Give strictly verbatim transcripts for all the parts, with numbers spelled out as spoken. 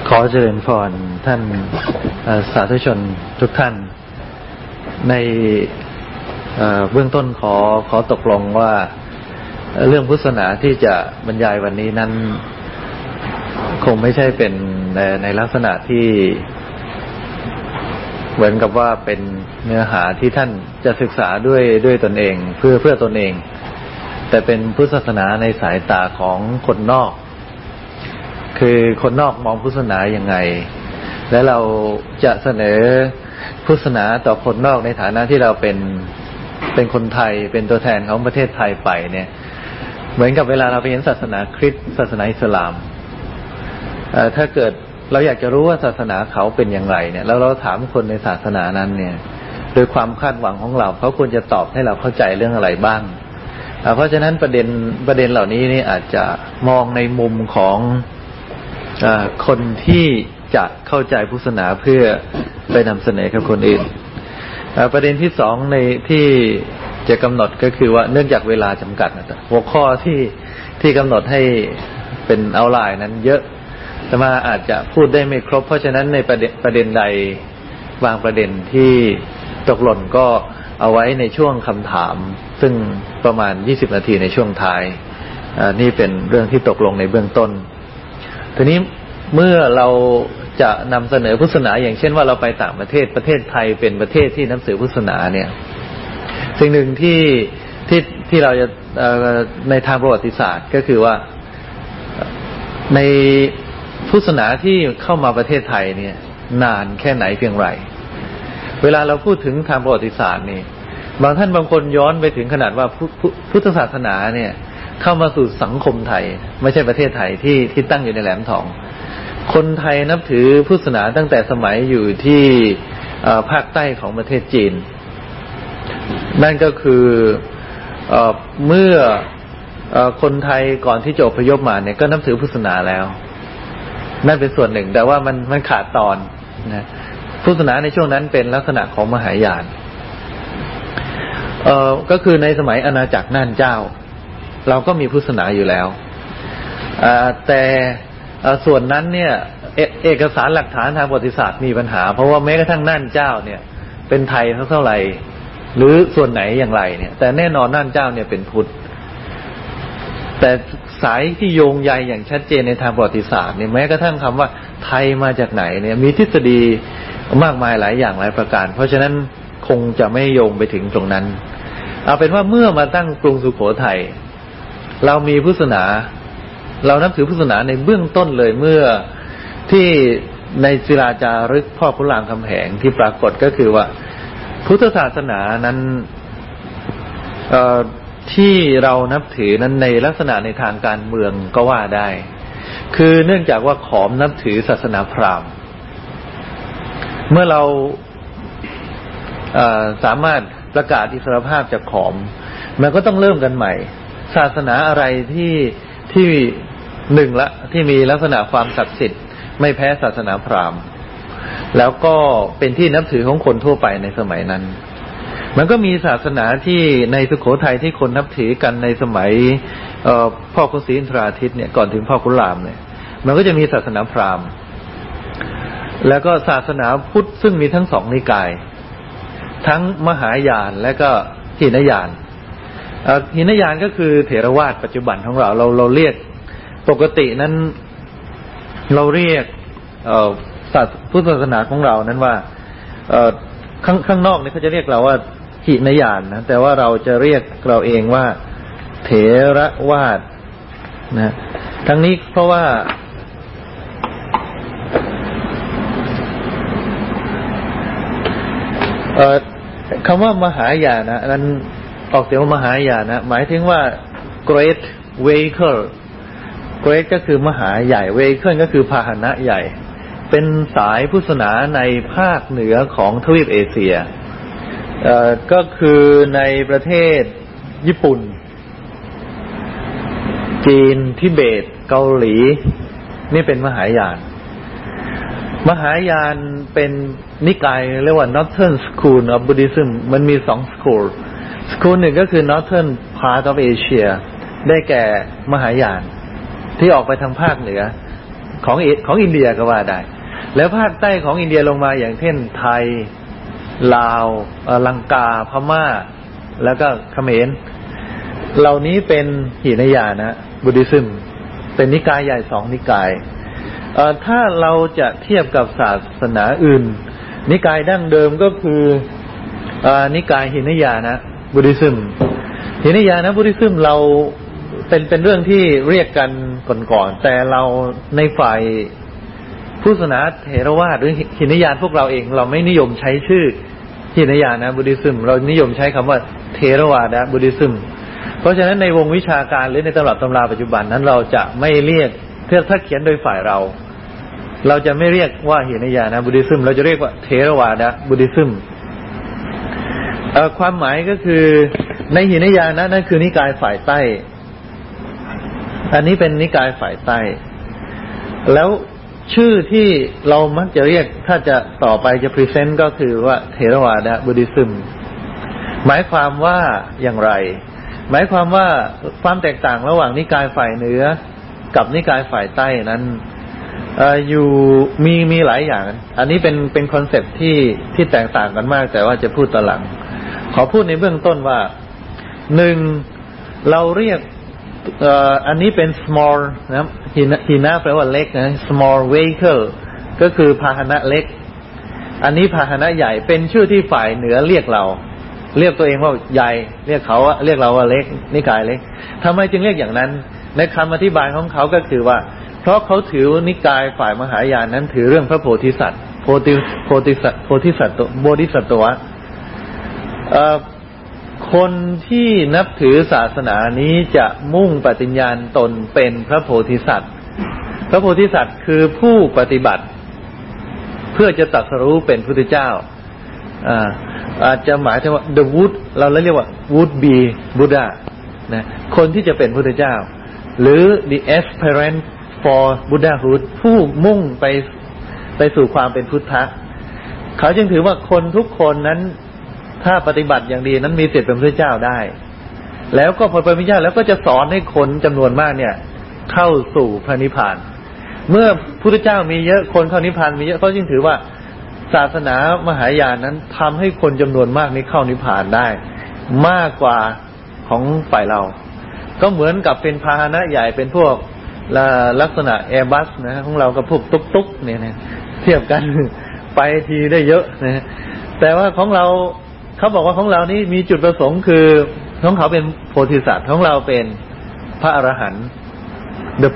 ขอเจริญพรท่านสาธุชนทุกท่านในเบื้องต้นขอขอตกลงว่าเรื่องพุทธศาสนาที่จะบรรยายวันนี้นั้นคงไม่ใช่เป็นในในลักษณะที่เหมือนกับว่าเป็นเนื้อหาที่ท่านจะศึกษาด้วยด้วยตนเองเพื่อเพื่อตนเองแต่เป็นพุทธศาสนาในสายตาของคนนอกคือคนนอกมองพุทธศาสนายังไงและเราจะเสนอพุทธศาสนาต่อคนนอกในฐานะที่เราเป็นเป็นคนไทยเป็นตัวแทนของประเทศไทยไปเนี่ยเหมือนกับเวลาเราไปเห็นศาสนาคริสต์ศาสนาอิสลามถ้าเกิดเราอยากจะรู้ว่าศาสนาเขาเป็นอย่างไรเนี่ยแล้วเราถามคนในศาสนานั้นเนี่ยโดยความคาดหวังของเราเขาควรจะตอบให้เราเข้าใจเรื่องอะไรบ้างเพราะฉะนั้นประเด็นประเด็นเหล่านี้นี่อาจจะมองในมุมของคนที่จะเข้าใจพุทธศาสนาเพื่อไปนำเสนอกับคนอื่นประเด็นที่สองในที่จะกำหนดก็คือว่าเนื่องจากเวลาจำกัดนะหัวข้อที่ที่กำหนดให้เป็นเอาไลน์นั้นเยอะแต่มาอาจจะพูดได้ไม่ครบเพราะฉะนั้นในประเด็นประเด็นใดบางประเด็นที่ตกหล่นก็เอาไว้ในช่วงคำถามซึ่งประมาณยี่สิบนาทีในช่วงท้ายนี่เป็นเรื่องที่ตกลงในเบื้องต้นทีนี้เมื่อเราจะนำเสนอพุทธศาสนาอย่างเช่นว่าเราไปต่างประเทศประเทศไทยเป็นประเทศที่นับถือพุทธศาสนาเนี่ยสิ่งหนึ่งที่ที่ที่เราจะในทางประวัติศาสตร์ก็คือว่าในพุทธศาสนาที่เข้ามาประเทศไทยเนี่ยนานแค่ไหนเพียงไรเวลาเราพูดถึงทางประวัติศาสตร์นี่บางท่านบางคนย้อนไปถึงขนาดว่าพุทธศาสนาเนี่ยเข้ามาสู่สังคมไทยไม่ใช่ประเทศไทยที่ที่ตั้งอยู่ในแหลมทองคนไทยนับถือพุทธศาสนาตั้งแต่สมัยอยู่ที่ภาคใต้ของประเทศจีนนั่นก็คือเอ่อเมื่อเอ่อคนไทยก่อนที่จะอพยพมาเนี่ยก็นับถือพุทธศาสนาแล้วนั่นเป็นส่วนหนึ่งแต่ว่ามันมันขาดตอนนะพุทธศาสนาในช่วงนั้นเป็นลักษณะของมหายานเอ่อก็คือในสมัยอาณาจักรน่านเจ้าเราก็มีพุทธศาสนาอยู่แล้วแต่ส่วนนั้นเนี่ยเอกสารหลักฐานทางประวัติศาสตร์มีปัญหาเพราะว่าแม้กระทั่งน่านเจ้าเนี่ยเป็นไทยเท่าไหร่หรือส่วนไหนอย่างไรเนี่ยแต่แน่นอนน่านเจ้าเนี่ยเป็นพุทธแต่สายที่โยงใยอย่างชัดเจนในทางประวัติศาสตร์เนี่ยแม้กระทั่งคำว่าไทยมาจากไหนเนี่ยมีทฤษฎีมากมายหลายอย่างหลายประการเพราะฉะนั้นคงจะไม่โยงไปถึงตรงนั้นเอาเป็นว่าเมื่อมาตั้งกรุงสุโขทัยเรามีพุทธศาสนาเรานับถือพุทธศาสนาในเบื้องต้นเลยเมื่อที่ในศิลาจารึกพ่อขุนรามคำแหงที่ปรากฏก็คือว่าพุทธศาสนานั้นเอ่อที่เรานับถือนั้นในลักษณะในทางการเมืองก็ว่าได้คือเนื่องจากว่าขอมนับถือศาสนาพราหมณ์เมื่อเราเอ่อสามารถประกาศอิสรภาพจากขอมมันก็ต้องเริ่มกันใหม่ศาสนาอะไรที่ที่หนึ่งละที่มีลักษณะความศักดิ์สิทธิ์ไม่แพ้ศาสนาพราหมณ์แล้วก็เป็นที่นับถือของคนทั่วไปในสมัยนั้นมันก็มีศาสนาที่ในสุโขทัยที่คนนับถือกันในสมัยพ่อขุนศรีอินทราทิตย์เนี่ยก่อนถึงพ่อขุนรามเนี่ยมันก็จะมีศาสนาพราหมณ์แล้วก็ศาสนาพุทธซึ่งมีทั้งสองนิกายทั้งมหายานและก็หินยานหินยานก็คือเถรวาทปัจจุบันของเราเราเราเรียกปกตินั้นเราเรียกศาสนาพุทธศาสนาของเรานั้นว่าข้างข้างนอกนี่เขาจะเรียกเราว่าหินยานนะแต่ว่าเราจะเรียกเราเองว่าเถรวาทนะทั้งนี้เพราะว่าคำว่ามหายานะนั้นออกเสียงว่ามหายานะหมายถึงว่า great vehicle great ก็คือมหาใหญ่ vehicle ก็คือพาหนะใหญ่เป็นสายพุทธศาสนาในภาคเหนือของทวีปเอเชียเอ่อก็คือในประเทศญี่ปุ่นจีนทิเบตเกาหลีนี่เป็นมหายานมหายานเป็นนิกายเรียกว่า Northern School of Buddhism มันมีสอง school school หนึ่งก็คือ Northern part of Asia ได้แก่มหายานที่ออกไปทางภาคเหนือของของอินเดียก็ว่าได้แล้วภาคใต้ของอินเดียลงมาอย่างเช่นไทยลาวลังกาพม่าแล้วก็เขมรเหล่านี้เป็นหินยานะบุดิซึมเป็นนิกายใหญ่สองนิกายเอ่อถ้าเราจะเทียบกับศาสนาอื่นนิกายดั้งเดิมก็คือเอ่อนิกายหินยานะบุดิซึมหินยานะบุดิซึมเราเป็นเป็นเรื่องที่เรียกกันก่อนๆแต่เราในฝ่ายพุทธศาสนาเถรวาทหรือหินยานพวกเราเองเราไม่นิยมใช้ชื่อหินยานะบุดิซึมเรานิยมใช้คำว่าเถรวาทบุดิซึมเพราะฉะนั้นในวงวิชาการหรือในตำรับตำราปัจจุบันนั้นเราจะไม่เรียกถ้าเขียนโดยฝ่ายเราเราจะไม่เรียกว่าหินยานะบุดิซึมเราจะเรียกว่าเถรวาทบุดิซึมความหมายก็คือในหินยานะนั่นคือนิกายฝ่ายใต้อันนี้เป็นนิกายฝ่ายใต้แล้วชื่อที่เรามักจะเรียกถ้าจะต่อไปจะพรีเซนต์ก็คือว่าเถรวาทบุดิซึมหมายความว่าอย่างไรหมายความว่าความแตกต่างระหว่างนิกายฝ่ายเหนือกับนิกายฝ่ายใต้นั้นเอ่ออยู่มีมีหลายอย่างอันนี้เป็นเป็นคอนเซ็ปต์ที่ที่แตกต่างกันมากแต่ว่าจะพูดต่อหลังขอพูดในเบื้องต้นว่าหนึ่งเราเรียกเอ่ออันนี้เป็น small นะหินะหินะแปลว่าเล็กนะ small vehicle ก็คือพาหนะเล็กอันนี้พาหนะใหญ่เป็นชื่อที่ฝ่ายเหนือเรียกเราเรียกตัวเองว่าใหญ่เรียกเขาเรียกเราว่าเล็กนิกายเล็กทำไมจึงเรียกอย่างนั้นในคำอธิบายของเขาก็คือว่าเพราะเขาถือนิกายฝ่ายมหายานนั้นถือเรื่องพระโพธิสัตว์โพธิโพธิสัตว์โพธิสัตว์โบธิสัตวะเอ่อคนที่นับถือศาสนานี้จะมุ่งปฏิญญาณตนเป็นพระโพธิสัตว์พระโพธิสัตว์คือผู้ปฏิบัติเพื่อจะตรัสรู้เป็นพุทธเจ้าอ่าอาจจะหมายถึงว่า the would เราเรียกว่า would be Buddha นะคนที่จะเป็นพุทธเจ้าหรือ the aspirant for Buddhahood ผู้มุ่งไปไปสู่ความเป็นพุทธะเขาจึงถือว่าคนทุกคนนั้นถ้าปฏิบัติอย่างดีนั้นมีสิทธิ์เป็นพระเจ้าได้แล้วก็พอเป็นพระเจ้าแล้วก็จะสอนให้คนจำนวนมากเนี่ยเข้าสู่พระนิพพานเมื่อพุทธเจ้ามีเยอะคนเข้านิพพานมีเยอะเขาจึงถือว่าศาสนามหายานนั้นทำให้คนจำนวนมากนี้เข้านิพพานได้มากกว่าของฝ่ายเราก็เหมือนกับเป็นพาหนะใหญ่เป็นพวกลักษณะแอร์บัสนะของเรากับพวกตุ๊กๆเนี่ยนะเทียบกันไปทีได้เยอะนะแต่ว่าของเราเขาบอกว่าของเรานี่มีจุดประสงค์คือของเขาเป็นโพธิสัตว์ของเราเป็นพระอรหันต์ the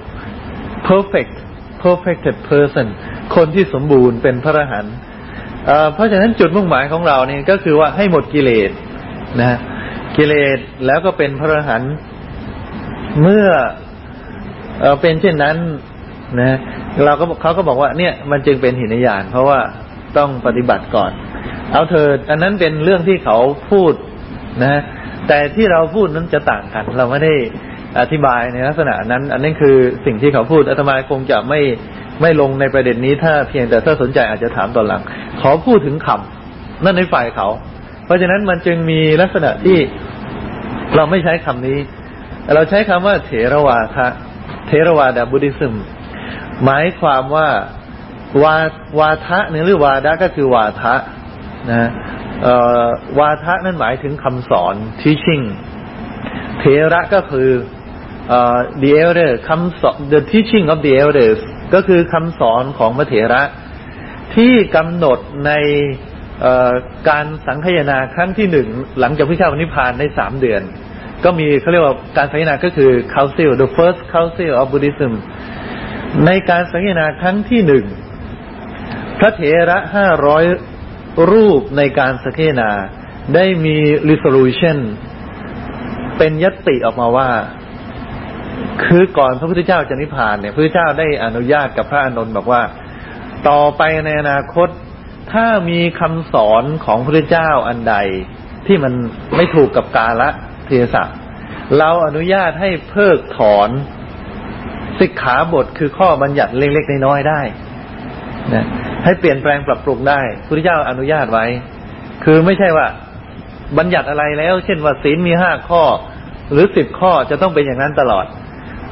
perfect perfected person คนที่สมบูรณ์เป็นพระอรหันต์เอ่อเพราะฉะนั้นจุดมุ่งหมายของเรานี่ก็คือว่าให้หมดกิเลสนะกิเลสแล้วก็เป็นพระอรหันต์เมื่อเอ่อเป็นเช่นนั้นนะเราก็เขาก็บอกว่าเนี่ยมันจึงเป็นหินยานเพราะว่าต้องปฏิบัติก่อนเอาเถิดอันนั้นเป็นเรื่องที่เขาพูดนะแต่ที่เราพูดนั้นจะต่างกันเราไม่ได้อธิบายในลักษณะนั้นอันนั้นคือสิ่งที่เขาพูดอาตมาคงจะไม่ไม่ลงในประเด็นนี้ถ้าเพียงแต่ถ้าสนใจอาจจะถามตอนหลังขอพูดถึงคำนั่นในฝ่ายเขาเพราะฉะนั้นมันจึงมีลักษณะที่เราไม่ใช้คำนี้เราใช้คำว่าเถรวาทะเถรวาดบุดิซึมหมายความว่าวาวาทะหรือวาดะก็คือวาทะนะเอ่อวาทะนั่นหมายถึงคำสอน teaching เถระก็คือเอ่อ the elder คำสอน the teaching of the elders ก็คือคำสอนของพระเถระที่กำหนดในเอ่อการสังคายนาครั้งที่หนึ่งหลังจากพระเจ้านิพพานได้สามเดือนก็มีเขาเรียกว่าการสังคายนาก็คือ council the first council of Buddhism ในการสังคายนาครั้งที่หนึ่งพระเถระห้าร้อยรูปในการสังคายนาได้มี resolution เป็นญัตติออกมาว่าคือก่อนพระพุทธเจ้าจะนิพพานเนี่ยพระพุทธเจ้าได้อนุญาตกับพระอานนท์บอกว่าต่อไปในอนาคตถ้ามีคำสอนของพระพุทธเจ้าอันใดที่มันไม่ถูกกับกาลเทศะเราอนุญาตให้เพิกถอนสิกขาบทคือข้อบัญญัติเล็กๆน้อยๆได้นะให้เปลี่ยนแปลงปรับปรุงได้พระพุทธเจ้าอนุญาตไว้คือไม่ใช่ว่าบัญญัติอะไรแล้วเช่นว่าศีลมีห้าข้อหรือสิบข้อจะต้องเป็นอย่างนั้นตลอด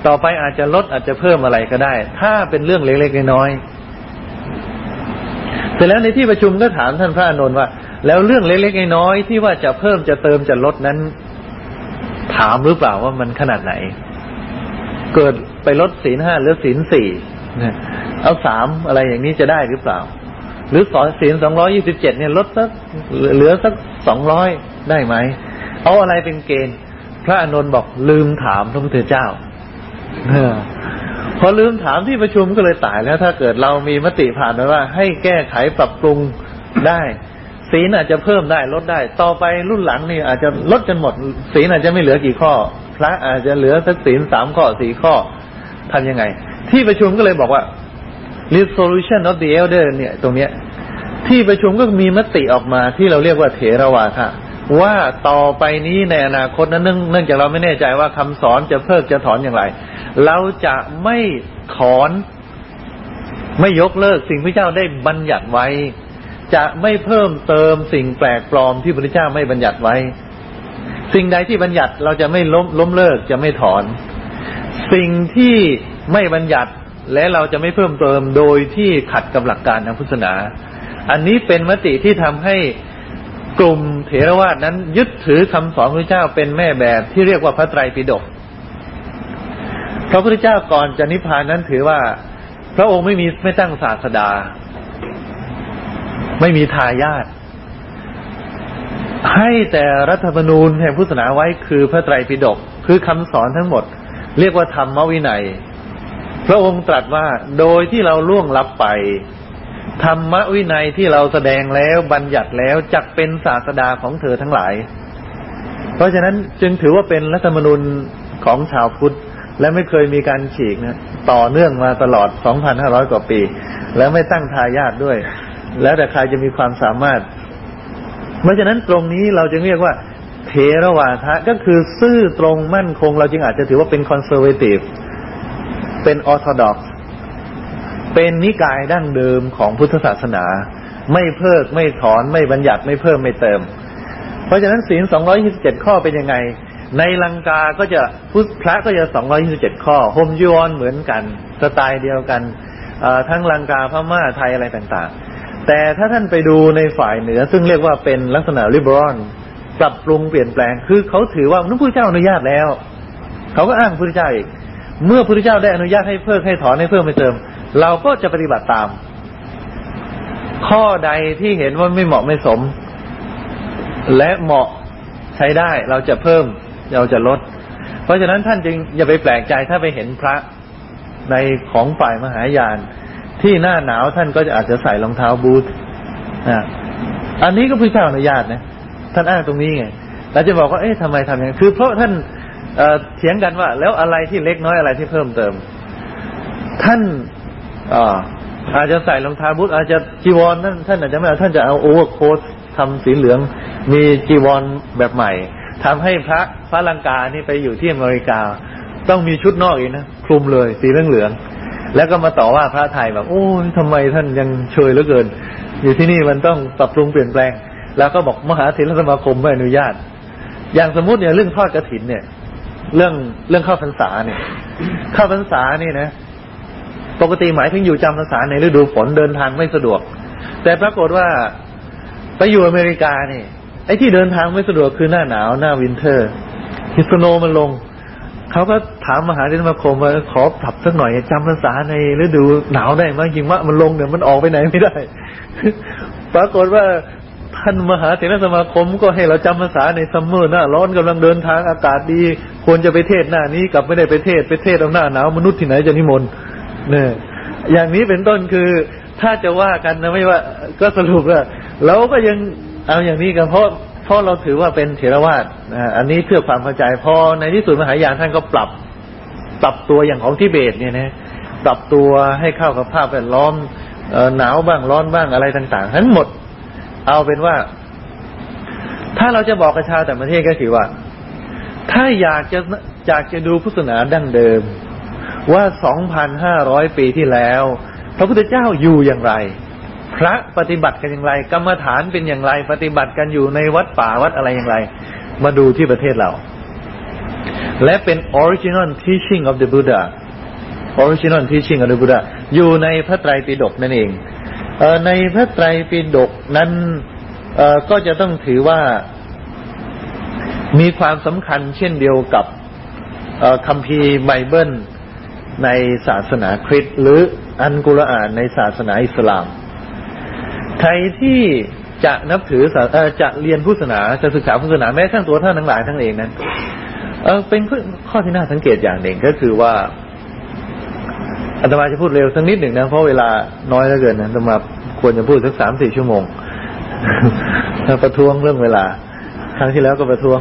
ต่อไปอาจจะลดอาจจะเพิ่มอะไรก็ได้ถ้าเป็นเรื่องเล็กๆน้อยๆเสร็จแล้วในที่ประชุมก็ถามท่านพระอานนท์ว่าแล้วเรื่องเล็กๆน้อยๆที่ว่าจะเพิ่มจะเติมจะลดนั้นถามหรือเปล่าว่ามันขนาดไหนเกิดไปลดศีลห้าหรือศีลสี่เอาสามอะไรอย่างนี้จะได้หรือเปล่าหรือสอนศีลสองร้อยยี่สิบเจ็ดเนี่ยลดสักเหลือสักสองร้อยได้ไหมเอาอะไรเป็นเกณฑ์พระอานนท์บอกลืมถามพระพุทธเจ้าพอลืมถามที่ประชุมก็เลยตายแล้วถ้าเกิดเรามีมติผ่านไปว่าให้แก้ไขปรับปรุงได้ศีลอาจจะเพิ่มได้ลดได้ต่อไปรุ่นหลังนี่อาจจะลดจนหมดศีลอาจจะไม่เหลือกี่ข้อพระอาจจะเหลือสักศีลสามข้อสี่ข้อทำยังไงที่ประชุมก็เลยบอกว่า resolution of the elder เนี่ยตรงเนี้ยที่ประชุมก็มีมติออกมาที่เราเรียกว่าเถรวาทะว่าต่อไปนี้ในอนาคตนั้นเนื่องจากเราไม่แน่ใจว่าคำสอนจะเพิกจะถอนอย่างไรเราจะไม่ถอนไม่ยกเลิกสิ่งที่พระเจ้าได้บัญญัติไว้จะไม่เพิ่มเติมสิ่งแปลกปลอมที่พระพุทธเจ้าไม่บัญญัติไว้สิ่งใดที่บัญญัติเราจะไม่ล้มล้มเลิกจะไม่ถอนสิ่งที่ไม่บัญญัติและเราจะไม่เพิ่มเติมโดยที่ขัดกับหลักการทางพุทธศาสนาอันนี้เป็นมติที่ทำให้กลุ่มเถรวาทนั้นยึดถือคำสอนพระพุทธเจ้าเป็นแม่แบบที่เรียกว่าพระไตรปิฎกพระพุทธเจ้าก่อนจะนิพพานนั้นถือว่าพระองค์ไม่มีไม่ตั้งศาสดาไม่มีทายาทให้แต่รัฐธรรมนูญแห่งพุทธศาสนาไว้คือพระไตรปิฎกคือคำสอนทั้งหมดเรียกว่าธรรมวินัยพระองค์ตรัสว่าโดยที่เราล่วงลับไปธรรมวินัยที่เราแสดงแล้วบัญญัติแล้วจักเป็นศาสดาของเธอทั้งหลายเพราะฉะนั้นจึงถือว่าเป็นรัฐธรรมนูญของชาวพุทธและไม่เคยมีการฉีกนะต่อเนื่องมาตลอด สองพันห้าร้อย กว่าปีแล้วไม่ตั้งทายาทด้วยแล้วแต่ใครจะมีความสามารถเพราะฉะนั้นตรงนี้เราจึงเรียกว่าเถรวาทะก็คือซื่อตรงมั่นคงเราจึงอาจจะถือว่าเป็นคอนเซอร์เวทีฟเป็นออร์โธดอกซ์เป็นนิกายดั้งเดิมของพุทธศาสนาไม่เพิกไม่ถอนไม่บัญญัติไม่เพิ่มไม่เติมเพราะฉะนั้นศีลสองร้อยยี่สิบเจ็ดข้อเป็นยังไงในลังกาก็จะพระก็จะสองร้อยยี่สิบเจ็ดข้อห่มจีวรเหมือนกันสไตล์เดียวกันทั้งลังกาพม่าไทยอะไรต่างๆแต่ถ้าท่านไปดูในฝ่ายเหนือซึ่งเรียกว่าเป็นลักษณะลิเบอรัลปรับปรุงเปลี่ยนแปลงคือเขาถือว่าพระพุทธเจ้าอนุญาตแล้วเขาก็อ้างพระพุทธเจ้าอีกเมื่อพระพุทธเจ้าได้อนุญาตให้เพิกให้ถอนให้เพิ่มให้เติมเราก็จะปฏิบัติตามข้อใดที่เห็นว่าไม่เหมาะไม่สมและเหมาะใช้ได้เราจะเพิ่มเราจะลดเพราะฉะนั้นท่านจึงอย่าไปแปลกใจถ้าไปเห็นพระในของฝ่ายมหายานที่หน้าหนาวท่านก็จะอาจจะใส่รองเท้าบูทนะอันนี้ก็พระเจ้าอนุญาตนะท่านอ้างตรงนี้ไงเราจะบอกว่าเอ๊ะทำไมทำอย่างนี้คือเพราะท่านเอ่อเถียงกันว่าแล้วอะไรที่เล็กน้อยอะไรที่เพิ่มเติมท่านอ่าอาจจะใส่รองเท้าบูทอาจจะจีวรท่านท่านอาจจะไม่เอาท่านจะเอาโอเวอร์โค้ททำสีเหลืองมีจีวรแบบใหม่ทำให้พระพระลังกานี่ไปอยู่ที่อเมริกาต้องมีชุดนอกอีกนะคลุมเลยสีเหลืองๆแล้วก็มาต่อว่าพระไทยแบบโอ้ยทำไมท่านยังเชยเหลือเกินอยู่ที่นี่มันต้องปรับปรุงเปลี่ยนแปลงแล้วก็บอกมหาเถรสมาคมไม่อนุญาตอย่างสมมุติเนี่ยเรื่องทอดกฐินเนี่ยเรื่องเรื่องเข้าพรรษาเนี่ยเข้าพรรษานี่นะปกติหมายถึงอยู่จำพรรษาในฤดูฝนเดินทางไม่สะดวกแต่ปรากฏว่าไปอยู่อเมริกานี่ไอ้ที่เดินทางไม่สะดวกคือหน้าหนาวหน้าวินเทอร์ฮิสโนมันลงเขาก็ถามมหาเถรสมาคมว่าขอปรับสักหน่อยจำพรรษาในฤดูหนาวได้ไหมจริงว่ามันลงเนี่ยมันออกไปไหนไม่ได้ปรากฏว่าท่านมหาเถรสมาคมก็ให้เราจำพรรษาในซัมเมอร์หน้าร้อนกำลังเดินทางอากาศดีควรจะไปเทศหน้านี้กลับไม่ได้ไปเทศไปเทศเอาหน้าหนาวมนุษย์ที่ไหนจะนิมนต์เนี่ยอย่างนี้เป็นต้นคือถ้าจะว่ากันนะไม่ว่าก็สรุปว่าเราก็ยังเอาอย่างนี้กันเพราะเพราะเราถือว่าเป็นเถรวาทอันนี้เพื่อความเข้าใจพอในที่สุดมหายานท่านก็ปรับปรับตัวอย่างของทิเบตเนี่ยนะปรับตัวให้เข้ากับภาพแวดล้อมหนาวบ้างร้อนบ้างอะไรต่างๆทั้งหมดเอาเป็นว่าถ้าเราจะบอกกับชาวต่างประเทศก็คือว่าถ้าอยากจะอยากจะดูพุทธศาสนาดั้งเดิมว่า สองพันห้าร้อย ปีที่แล้วพระพุทธเจ้าอยู่อย่างไรพระปฏิบัติกันอย่างไรกรรมฐานเป็นอย่างไรปฏิบัติกันอยู่ในวัดป่าวัดอะไรอย่างไรมาดูที่ประเทศเราและเป็น original teaching of the Buddha original teaching of the Buddha อยู่ในพระไตรปิฎกนั่นเองเอ่อในพระไตรปิฎกนั้นเอ่อก็จะต้องถือว่ามีความสำคัญเช่นเดียวกับเอ่อคัมภีร์ไบเบิลในศาสนาคริสต์หรืออัลกุรอานในศาสนาอิสลามใครที่จะนับถือเอ่อจะเรียนพุทธศาสนาจะศึกษาพุทธศาสนาแม้ทั้งตัวท่านทั้งหลายทั้งเองนั้นเออเป็นข้อที่น่าสังเกตอย่างหนึ่งก็คือว่าอาตมาจะพูดเร็วสักนิดหนึ่งนะเพราะเวลาน้อยเหลือเกินนะอาตมาควรจะพูดสักสามสี่ชั่วโมงประท้วงเรื่องเวลาครั้งที่แล้วก็ประท้วง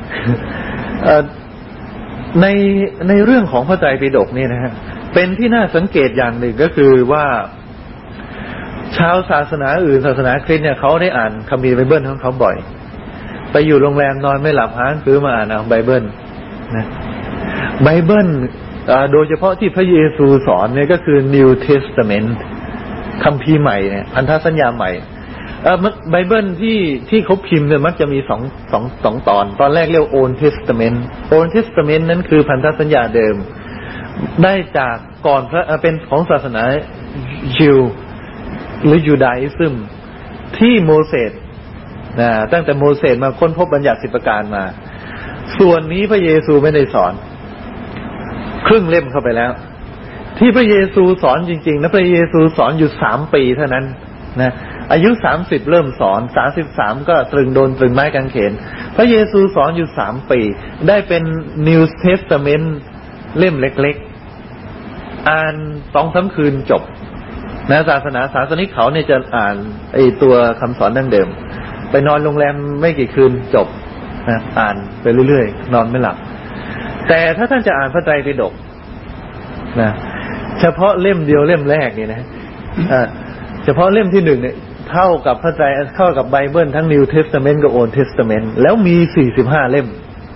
ในในเรื่องของพระไตรปิฎกนี่นะฮะเป็นที่น่าสังเกตอย่างหนึ่งก็คือว่าชาวศาสนาอื่นศาสนาคริสต์เนี่ยเขาได้อ่านคัมภีร์ไบเบิลของเขาบ่อยไปอยู่โรงแรมนอนไม่หลับหาซื้อมาอ่านเอาไบเบิลนะไบเบิลโดยเฉพาะที่พระเยซูสอนเนี่ยก็คือ New Testament คัมภีร์ใหม่เนี่ยพันธสัญญาใหม่เอ่อไบเบิลที่ที่เขาพิมพ์เนี่ยมักจะมีสองสองสองตอนตอนแรกเรียก Old Testament Old Testament นั้นคือพันธสัญญาเดิมได้จากก่อนพระเป็นของศาสนายิวหรือยูดาอิซึมที่โมเสสนะตั้งแต่โมเสสมาค้นพบบัญญัติสิบประการมาส่วนนี้พระเยซูไม่ได้สอนครึ่งเล่มเข้าไปแล้วที่พระเยซูสอนจริงๆนะพระเยซูสอนอยู่สามปีเท่านั้นนะอายุสามสิบเริ่มสอนสามสิบสามก็ตรึงโดนตรึงไม้กางเขนพระเยซูสอนอยู่สามปีได้เป็น New Testament เล่มเล็กๆอ่านสองสามคืนจบนะศาสนาศาสนิกเขาเนี่ยจะอ่านไอ้ตัวคำสอนดั้งเดิมไปนอนโรงแรมไม่กี่คืนจบนะอ่านไปเรื่อยๆนอนไม่หลับแต่ถ้าท่านจะอ่านพระไตรปิฎกนะเฉพาะเล่มเดียวเล่มแรกนี่นะอ่าเฉพาะเล่มที่หนึ่งเนี่ยเท่ากับพระไตรเท่ากับไบเบิลทั้ง New Testament กับ Old Testament แล้วมีสี่สิบห้าเล่ม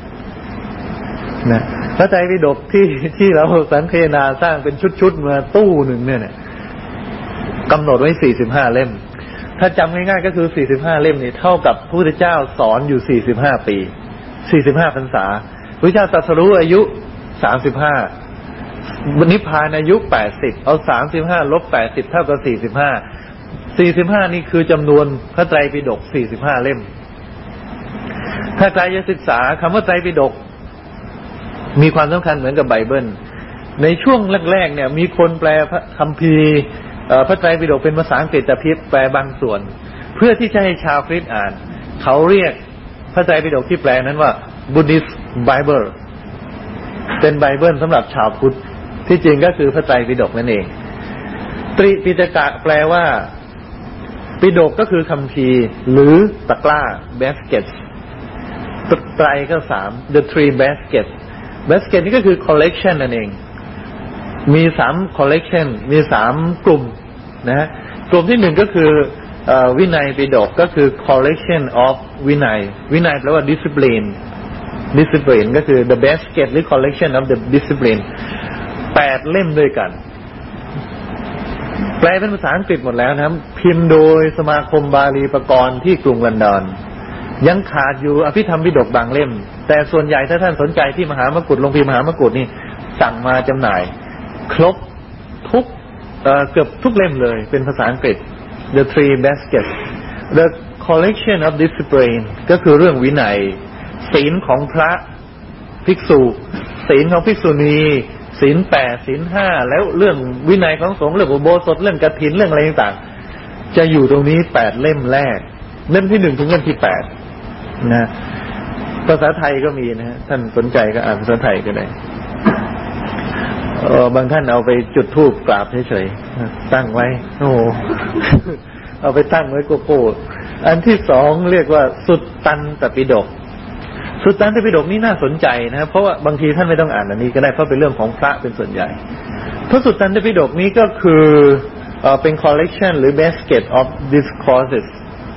นะพระไตรปิฎกที่ที่เราสังเขนาสร้างเป็นชุดๆมาตู้หนึ่งเนี่ยกำหนดไว้สี่สิบห้าเล่มถ้าจำง่ายๆก็คือสี่สิบห้าเล่มนี่เท่ากับพระพุทธเจ้าสอนอยู่สี่สิบห้าปีสี่สิบห้าพรรษาพระพุทธเจ้าตรัสรู้อายุสามสิบห้านิพพานอายุแปดสิบเอาสามสิบห้าลบแปดสิบเท่ากับสี่สิบห้า สี่สิบห้านี่คือจำนวนพระไตรปิฎกสี่สิบห้าเล่มถ้าใครจะศึกษาคำว่าไตรปิฎกมีความสำคัญเหมือนกับไบเบิลในช่วงแรกๆเนี่ยมีคนแปลพระคัมภีร์พระไตรปิฎกเป็นภาษาอังกฤษแต่เพียงแปลบางส่วนเพื่อที่จะให้ชาวคริสต์อ่านเขาเรียกพระไตรปิฎกที่แปลนั้นว่า Buddhist Bible เป็นไบเบิลสำหรับชาวพุทธที่จริงก็คือพระไตรปิฎกนั่นเองตริปิฎกะแปลว่าปิฎกก็คือคัมภีร์หรือตะกร้า baskets ไตรก็สาม the three baskets basket นี่ก็คือ collection นั่นเองมีสาม collection มีสามกลุ่มนะฮะกลุ่มที่หนึ่งก็คือวินัยปิฎกก็คือ collection of วินัยวินัยแปลว่า discipline discipline ก็คือ the basket หรือ collection of the discipline แปดเล่มด้วยกันแปลเป็นภาษาอังกฤษหมดแล้วนะครับพิมพ์โดยสมาคมบาลีประกรณ์ที่กรุงลอนดอนยังขาดอยู่อภิธรรมปิฎกบางเล่มแต่ส่วนใหญ่ถ้าท่านสนใจที่มหามกุฏโรงพิมพ์มหามกุฏนี่สั่งมาจำหน่ายครบทุก เอ่อ เกือบทุกเล่มเลยเป็นภาษาอังกฤษ The Three Baskets The Collection of Discipline ก็คือเรื่องวินัยศีลของพระภิกษุศีลของภิกษุณีศีลแปดศีลห้าแล้วเรื่องวินัยของสงฆ์เรื่องอุโบสถเรื่องกฐินเรื่องอะไรต่างๆจะอยู่ตรงนี้แปดเล่มแรกเล่มที่หนึ่งถึงเล่มที่แปดนะภาษาไทยก็มีนะฮะท่านสนใจก็อ่านภาษาไทยก็ได้เออบางท่านเอาไปจุดธูปกราบเฉยๆตั้งไว้โอ้โหเอาไปตั้งไว้โกโก้อันที่สองเรียกว่าสุตตันตปิฎกสุตตันตปิฎกนี่น่าสนใจนะเพราะว่าบางทีท่านไม่ต้องอ่านอันนี้ก็ได้เพราะเป็นเรื่องของพระเป็นส่วนใหญ่พระสุตตันตปิฎกนี้ก็คือเอ่อเป็น collection หรือ basket of discourses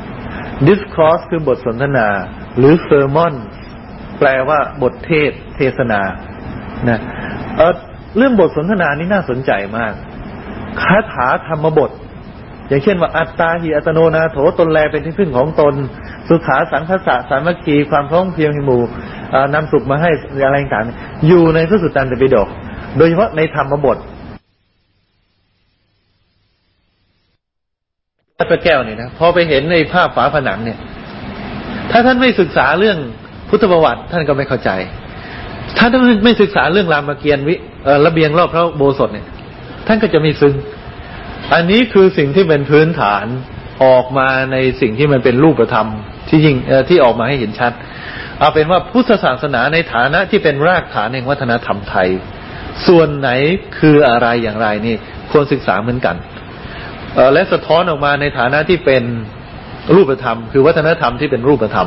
discourse คือบทสนทนาหรือ sermon แปลว่าบทเทศเทศนานะเอ่อเรื่องบทสนทนานี่น่าสนใจมากคาถาธรรมบทอย่างเช่นว่าอัตตาหิอัตโนนาโถตนแลเป็นที่พึ่งของตนสุขาสังคสะสามัคคีความพร้อมเพรียงให้หมู่นำสุขมาให้อะไรต่างๆอยู่ในพระสุตตันตปิฎกโดยเฉพาะในธรรมบทพระแก้วนี่นะพอไปเห็นในภาพฝาผนังเนี่ยถ้าท่านไม่ศึกษาเรื่องพุทธประวัติท่านก็ไม่เข้าใจถ้าท่านไม่ศึกษาเรื่องรามเกียรติ์วิระเบียงรอบพระโบสถเนี่ยท่านก็จะไม่ซึ้งอันนี้คือสิ่งที่เป็นพื้นฐานออกมาในสิ่งที่มันเป็นรูปธรรมที่ยิ่งที่ออกมาให้เห็นชัดเอาเป็นว่าพุทธศาสนาในฐานะที่เป็นรากฐานแห่งวัฒนธรรมไทยส่วนไหนคืออะไรอย่างไรนี่ควรศึกษาเหมือนกันและสะท้อนออกมาในฐานะที่เป็นรูปธรรมคือวัฒนธรรมที่เป็นรูปธรรม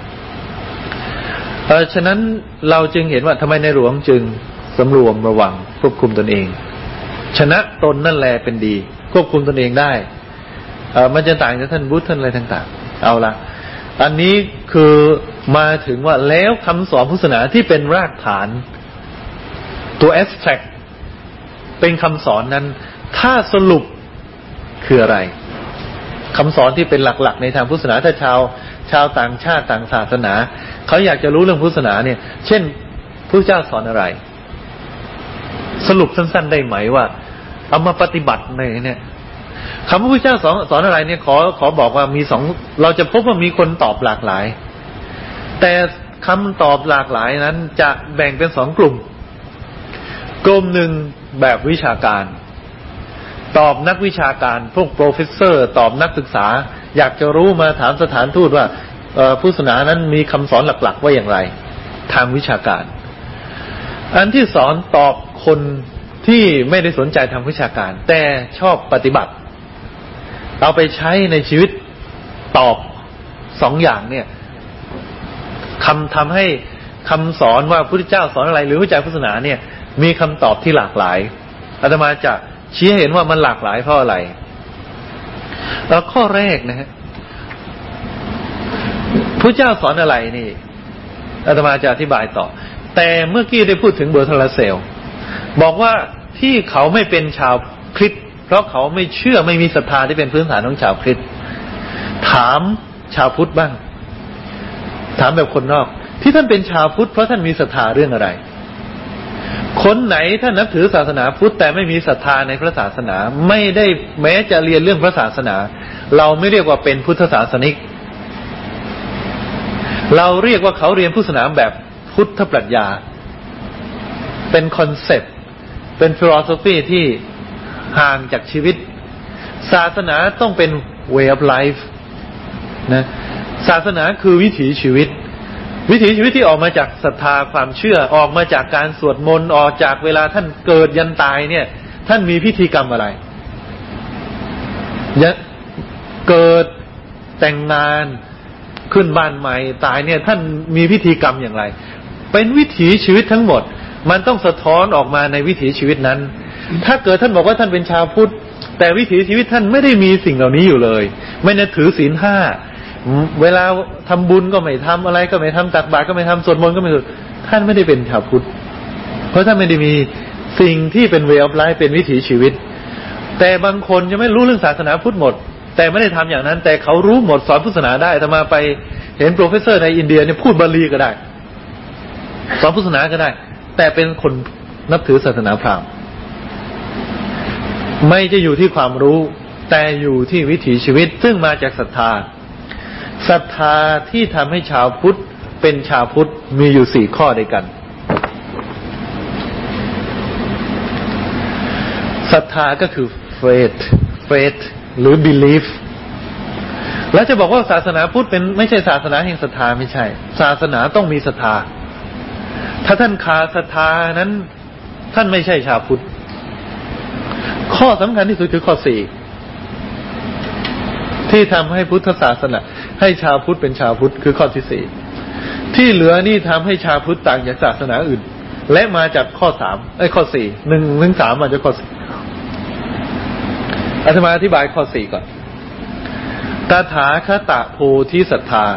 เอ่อฉะนั้นเราจึงเห็นว่าทำไมในหลวงจึงสำรวมระวังควบคุมตนเองชนะตนนั่นแลเป็นดีควบคุมตนเองได้เอ่อมันจะต่างจากท่านบุตรท่านอะไรต่างๆเอาละอันนี้คือมาถึงว่าแล้วคำสอนพุทธศาสนาที่เป็นรากฐานตัว abstract เป็นคำสอนนั้นถ้าสรุปคืออะไรคำสอนที่เป็นหลักๆในทางพุทธศาสนาถ้าชาวชาวต่างชาติต่างศาสนาเขาอยากจะรู้เรื่องพุทธศาสนาเนี่ยเช่นพระเจ้าสอนอะไรสรุปสั้นๆได้ไหมว่าเอามาปฏิบัติในเนี่ยคำว่าพระเจ้าสอนสอนอะไรเนี่ยขอขอบอกว่ามีสองเราจะพบว่ามีคนตอบหลากหลายแต่คำตอบหลากหลายนั้นจะแบ่งเป็นสองกลุ่มกลุ่มหนึ่งแบบวิชาการตอบนักวิชาการพวกโปรเฟสเซอร์ตอบนักศึกษาอยากจะรู้มาถามสถานทูตว่าพุทธศาสนานั้นมีคำสอนหลักๆว่าอย่างไรทางวิชาการอันที่สอนตอบคนที่ไม่ได้สนใจทางวิชาการแต่ชอบปฏิบัติเอาไปใช้ในชีวิตตอบสองอย่างเนี่ยคำทำให้คำสอนว่าพระพุทธเจ้าสอนอะไรหรือวิจัยพุทธศาสนาเนี่ยมีคำตอบที่หลากหลายอาตมาจะชี้ให้เห็นว่ามันหลากหลายเพราะอะไรแล้วข้อแรกนะฮะพระเจ้าสอนอะไรนี่อาตมาจะอธิบายต่อแต่เมื่อกี้ได้พูดถึงเบอร์ทลาเซลบอกว่าที่เขาไม่เป็นชาวคริสต์เพราะเขาไม่เชื่อไม่มีศรัทธาที่เป็นพื้นฐานของชาวคริสต์ถามชาวพุทธบ้างถามแบบคนนอกที่ท่านเป็นชาวพุทธเพราะท่านมีศรัทธาเรื่องอะไรคนไหนท่านนับถือศาสนาพุทธแต่ไม่มีศรัทธาในพระศาสนาไม่ได้แม้จะเรียนเรื่องพระศาสนาเราไม่เรียกว่าเป็นพุทธศาสนิกเราเรียกว่าเขาเรียนพุทธศาสนาแบบพุทธปรัชญาเป็นคอนเซ็ปต์เป็นฟิโลโซฟีที่ห่างจากชีวิตศาสนาต้องเป็น way of life นะศาสนาคือวิถีชีวิตวิถีชีวิตที่ออกมาจากศรัทธาความเชื่อออกมาจากการสวดมนต์ออกจากเวลาท่านเกิดยันตายเนี่ยท่านมีพิธีกรรมอะไรเกิดแต่งงานขึ้นบ้านใหม่ตายเนี่ยท่านมีพิธีกรรมอย่างไรเป็นวิถีชีวิตทั้งหมดมันต้องสะท้อนออกมาในวิถีชีวิตนั้นถ้าเกิดท่านบอกว่าท่านเป็นชาวพุทธแต่วิถีชีวิตท่านไม่ได้มีสิ่งเหล่านี้อยู่เลยไม่ได้ถือศีลห้าเวลาทำบุญก็ไม่ทำอะไรก็ไม่ทำตักบาตรก็ไม่ทำสวดมนต์ก็ไม่สวดท่านไม่ได้เป็นชาวพุทธเพราะท่านไม่ได้มีสิ่งที่เป็น way of life เป็นวิถีชีวิตแต่บางคนยังไม่รู้เรื่องศาสนาพุทธหมดแต่ไม่ได้ทำอย่างนั้นแต่เขารู้หมดสอนพุทธศาสนาได้ถ้ามาไปเห็นโปรเฟสเซอร์ในอินเดียเนี่ยพูดบาลีก็ได้สอนพุทธศาสนาก็ได้แต่เป็นคนนับถือศาสนาพราหมณ์ไม่จะอยู่ที่ความรู้แต่อยู่ที่วิถีชีวิตซึ่งมาจากศรัทธาศรัทธาที่ทำให้ชาวพุทธเป็นชาวพุทธมีอยู่สี่ข้อด้วยกันศรัทธาก็คือ faith faith หรือ belief แล้วจะบอกว่าศาสนาพุทธเป็นไม่ใช่ศาสนาแห่งศรัทธาไม่ใช่ศาสนาต้องมีศรัทธาถ้าท่านขาดศรัทธานั้นท่านไม่ใช่ชาวพุทธข้อสำคัญที่สุดคือข้อสี่ที่ทำให้พุทธศาสนาให้ชาวพุทธเป็นชาวพุทธคือข้อที่สี่ที่เหลือนี่ทำให้ชาวพุทธต่างจากศาสนาอื่นและมาจากข้อสามไอ้ข้อสี่หนึ่งหนึ่งสามมาจากข้อสี่อาตมาอธิบายข้อสี่ก่อนตถาคตโพธิศรัทธา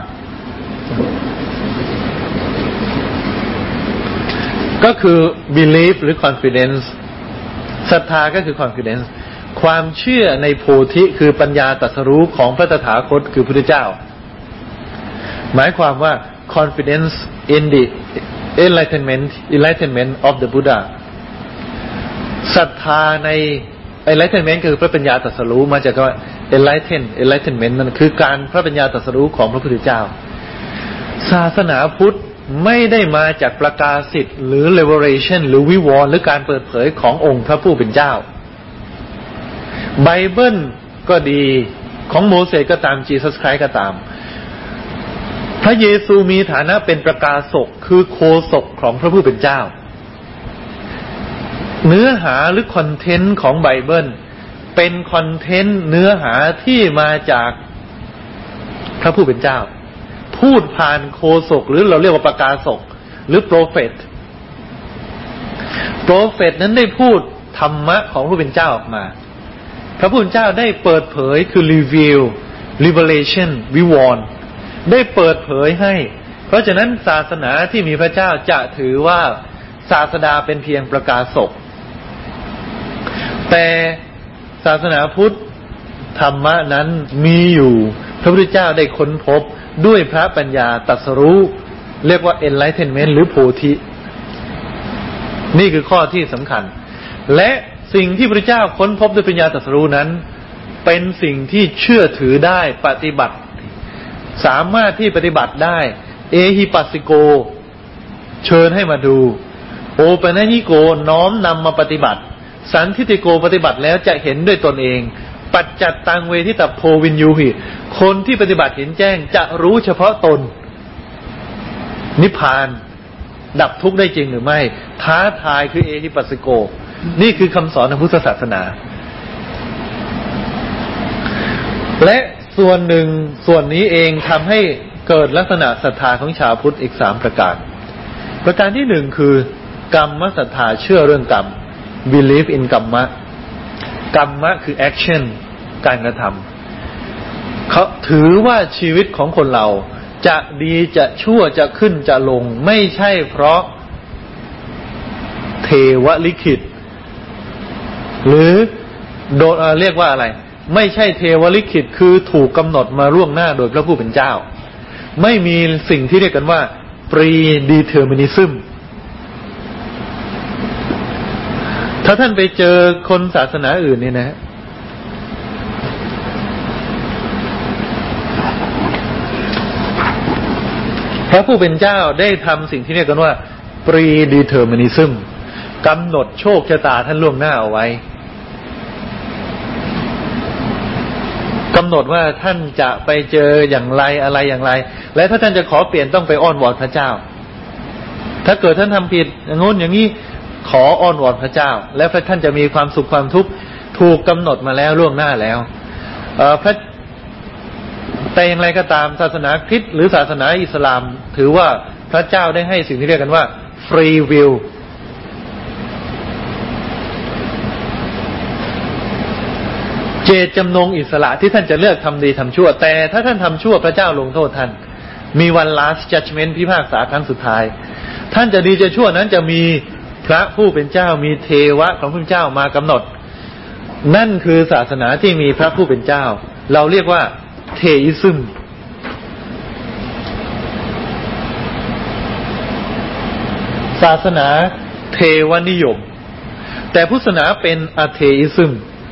ก็คือ belief หรือ confidence ศรัทธาก็คือ confidence ความเชื่อในโพธิคือปัญญาตรัสรู้ของพระตถาคตคือพระพุทธเจ้าหมายความว่า confidence in the enlightenment enlightenment of the Buddha ศรัทธาใน enlightenment คือพระปัญญาตรัสรู้มาจากคำว่า enlighten enlightenment นั่นคือการพระปัญญาตรัสรู้ของพระพุทธเจ้าศาสนาพุทธไม่ได้มาจากประกาศสิทธิ์หรือ revelation หรือวิวรณ์หรือการเปิดเผยขององค์พระผู้เป็นเจ้าไบเบิลก็ดีของโมเสสก็ตามจีซัสไครส์ก็ตามพระเยซูมีฐานะเป็นประกาศกคือโฆษกของพระผู้เป็นเจ้าเนื้อหาหรือคอนเทนต์ของไบเบิลเป็นคอนเทนต์เนื้อหาที่มาจากพระผู้เป็นเจ้าพูดผ่านโฆษกหรือเราเรียกว่าประกาศกหรือโปรเฟตโปรเฟตนั้นได้พูดธรรมะของพระผู้เป็นเจ้าออกมาพระผู้เป็นเจ้าได้เปิดเผยคือ reveal revelation วิวรณ์ได้เปิดเผยให้เพราะฉะนั้นศาสนาที่มีพระเจ้าจะถือว่าศาสดาเป็นเพียงประกาศกแต่ศาสนาพุทธธรรมะนั้นมีอยู่พระพุทธเจ้าได้ค้นพบด้วยพระปัญญาตรัสรู้เรียกว่า enlightenment หรือโพธินี่คือข้อที่สำคัญและสิ่งที่พระพุทธเจ้าค้นพบด้วยปัญญาตรัสรู้นั้นเป็นสิ่งที่เชื่อถือได้ปฏิบัติสามารถที่ปฏิบัติได้เอหิปัสสิโกเชิญให้มาดูโอปนัญญิโกน้อมนำมาปฏิบัติสันทิฏฐิโกปฏิบัติแล้วจะเห็นด้วยตนเองปัจจัตตังเวทิตโพวินยูหิคนที่ปฏิบัติเห็นแจ้งจะรู้เฉพาะตนนิพพานดับทุกข์ได้จริงหรือไม่ท้าทายคือเอหิปัสสิโกนี่คือคำสอนของพุทธศาสนาและส่วนหนึ่งส่วนนี้เองทำให้เกิดลักษณะศรัทธาของชาวพุทธอีกสามประการประการที่หนึ่งคือกรรมศรัทธาเชื่อเรื่องกรรม believe in กรรมะกรรมะคือ action การกระทำเขาถือว่าชีวิตของคนเราจะดีจะชั่วจะขึ้นจะลงไม่ใช่เพราะเทวลิขิตหรือโดยเรียกว่าอะไรไม่ใช่เทวลิขิตคือถูกกำหนดมาล่วงหน้าโดยพระผู้เป็นเจ้าไม่มีสิ่งที่เรียกกันว่า predeterminism ถ้าท่านไปเจอคนศาสนาอื่นนี่นะพระผู้เป็นเจ้าได้ทำสิ่งที่เรียกกันว่า predeterminism กำหนดโชคชะตาท่านล่วงหน้าเอาไว้กำหนดว่าท่านจะไปเจออย่างไรอะไรอย่างไรและถ้าท่านจะขอเปลี่ยนต้องไปอ้อนวอนพระเจ้าถ้าเกิดท่านทำผิดอย่างงู้นอย่างนี้ขออ้อนวอนพระเจ้าแล้วท่านจะมีความสุขความทุกข์ถูกกำหนดมาแล้วล่วงหน้าแล้วเอ่อพระแต่อย่างไรก็ตามศาสนาคริสต์หรือศาสนาอิสลามถือว่าพระเจ้าได้ให้สิ่งที่เรียกกันว่า free willเจตจำนงอิสระที่ท่านจะเลือกทำดีทำชั่วแต่ถ้าท่านทำชั่วพระเจ้าลงโทษท่านมีวัน last judgment พิพากษาครั้งสุดท้ายท่านจะดีจะชั่วนั้นจะมีพระผู้เป็นเจ้ามีเทวะของพระผู้เป็นเจ้ามากำหนดนั่นคือศาสนาที่มีพระผู้เป็นเจ้าเราเรียกว่าเทอิซึมศาสนาเทวนิยมแต่พุทธศาสนาเป็นอเทอิซึม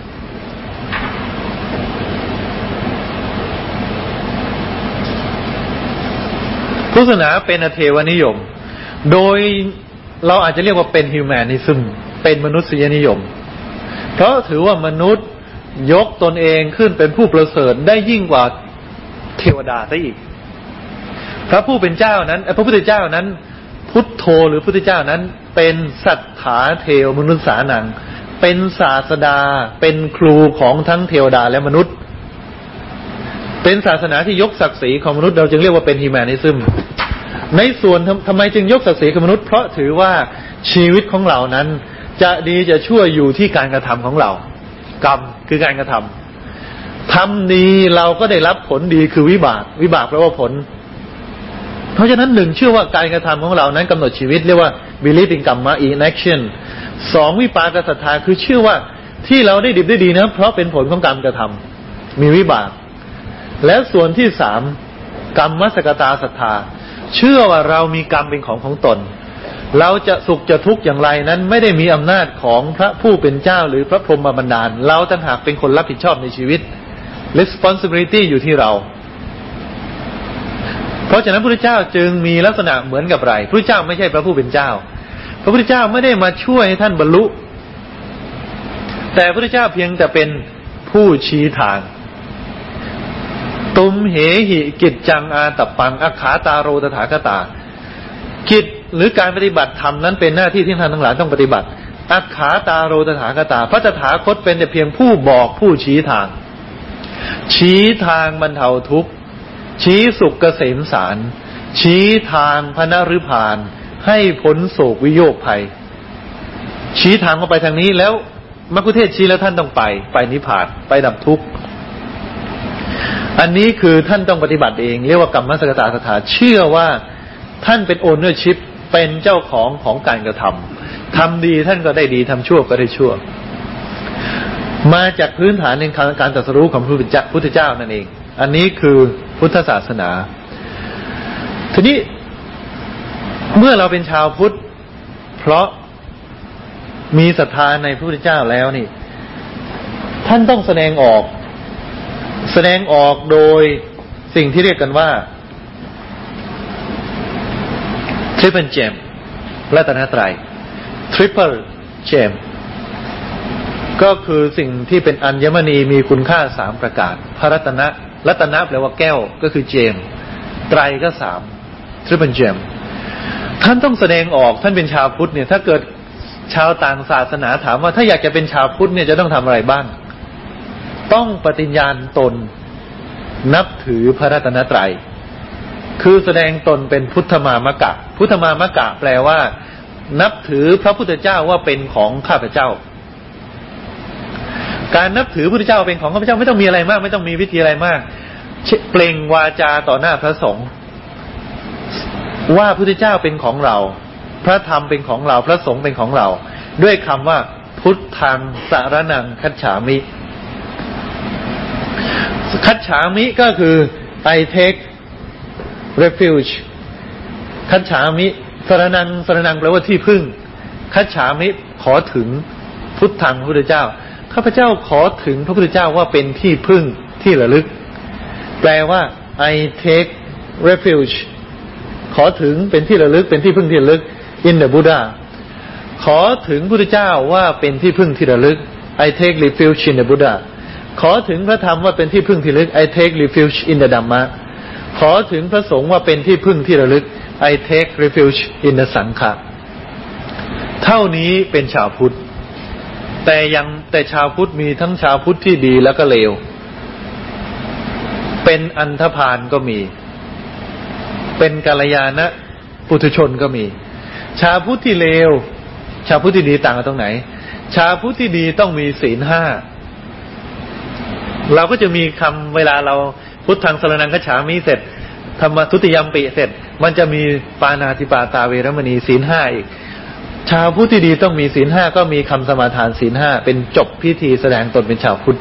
พุทธศาสนาเป็นอเทวนิยมโดยเราอาจจะเรียกว่าเป็นฮิวแมนิซึมเป็นมนุษยนิยมเพราะถือว่ามนุษย์ยกตนเองขึ้นเป็นผู้ประเสริฐได้ยิ่งกว่าเทวดาซะอีกพระผู้เป็นเจ้านั้นพระพุทธเจ้านั้นพุทโธหรือพุทธเจ้านั้นเป็นสัทธาเทวมนุษย์สานังเป็นศาสดาเป็นครูของทั้งเทวดาและมนุษย์เป็นศาสนาที่ยกศักดิ์ศรีของมนุษย์เราจึงเรียกว่าเป็นฮิวแมนิซึมในส่วนทำไมจึงยกศักดิ์ศรีของมนุษย์เพราะถือว่าชีวิตของเรานั้นจะดีจะชั่วอยู่ที่การกระทำของเรากรรมคือการกระทำทำดีเราก็ได้รับผลดีคือวิบากวิบากแปลว่าผลเพราะฉะนั้นหนึ่งเชื่อว่าการกระทำของเรานั้นกำหนดชีวิตเรียกว่า belief in กรรมะ in action สองวิปากศรัทธาคือเชื่อว่าที่เราได้ดิบได้ดีนะเพราะเป็นผลของกรรมกระทำมีวิบากแล้วส่วนที่สามกรรมสกตาศรัทธาเชื่อว่าเรามีกรรมเป็นของของตนเราจะสุขจะทุกข์อย่างไรนั้นไม่ได้มีอำนาจของพระผู้เป็นเจ้าหรือพระพรหมบันดาลเราต่างหากเป็นคนรับผิดชอบในชีวิต responsibility อยู่ที่เราเพราะฉะนั้นพระพุทธเจ้าจึงมีลักษณะเหมือนกับไรพระพุทธเจ้าไม่ใช่พระผู้เป็นเจ้าพระพุทธเจ้าไม่ได้มาช่วยให้ท่านบรรลุแต่พระพุทธเจ้าเพียงแต่เป็นผู้ชี้ทางตุมเหหิกิจจังอาตัปปังอัคขาตาโรตถาคตากิจหรือการปฏิบัติธรรมนั้นเป็นหน้าที่ที่ท่านทั้งหลายต้องปฏิบัติอัคขาตาโรตถาคตาพระตถาคตเป็นแต่เพียงผู้บอกผู้ชี้ทางชี้ทางบรรเทาทุกข์ชี้สุขเกษมสารชี้ทางพระนฤพานให้พ้นโศกวิโยคภัยชี้ทางเข้าไปทางนี้แล้วมรรคุเทศชี้แล้วท่านต้องไปไปนิพพานไปดับทุกข์อันนี้คือท่านต้องปฏิบัติเองเรียกว่ากรรมสกตาศรัทธาเชื่อว่าท่านเป็นโอนเนอร์ชิพเป็นเจ้าของของการกระทำทำดีท่านก็ได้ดีทำชั่วก็ได้ชั่วมาจากพื้นฐานในการตรัสรู้ของพระพุทธเจ้านั่นเองอันนี้คือพุทธศาสนาทีนี้เมื่อเราเป็นชาวพุทธเพราะมีศรัทธาในพระพุทธเจ้าแล้วนี่ท่านต้องแสดงออกแสดงออกโดยสิ่งที่เรียกกันว่า Triple Gem รัตนตรัย Triple Gem ก็คือสิ่งที่เป็นอัญมณีมีคุณค่าสามประการพระรัตนะรัตนะแปลว่าแก้วก็คือเจมไตรก็สาม Triple Gem ท่านต้องแสดงออกท่านเป็นชาวพุทธเนี่ยถ้าเกิดชาวต่างศาสนาถามว่าถ้าอยากจะเป็นชาวพุทธเนี่ยจะต้องทำอะไรบ้างต้องปฏิญญาณตนนับถือพระรัตนตรัยคือแสดงตนเป็นพุทธมามกะพุทธมามกะแปลว่านับถือพระพุทธเจ้าว่าเป็นของข้าพเจ้าการนับถือพระพุทธเจ้าเป็นของข้าพเจ้าไม่ต้องมีอะไรมากไม่ต้องมีวิธีอะไรมากเปล่งวาจาต่อหน้าพระสงฆ์ว่าพระพุทธเจ้าเป็นของเราพระธรรมเป็นของเราพระสงฆ์เป็นของเราด้วยคำว่าพุทธังสรณังคัจฉามิคัจฉามิก็คือ I take refuge คัจฉามิสรณังสรณังแปลว่าที่พึ่งคัจฉามิขอถึงพุทธังพระพุทธเจ้าข้าพเจ้าขอถึงพระพุทธเจ้าว่าเป็นที่พึ่งที่ระลึกแปลว่า I take refuge ขอถึงเป็นที่ระลึกเป็นที่พึ่งที่ระลึก in the Buddha ขอถึงพระพุทธเจ้าว่าเป็นที่พึ่งที่ระลึก I take refuge in the Buddha ขอถึงพระธรรมว่าเป็นที่พึ่งที่ระลึก I take refuge in the Dhamma ขอถึงพระสงฆ์ว่าเป็นที่พึ่งที่ระลึก I take refuge in the Sangha เท่านี้เป็นชาวพุทธแต่ยังแต่ชาวพุทธมีทั้งชาวพุทธที่ดีแล้วก็เลวเป็นอันธพาลก็มีเป็นกัลยาณปุถุชนก็มีชาวพุทธที่เลวชาวพุทธที่ดีต่างกันตรงไหนชาวพุทธที่ดีต้องมีศีลห้าเราก็จะมีคำเวลาเราพุทธังสรณังคัจฉามิเสร็จธรรมทุติยมปิเสร็จมันจะมีปาณาติปาตาเวรมณีศีลห้าอีกชาวพุทธที่ดีต้องมีศีลห้าก็มีคำสมาทานศีลห้าเป็นจบพิธีแสดงตนเป็นชาวพุทธ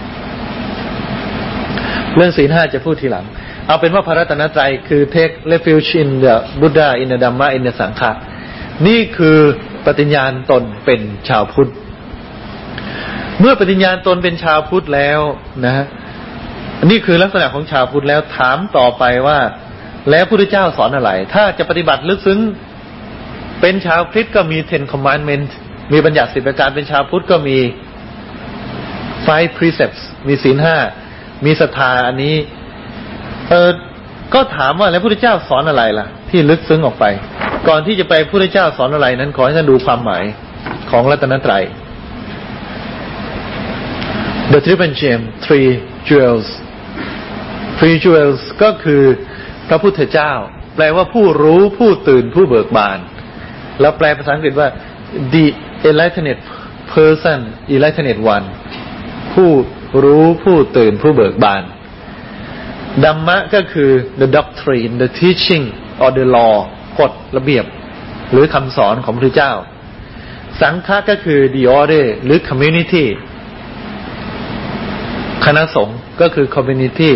เรื่องศีลห้าจะพูดทีหลังเอาเป็นว่าพระรัตนตรัยคือ take refuge in the Buddha in the Dhamma in the Sangha นี่คือปฏิญญาณตนเป็นชาวพุทธเมื่อปฏิญญาณตนเป็นชาวพุทธแล้วนะฮะนี่คือลักษณะของชาวพุทธแล้วถามต่อไปว่าแล้วพระพุทธเจ้าสอนอะไรถ้าจะปฏิบัติลึกซึ้งเป็นชาวคริสต์ก็มี Ten Commandments มีบัญญัติสิบประการเป็นชาวพุทธก็มี Five Precepts มีศีลห้ามีศรัทธาอันนี้เออก็ถามว่าแล้วพระพุทธเจ้าสอนอะไรล่ะที่ลึกซึ้งออกไปก่อนที่จะไปพระพุทธเจ้าสอนอะไรนั้นขอให้ท่านดูความหมายของรัตนตรัย The Triple Gem Three Jewels Three Jewels ก็คือพระพุทธเจ้าแปลว่าผู้รู้ผู้ตื่นผู้เบิกบานแล้วแปลภาษาอังกฤษว่า the enlightened person enlightened one ผู้รู้ผู้ตื่นผู้เบิกบานดัมมะก็คือ the doctrine the teaching or the law กฎระเบียบหรือคำสอนของพระพุทธเจ้าสังฆะก็คือ the order หรือ community คณะสงฆ์ก็คือ community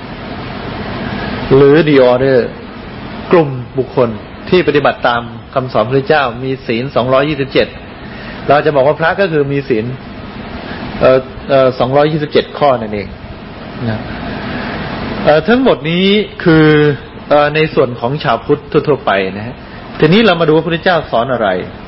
หรือ the order กลุ่มบุคคลที่ปฏิบัติตามคำสอนพระเจ้ามีศีลสองร้อยยี่สิบเจ็ดเราจะบอกว่าพระก็คือมีศีลเอ่อเอ่อสองร้อยยี่สิบเจ็ดข้อนั่นเองนะเอ่อทั้งหมดนี้คือเอ่อในส่วนของชาวพุทธทั่วๆไปนะฮะทีนี้เรามาดูว่าพระพุทธเจ้าสอนอะไร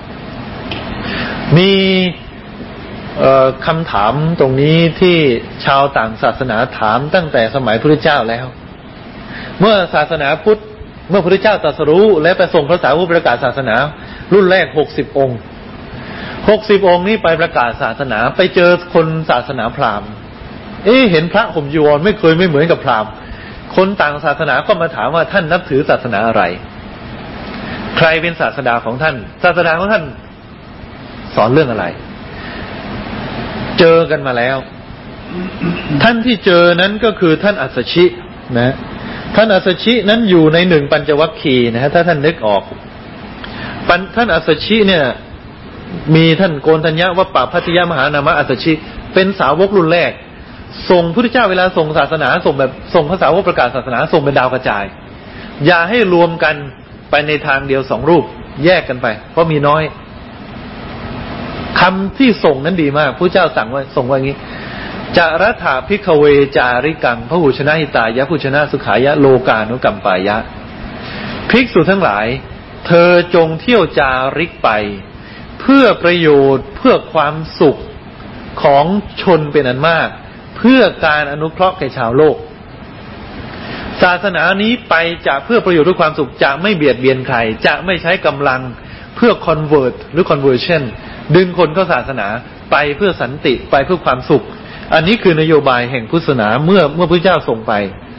มีเอ่อคำถามตรงนี้ที่ชาวต่างศาสนาถามตั้งแต่สมัยพระพุทธเจ้าแล้วเมื่อศาสนาพุทธเมื่อพระพุทธเจ้าตรัสรู้และไปส่งพระสาวกประกาศศาสนารุ่นแรกหกสิบองค์หกสิบองค์นี้ไปประกาศศาสนาไปเจอคนศาสนาพราหมณ์เอ๊ะเห็นพระห่มจีวรไม่เคยไม่เหมือนกับพราหมณ์คนต่างศาสนาก็มาถามว่าท่านนับถือศาสนาอะไรใครเป็นศาสดาของท่านศาสดาของท่านสอนเรื่องอะไรเจอกันมาแล้วท่านที่เจอนั้นก็คือท่านอัสสชินะท่านอัสสชินั้นอยู่ในหนึ่งปัญจวัคคีย์นะฮะถ้าท่านนึกออกท่านอัสสชิเนี่ยมีท่านโกณฑัญญะวัปปะพัทยมหานามะอัสสชิเป็นสาวกรุ่นแรกส่งพุทธเจ้าเวลาส่งศาสนาส่งแบบส่งภาษาวกประกาศศาสนาส่งเป็นดาวกระจายอย่าให้รวมกันไปในทางเดียวสองรูปแยกกันไปเพราะมีน้อยคำที่ส่งนั้นดีมากพุทธเจ้าสั่งว่าส่งว่าอย่างนี้จารัฐาภิกขเวจาริกังพหุชนะหิตายะพุชนะสุขายะโลกานุกัมปายะภิกษุทั้งหลายเธอจงเที่ยวจาริกไปเพื่อประโยชน์เพื่อความสุขของชนเป็นอันมากเพื่อการอนุเคราะห์แก่ชาวโลกศาสนานี้ไปจะเพื่อประโยชน์ด้วยความสุขจะไม่เบียดเบียนใครจะไม่ใช้กำลังเพื่อ convert หรือ conversion ดึงคนเข้าศาสนาไปเพื่อสันติไปเพื่อความสุขอันนี้คือนโยบายแห่งพุทธศาสนาเมื่อเมื่อพระเจ้าส่งไป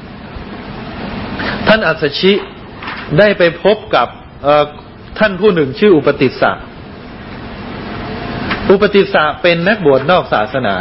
ท่านอัสสชิได้ไปพบกับท่านผู้หนึ่งชื่ออุปติสสะอุปติสสะเป็นนักบวชนอกศาสนา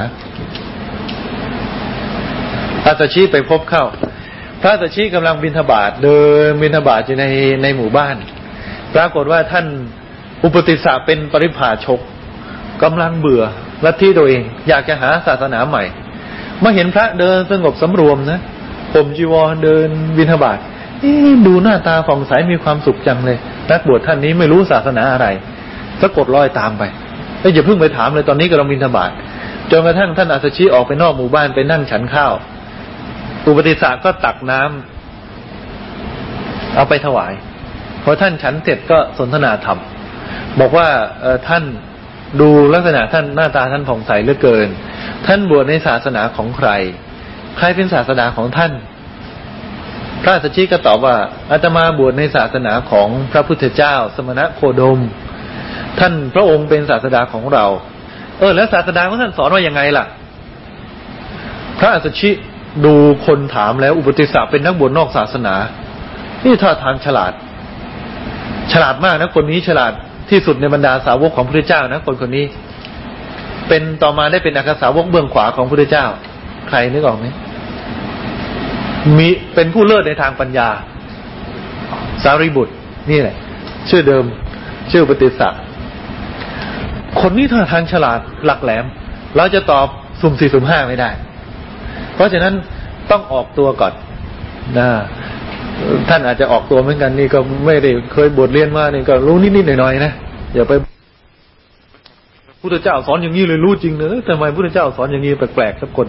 อัสสชิไปพบเข้าพระอัสสชิกำลังบิณฑบาตเดินบิณฑบาตอยู่ในในหมู่บ้านปรากฏว่าท่านอุปติสสะเป็นปริพาชกกำลังเบื่อลัทธิตัวเองอยากจะหาศาสนาใหม่มาเห็นพระเดินสงบสำรวมนะห่มจีวรเดินบิณฑบาตดูหน้าตาผ่องใสมีความสุขจังเลยนักบวชท่านนี้ไม่รู้ศาสนาอะไรสะกดรอยตามไปเอ้ยอย่าเพิ่งไปถามเลยตอนนี้กำลังบิณฑบาตจนกระทั่งท่านอัสสชิออกไปนอกหมู่บ้านไปนั่งฉันข้าวอุปติสสะก็ตักน้ำเอาไปถวายพอท่านฉันเสร็จก็สนทนาธรรมบอกว่าเอ่อท่านดูลักษณะท่านหน้าตาท่านผ่องใสเหลือเกินท่านบวชในศาสนาของใครใครเป็นศาสดาของท่านพระอัสสชิก็ตอบว่าอาตมาบวชในศาสนาของพระพุทธเจ้าสมณโคดมท่านพระองค์เป็นศาสดาของเราเออแล้วศาสดาของท่านสอนว่ายังไงล่ะพระอัสสชิดูคนถามแล้วอุปติสสะเป็นนักบวชนอกศาสนานี่ท่าทางฉลาดฉลาดมากนะคนนี้ฉลาดที่สุดในบรรดาสาวกของพระพุทธเจ้านะคนคนนี้เป็นต่อมาได้เป็นอัครสาวกเบื้องขวาของพระพุทธเจ้าใครนึกออกไหมมีเป็นผู้เลิศในทางปัญญาสารีบุตรนี่แหละชื่อเดิมชื่ออุปติสสะคนนี้ท่าทางฉลาดหลักแหลมเราจะตอบสุ่มสี่สุ่มห้าไม่ได้เพราะฉะนั้นต้องออกตัวก่อนนะท่านอาจจะออกตัวเหมือนกันนี่ก็ไม่ได้เคยบวชเรียนมานี่ก็รู้นิดๆหน่อยๆนะอย่าไปพุทธเจ้าสอนอย่างนี้เลยรู้จริงเนอะทำไมพุทธเจ้าสอนอย่างนี้แปลกๆสักคน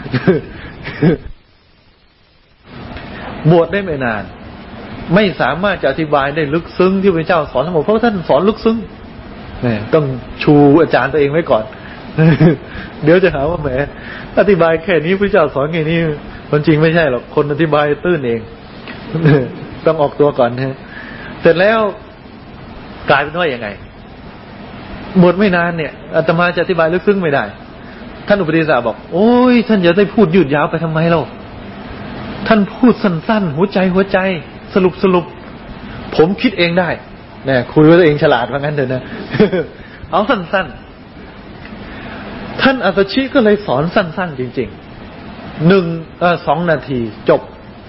บวชได้ไม่นานไม่สามารถจะอธิบายได้ลึกซึ้งที่พระเจ้าสอนทั้งหมดเพราะท่านสอนลึกซึ้งเนี่ยต้องชูอาจารย์ตัวเองไว้ก่อนเดี๋ยวจะหาว่าแหมอธิบายแค่นี้พระเจ้าสอนแค่นี้มันจริงไม่ใช่หรอกคนอธิบายตื้นเองต้องออกตัวก่อนนะเสร็จแล้วกลายเป็นว่าอย่างไงบวชไม่นานเนี่ยอาตมาจะอธิบายลึกซึ้งไม่ได้ท่านอุปติสสะบอกโอ้ยท่านอย่าได้พูดยืดยาวไปทำไมเล่าท่านพูดสั้นๆหัวใจหัวใจสรุปสรุปผมคิดเองได้เนี่ยคุยว่าตัวเองฉลาดว่างั้นเถอะนะเอาสั้นๆท่านอัสสชิก็เลยสอนสั้นๆจริงๆหนึ่งเอ่อสองนาทีจบ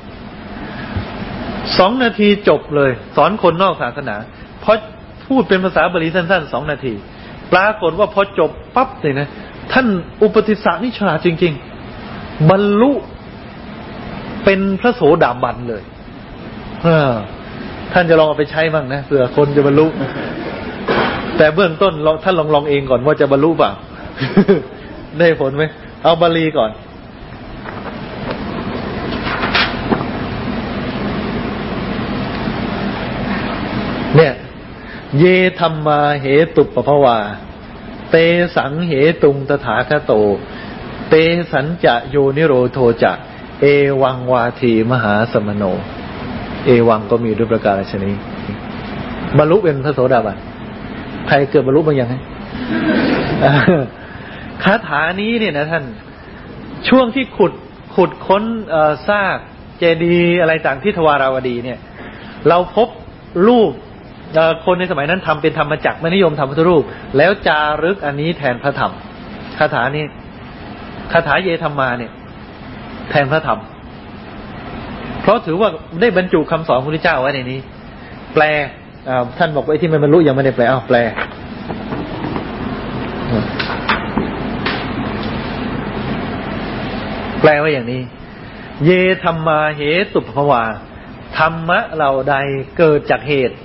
สองนาทีจบเลยสอนคนนอกศาสนาเพราะพูดเป็นภาษาบาลีสั้นๆสองนาทีปรากฏว่าพอจบปั๊บเลยนะท่านอุปติสสะนี่ฉลาดจริงๆบรรลุเป็นพระโสดาบันเลยเออท่านจะลองเอาไปใช้บ้างนะเผื่อคนจะบรรลุแต่เบื้องต้นท่านลองลองเองก่อนว่าจะบรรลุเปล่า ได้ผลไหมเอาบาลีก่อนเนี่ยเยธัมมาเหตุปภวาเตสังเหตุงตถาคโตเตสัญจะโยนิโรโทจะเอวังวาทีมหาสมโนเอวังก็มีด้วยประการฉะนี้บรรลุเป็นพระโสดาบันใครเกิดบรรลุบ้างยังไงคาถานี้เนี่ยนะท่านช่วงที่ขุดขุดค้นซากเจดีย์อะไรต่างที่ทวาราวดีเนี่ยเราพบรูปคนในสมัยนั้นทำเป็นธรรมจักรไม่นิยมทำพุทธรูปแล้วจารึกอันนี้แทนพระธรรมคาถานี้คาถาเยธัมมาเนี่ยแทนพระธรรมเพราะถือว่าได้บรรจุคำสอนของพระพุทธเจ้าไว้ในนี้แปลท่านบอกว่าที่มันบรรลุยังไม่ได้แปลอ้าวแปลแปลว่าอย่างนี้เยธัมมาเหตุปภวาธรรมะเหล่าใดเกิดจากเหตุ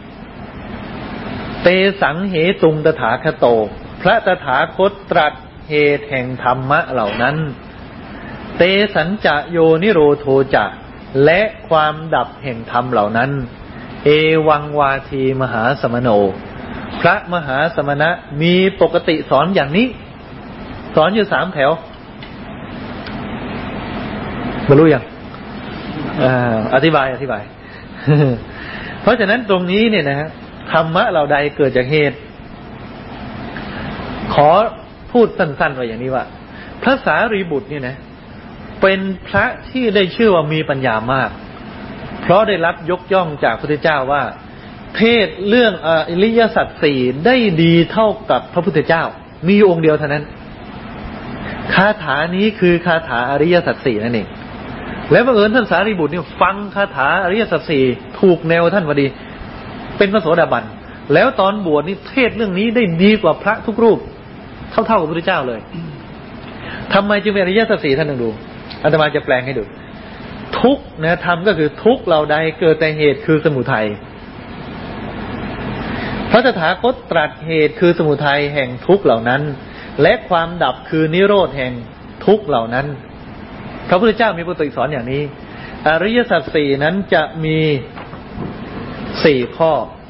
เตสังเหตุงตถาคโตพระตถาคตตรัสเหตุแห่งธรรมะเหล่านั้นเตสัญจะโยนิโรโทจะและความดับแห่งธรรมเหล่านั้นเอวังวาทีมหาสมโนพระมหาสมณะมีปกติสอนอย่างนี้สอนอยู่สามแถวบรรลุยังอ่าอธิบายอธิบาย เพราะฉะนั้นตรงนี้เนี่ยนะฮะธรรมะเหล่าใดเกิดจากเหตุขอพูดสั้นๆไว้อย่างนี้ว่าพระสารีบุตรเนี่ยนะเป็นพระที่ได้ชื่อว่ามีปัญญามากเพราะได้รับยกย่องจากพระพุทธเจ้าว่าเทศเรื่องอริยสัจสี่ได้ดีเท่ากับพระพุทธเจ้ามีองค์เดียวเท่านั้นคาถานี้คือคาถาอริยสัจสี่นั่นเองแล้วบังเอิญท่านสารีบุตรเนี่ยฟังคาถาอริยสัจสี่ถูกแนวท่านพอดีเป็นพระโสดาบันแล้วตอนบวชนี่เทศเรื่องนี้ได้ดีกว่าพระทุกรูปเท่าๆกับพระพุทธเจ้าเลยทำไมจึงเป็นอริยสัจสี่ท่านลองดูอาตมาจะแปลงให้ดูทุกข์นะธรรมก็คือทุกข์เหล่าใดเกิดแต่เหตุคือสมุทัยพระตถาคตตรัสเหตุคือสมุทัยแห่งทุกข์เหล่านั้นและความดับคือนิโรธแห่งทุกข์เหล่านั้นพระพุทธเจ้ามีปกติสอนอย่างนี้อริยสัจสี่นั้นจะมีสี่ข้อ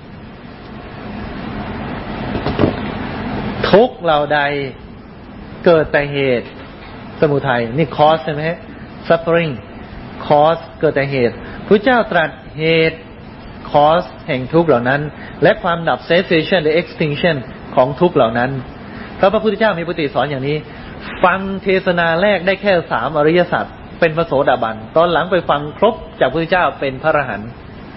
ทุกข์เหล่าใดเกิดแต่เหตุสมุทัยนี่ cause ใช่ไหม suffering cause เกิดแต่เหตุพระเจ้าตรัสเหตุ cause แห่งทุกข์เหล่านั้นและความดับ cessation หรือ extinction ของทุกข์เหล่านั้นพระพุทธเจ้ามีปกติสอนอย่างนี้ฟังเทศนาแรกได้แค่สามอริยสัจเป็นพระโสดาบันตอนหลังไปฟังครบจากพระพุทธเจ้าเป็นพระอรหันต์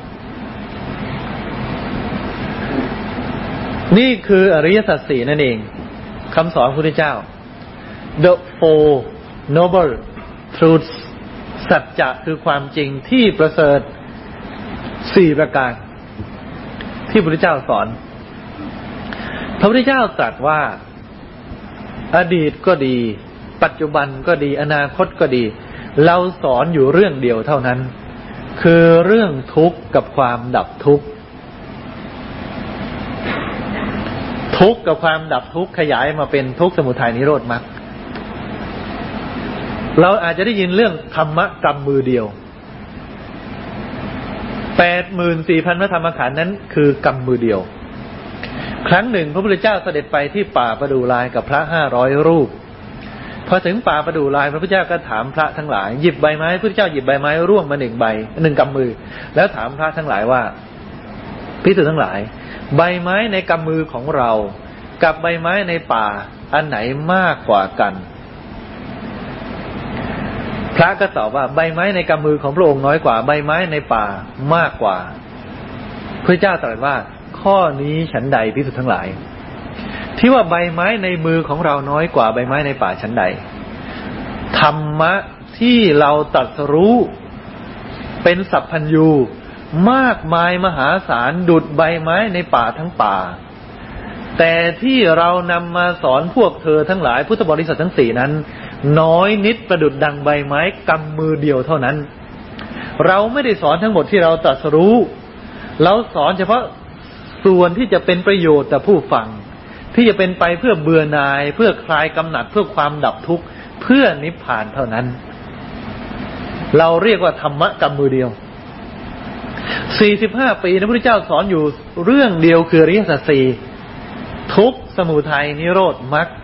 นี่คืออริยสัจสี่นั่นเองคำสอนพระพุทธเจ้า The Four Noble Truths สัจจะคือความจริงที่ประเสริฐสี่ประการที่พระพุทธเจ้าสอนพระพุทธเจ้าตรัสว่าอดีตก็ดีปัจจุบันก็ดีอนาคตก็ดีเราสอนอยู่เรื่องเดียวเท่านั้นคือเรื่องทุกข์กับความดับทุกข์ทุกข์กับความดับทุกข์ขยายมาเป็นทุกข์สมุทัยนิโรธมรรคเราอาจจะได้ยินเรื่องธรรมะกรรมมือเดียว แปดหมื่นสี่พัน พระธรรมขันธ์นั้นคือกรรมมือเดียวครั้งหนึ่งพระพุทธเจ้าเสด็จไปที่ป่าประดู่ลายกับพระห้าร้อยรูปพอถึงป่าประดู่ลายพระพุทธเจ้าก็ถามพระทั้งหลายหยิบใบไม้พระพุทธเจ้าหยิบใบไม้ร่วงมาหนึ่งใบหนึ่งกำมือแล้วถามพระทั้งหลายว่าภิกษุทั้งหลายใบไม้ในกำมือของเรากับใบไม้ในป่าอันไหนมากกว่ากันพระก็ตอบว่าใบไม้ในกำมือของพระองค์น้อยกว่าใบไม้ในป่ามากกว่าพระเจ้าตรัสว่าข้อนี้ฉันใดภิกษุทั้งหลายที่ว่าใบไม้ในมือของเราน้อยกว่าใบไม้ในป่าฉันใดธรรมะที่เราตรัสรู้เป็นสัพพัญญูมากมายมหาศาลดุจใบไม้ในป่าทั้งป่าแต่ที่เรานำมาสอนพวกเธอทั้งหลายพุทธบริษัททั้งสี่นั้นน้อยนิดประดุจดังใบไม้กำมือเดียวเท่านั้นเราไม่ได้สอนทั้งหมดที่เราตรัสรู้เราสอนเฉพาะส่วนที่จะเป็นประโยชน์ต่อผู้ฟังที่จะเป็นไปเพื่อเบื่อหน่ายเพื่อคลายกำหนัดเพื่อความดับทุกข์เพื่อนิพพานเท่านั้นเราเรียกว่าธรรมะกำมือเดียวสี่สิบห้าปีพระพุทธเจ้าสอนอยู่เรื่องเดียวคืออริยสัจสี่ทุกข์สมุทัยนิโรธมรรค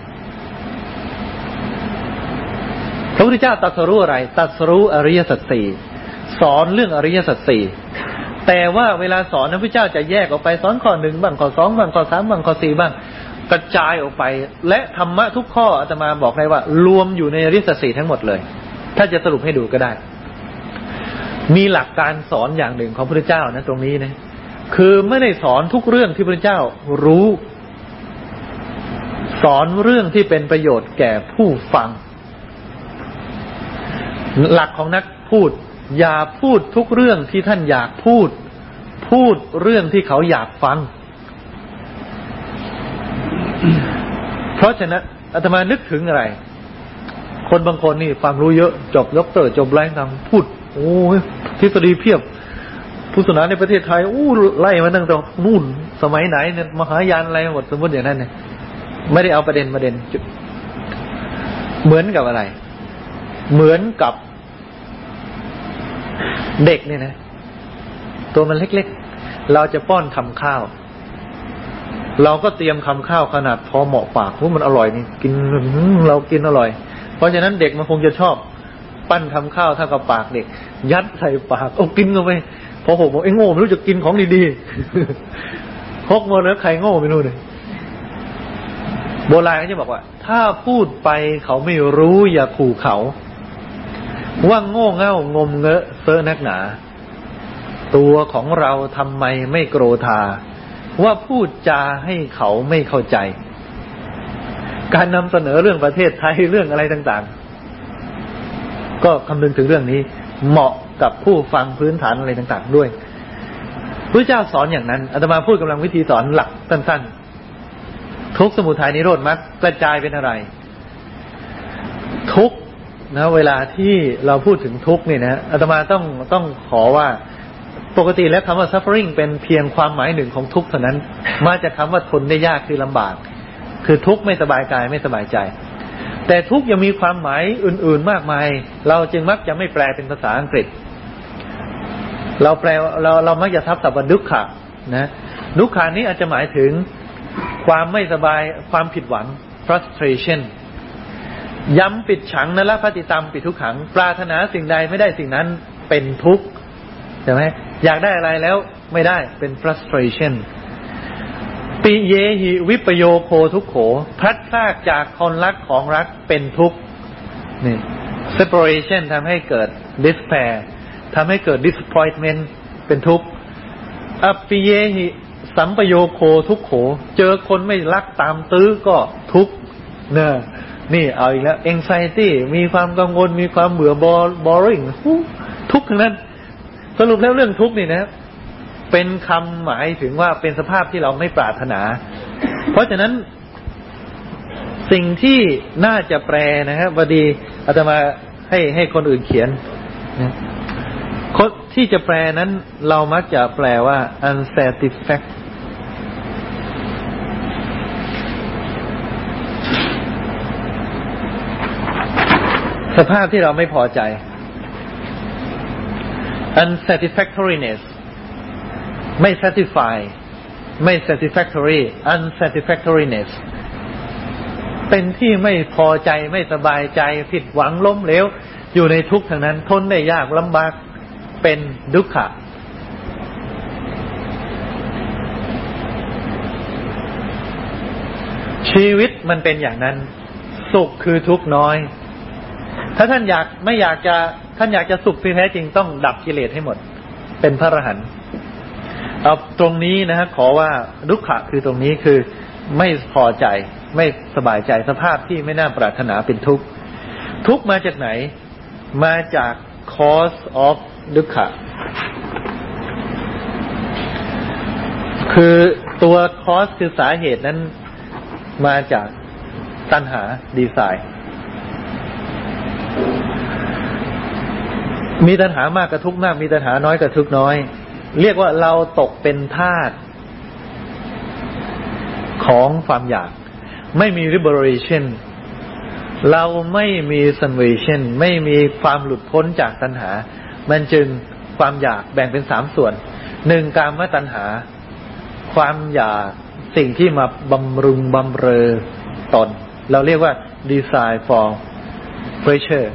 พระพุทธเจ้าตรัสรู้อะไรตรัสรู้อริยสัจสี่สอนเรื่องอริยสัจสี่แต่ว่าเวลาสอนพระพุทธเจ้าจะแยกออกไปสอนข้อหนึ่งบ้างข้อสองบ้างข้อสามบ้างข้อสี่บ้างกระจายออกไปและธรรมะทุกข้ออาตมาบอกได้ว่ารวมอยู่ในอริยสัจสี่ทั้งหมดเลยถ้าจะสรุปให้ดูก็ได้มีหลักการสอนอย่างหนึ่งของพระพุทธเจ้านะตรงนี้นะคือไม่ได้สอนทุกเรื่องที่พระพุทธเจ้ารู้สอนเรื่องที่เป็นประโยชน์แก่ผู้ฟังหลักของนักพูดอย่าพูดทุกเรื่องที่ท่านอยากพูดพูดเรื่องที่เขาอยากฟังเพราะฉะนั้นอาตมานึกถึงอะไรคนบางคนนี่ความรู้เยอะจบด็อกเตอร์จบอะไรต่างพูดโอ้ยทฤษฎีเพียบพุทธศาสนาในประเทศไทยอู้ไล่มาตั้งแต่นู่นสมัยไหนเนี่ยมหายานอะไรหมดสมมติอย่างนั้นเนี่ยไม่ได้เอาประเด็นประเด็นเหมือนกับอะไรเหมือนกับเด็กเนี่ยนะตัวมันเล็กๆเราจะป้อนคำข้าวเราก็เตรียมคำข้าวขนาดพอเหมาะปากเพราะมันอร่อยนี่กินเรากินอร่อยเพราะฉะนั้นเด็กมันคงจะชอบปั้นคำข้าวเท่ากับปากเด็กยัดใส่ปากเอากินเข้าไปพอหกบอกไอ้โง่ไม่รู้จะกินของดีๆ หกมาแล้วใครโง่ไม่รู้เลยโบราณก็จะบอกว่าถ้าพูดไปเขาไม่รู้อย่าขู่เขาว่าโง่เง่างมเงอะเซอะนักหนาตัวของเราทำไมไม่โกรธาว่าพูดจาให้เขาไม่เข้าใจการนำเสนอเรื่องประเทศไทยเรื่องอะไรต่างๆก็คำนึงถึงเรื่องนี้เหมาะกับผู้ฟังพื้นฐานอะไรต่างๆด้วยพระเจ้าสอนอย่างนั้นอาตมาพูดกำลังวิธีสอนหลักสั้นๆทุกข์สมุทัยนิโรธมรรคกระจายเป็นอะไรทุกข์นะเวลาที่เราพูดถึงทุกข์เนี่ยนะอาตมาต้องต้องขอว่าปกติแล้วคำว่า suffering เป็นเพียงความหมายหนึ่งของทุกข์เท่านั้นมาจากคำว่าทนได้ยากคือลำบากคือทุกข์ไม่สบายกายไม่สบายใจแต่ทุกข์ยังมีความหมายอื่นๆมากมายเราจึงมักจะไม่แปลเป็นภาษาอังกฤษเราแปลเราเรามักจะทับศัพท์ว่าดุขะนะดุขานี้อาจจะหมายถึงความไม่สบายความผิดหวัง frustration ย้ำปิดฉังนละพติตามปิดทุกขังปรารถนาสิ่งใดไม่ได้สิ่งนั้นเป็นทุกข์ใช่ไหมอยากได้อะไรแล้วไม่ได้เป็น frustration ปิเยหิวิปโยโคทุกโขพลัดพรากจากคนรักของรักเป็นทุกข์นี่ separation ทำให้เกิด despair ทำให้เกิด disappointment เป็นทุกข์อปิเยหิสัมปโยโคทุกโขเจอคนไม่รักตามตื้อก็ทุกข์เนอะนี่เอาอีกแล้ว anxiety มีความกังวลมีความเบื่อ boring ทุกข์ทั้งนั้นสรุปแล้วเรื่องทุกข์นี่นะเป็นคำหมายถึงว่าเป็นสภาพที่เราไม่ปรารถนาเพราะฉะนั้นสิ่งที่น่าจะแปลนะครับพอดีอาตมาให้ให้คนอื่นเขียนนะคนที่จะแปลนั้นเรามักจะแปลว่า unsatisfactoryสภาพที่เราไม่พอใจ unsatisfactoriness ไม่ satisfy ไม่ satisfactory unsatisfactoriness เป็นที่ไม่พอใจไม่สบายใจผิดหวังล้มเหลวอยู่ในทุกข์ทั้งนั้นทนได้ยากลำบากเป็นดุขะชีวิตมันเป็นอย่างนั้นสุขคือทุกข์น้อยถ้าท่านอยากไม่อยากจะท่านอยากจะสุขที่แท้จริงต้องดับกิเลสให้หมดเป็นพระอรหันต์เอาตรงนี้นะฮะขอว่าดุขะคือตรงนี้คือไม่พอใจไม่สบายใจสภาพที่ไม่น่าปรารถนาเป็นทุกข์ทุกข์มาจากไหนมาจาก cause of ดุขะคือตัว cause คือสาเหตุนั้นมาจากตัณหาดีไซน์มีตัณหามากกระทุกข์มากมีตัณหาน้อยกระทุกข์น้อยเรียกว่าเราตกเป็นทาสของความอยากไม่มี liberation เราไม่มี salvation ไม่มีความหลุดพ้นจากตัณหามันจึงความอยากแบ่งเป็นสามส่วนหนึ่งกามตัณหาความอยากสิ่งที่มาบำรุงบำเรอตนเราเรียกว่า desire for pleasure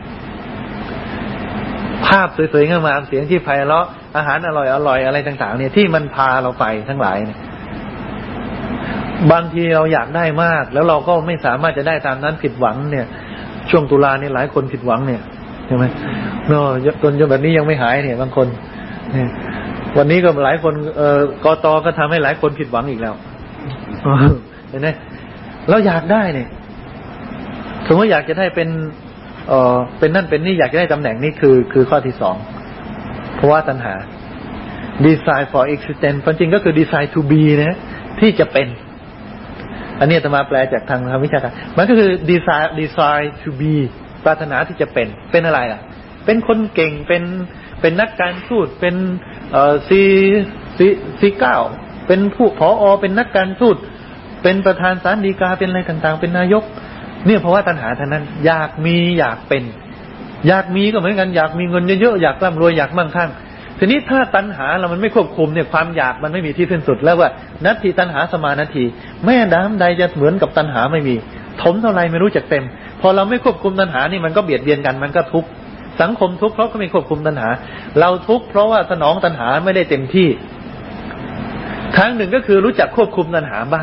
ภาพสวยๆงามๆเสียงที่ไพเราะอาหารอร่อยๆอะไรต่างๆเนี่ยที่มันพาเราไปทั้งหลายเนี่ยบางทีเราอยากได้มากแล้วเราก็ไม่สามารถจะได้ตามนั้นผิดหวังเนี่ยช่วงตุลาเนี่ยหลายคนผิดหวังเนี่ยใช่ไหมเนาะจนจนแบบนี้ยังไม่หายเนี่ยบางคนเนี่ยวันนี้ก็หลายคนเอ่อกตก็ทำให้หลายคนผิดหวังอีกแล้วเห็นไหมเราอยากได้เนี่ยสมมติอยากจะได้เป็นเอ่อเป็นนั่นเป็นนี่อยากจะได้ตำแหน่งนี่คือคือข้อที่สองเพราะว่าตัณหา desire for existence จริงก็คือ desire to be นะที่จะเป็นอันนี้อาตมาแปลจากทางทางวิชาการมันก็คือ desire desire to be ปรารถนาที่จะเป็นเป็นอะไรล่ะเป็นคนเก่งเป็นเป็นนักการทูตเป็นเอ่อซีซีซีเก้าเป็นผู้ผอ.เป็นนักการทูตเป็นประธานศาลฎีกาเป็นอะไรต่างๆเป็นนายกเนี่ยเพราะว่าตัณหาท่านั้นอยากมีอยากเป็นอยากมีก็เหมือนกันอยากมีเงินเยอะๆอยากร่ำรวยอยากมั่งคั่งทีนี้ถ้าตัณหาเรามันไม่ควบคุมเนี่ยความอยากมันไม่มีที่สิ้นสุดแล้วว่านัตถิตัณหาสมานัตถิแม่น้ำใดจะเหมือนกับตัณหาไม่มีถมเท่าไรไม่รู้จักเต็มพอเราไม่ควบคุมตัณหานี่มันก็เบียดเบียนกันมันก็ทุกข์สังคมทุกข์เพราะก็ไม่ควบคุมตัณหาเราทุกข์เพราะว่าสนองตัณหาไม่ได้เต็มที่ทางหนึ่งก็คือรู้จักควบคุมตัณหาบ้าง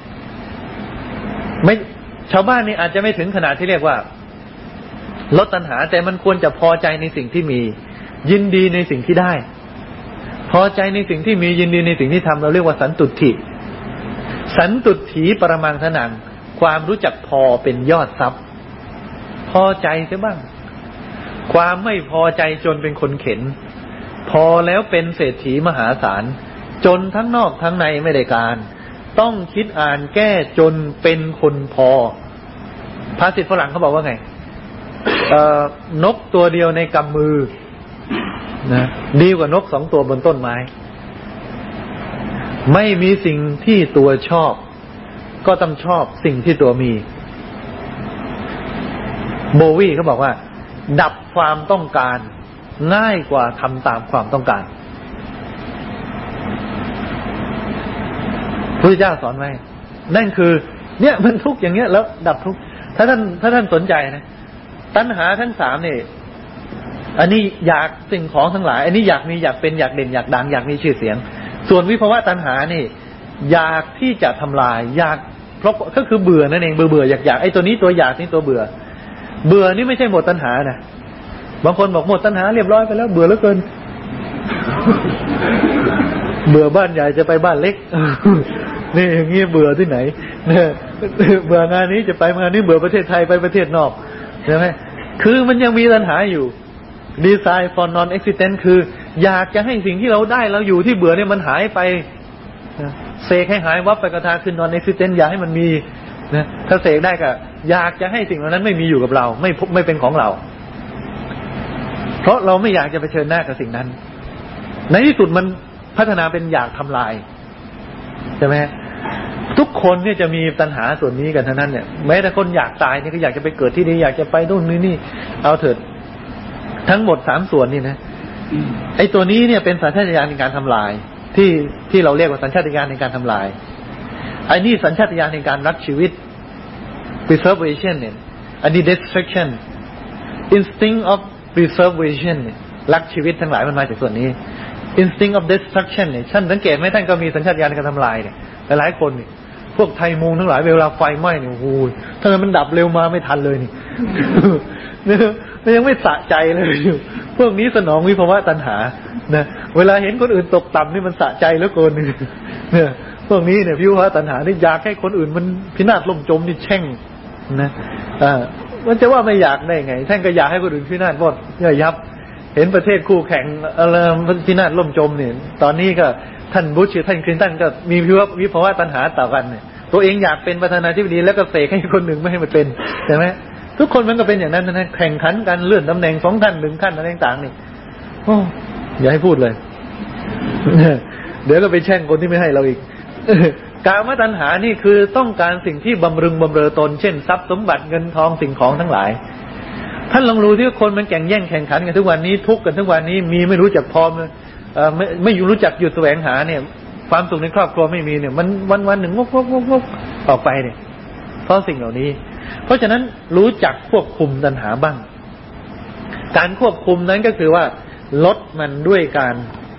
ไม่ชาวบ้านนี่อาจจะไม่ถึงขนาดที่เรียกว่าลดตัณหาแต่มันควรจะพอใจในสิ่งที่มียินดีในสิ่งที่ได้พอใจในสิ่งที่มียินดีในสิ่งที่ทำเราเรียกว่าสันตุถิสันตุถีปรมังทนังความรู้จักพอเป็นยอดทรัพย์พอใจใช่บ้างความไม่พอใจจนเป็นคนเข็นพอแล้วเป็นเศรษฐีมหาศาลจนทั้งนอกทั้งในไม่ได้การต้องคิดอ่านแก้จนเป็นคนพอภาษิตฝรั่งเขาบอกว่าไงเอ่อนกตัวเดียวในกำมือนะดีกว่านกสองตัวบนต้นไม้ไม่มีสิ่งที่ตัวชอบก็ต้องชอบสิ่งที่ตัวมีโบวี่เขาบอกว่าดับความต้องการง่ายกว่าทำตามความต้องการพระพุทธเจ้าสอนไว้นั่นคือเนี่ยมันทุกข์อย่างเงี้ยแล้วดับทุกข์ถ้าท่านถ้าท่านสนใจนะตัณหาทั้งสามเนี่ยอันนี้อยากสิ่งของทั้งหลายอันนี้อยากมีอยากเป็นอยากเด่นอยากดังอยากมีชื่อเสียงส่วนวิภวะตัณหานี่อยากที่จะทำลายอยากเพราะก็คือเบื่อนั่นเองเบื่อเบื่ออยากอยากไอ้ตัวนี้ตัวอยากนี่ตัวเบื่อเบื่อนี่ไม่ใช่หมดตัณหานะบางคนบอกหมดตัณหาเรียบร้อยไปแล้วเบื่อเหลือเกินเบื่อบ้านใหญ่จะไปบ้านเล็กนี่อย่างงี้เบื่อที่ไหนเนี่ยเบื่องานนี้จะไปงานนี้เบื่อประเทศไทยไปประเทศนอกใช่ไหมคือมันยังมีตัณหาอยู่ desire for non existence คืออยากจะให้สิ่งที่เราได้เราอยู่ที่เบื่อเนี่ยมันหายไปเสกให้หายวับไปกระทาขึ้น non existence อยากให้มันมีนะถ้าเสกได้ก็อยากจะให้สิ่งเหล่านั้นไม่มีอยู่กับเราไม่ไม่เป็นของเราเพราะเราไม่อยากจะเผชิญหน้ากับสิ่งนั้นในที่สุดมันพัฒนาเป็นอยากทำลายใช่ไหมทุกคนเนี่ยจะมีตัณหาส่วนนี้กันทั้งนั้นเนี่ยแม้แต่คนอยากตายเนี่ยก็อยากจะไปเกิดที่นี่อยากจะไปนู่นนี่นี่เอาเถิดทั้งหมดสามส่วนนี่นะไอ้ตัวนี้เนี่ยเป็นสัญชาตญาณในการทำลายที่ที่เราเรียกว่าสัญชาตญาณในการทำลายไอ้นี่สัญชาตญาณในการรักชีวิต preservation เนี่ยอันนี้ destruction instinct of preservation เนี่ยรักชีวิตทั้งหลายมันมาจากส่วนนี้ instinct of destruction เนี่ยท่านสังเกตไหมท่านก็มีสัญชาตญาณในการทำลายเนี่ยหลายคนนี่พวกไทยมุงทั้งหลายเวลาไฟไหม้เนี่ยโอ้โหถ้ามันดับเร็วมาไม่ทันเลยนี่เนี่ยยังไม่สะใจเลยพวกนี้สนองวิภวะตัณหานะเวลาเห็นคนอื่นตกต่ำนี่มันสะใจเหลือเกินเนี่ยพวกนี้เนี่ยวิภวะตัณหานี่อยากให้คนอื่นมันพินาศล่มจมนี่แช่งนะอ่ามันจะว่าไม่อยากได้ไงท่านก็อยากให้คนอื่นพินาศหมดย่อยยับเห็นประเทศคู่แข่งอะไรพินาศล่มจมเนี่ยตอนนี้ก็ท่านบุชท่านคลินตันก็มีวิภวะตัณหาต่อกันเนี่ยตัวเองอยากเป็นประธานาธิบดีแล้วก็เสกให้คนหนึ่งไม่ให้มันเป็นใช่ไหมทุกคนมันก็เป็นอย่างนั้นนะแข่งขันกันเลื่อนตำแหน่งสองขั้นหนึ่งขั้นอะไรต่างๆนี่โอ้อย่าให้พูดเลยเดี๋ยวก็ไปแช่งคนที่ไม่ให้เราอีกกามตัณหานี่คือต้องการสิ่งที่บำรุงบำเรอตนเช่นทรัพย์สมบัติเงินทองสิ่งของทั้งหลายท่านลองรู้ที่คนมันแข่งแย่งแข่งขันกันทุกวันนี้ทุกข์กันทุกวันนี้มีไม่รู้จักพอเอ่อไม่ไม่รู้จักหยุดแสวงหาเนี่ยความสุขในครอบครัวไม่มีเนี่ยมันวันวันหนึ่งงกงกงกออกไปเนี่ยเพราะสิ่งเหล่านี้เพราะฉะนั้นรู้จักควบคุมตัณหาบ้างการควบคุมนั้นก็คือว่าลดมันด้วยการ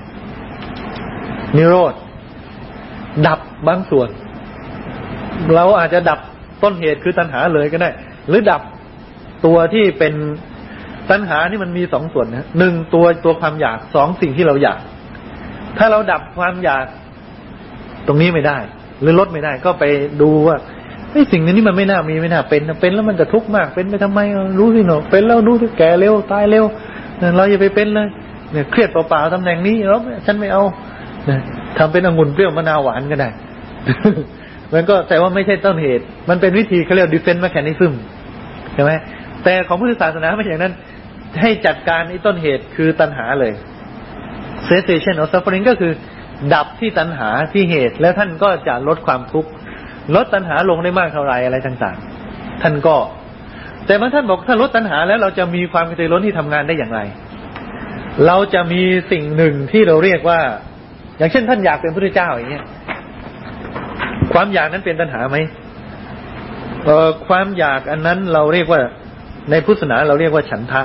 นิโรธดับบางส่วนเราอาจจะดับต้นเหตุคือตัณหาเลยก็ได้หรือดับตัวที่เป็นตัณหานี่มันมีสองส่วนนะหนึ่งตัวตัวความอยากสองสิ่งที่เราอยากถ้าเราดับความอยากตรงนี้ไม่ได้หรือลดไม่ได้ก็ไปดูว่าไอ้สิ่งนี้มันไม่น่ามีไม่น่าเป็นเป็นแล้วมันจะทุกข์มากเป็นไปทำไมรู้สิหนอเป็นแล้วรู้ที่แก่เร็วตายเร็วเราอย่าไปเป็นเลยเนี่ยเครียดเปล่าๆตำแหน่งนี้แล้วฉันไม่เอาเนี่ยทำเป็นองุ่นเปรี้ยวมะนาวหวานก็ได้ มันก็แต่ว่าไม่ใช่ต้นเหตุมันเป็นวิธีเขาเรียก defense mechanism ใช่ไหมแต่ของพุทธศาสนาไม่อย่างนั้นให้จัดการไอ้ต้นเหตุคือตัณหาเลย cessation of suffering ก็คือดับที่ตัณหาที่เหตุแล้วท่านก็จะลดความทุกข์ลดตัณหาลงได้มากเท่าไรอะไรต่างๆท่านก็แต่เมื่อท่านบอกถ้าลดตัณหาแล้วเราจะมีความกระตือรือร้นที่ทำงานได้อย่างไรเราจะมีสิ่งหนึ่งที่เราเรียกว่าอย่างเช่นท่านอยากเป็นพระพุทธเจ้าอย่างเงี้ยความอยากนั้นเป็นตัณหาไหมเอ่อความอยากอันนั้นเราเรียกว่าในพุทธศาสนาเราเรียกว่าฉันทะ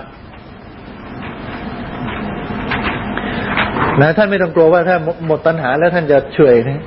นะท่านไม่ต้องกลัวว่าถ้าหมดตัณหาแล้วท่านจะเฉยนะ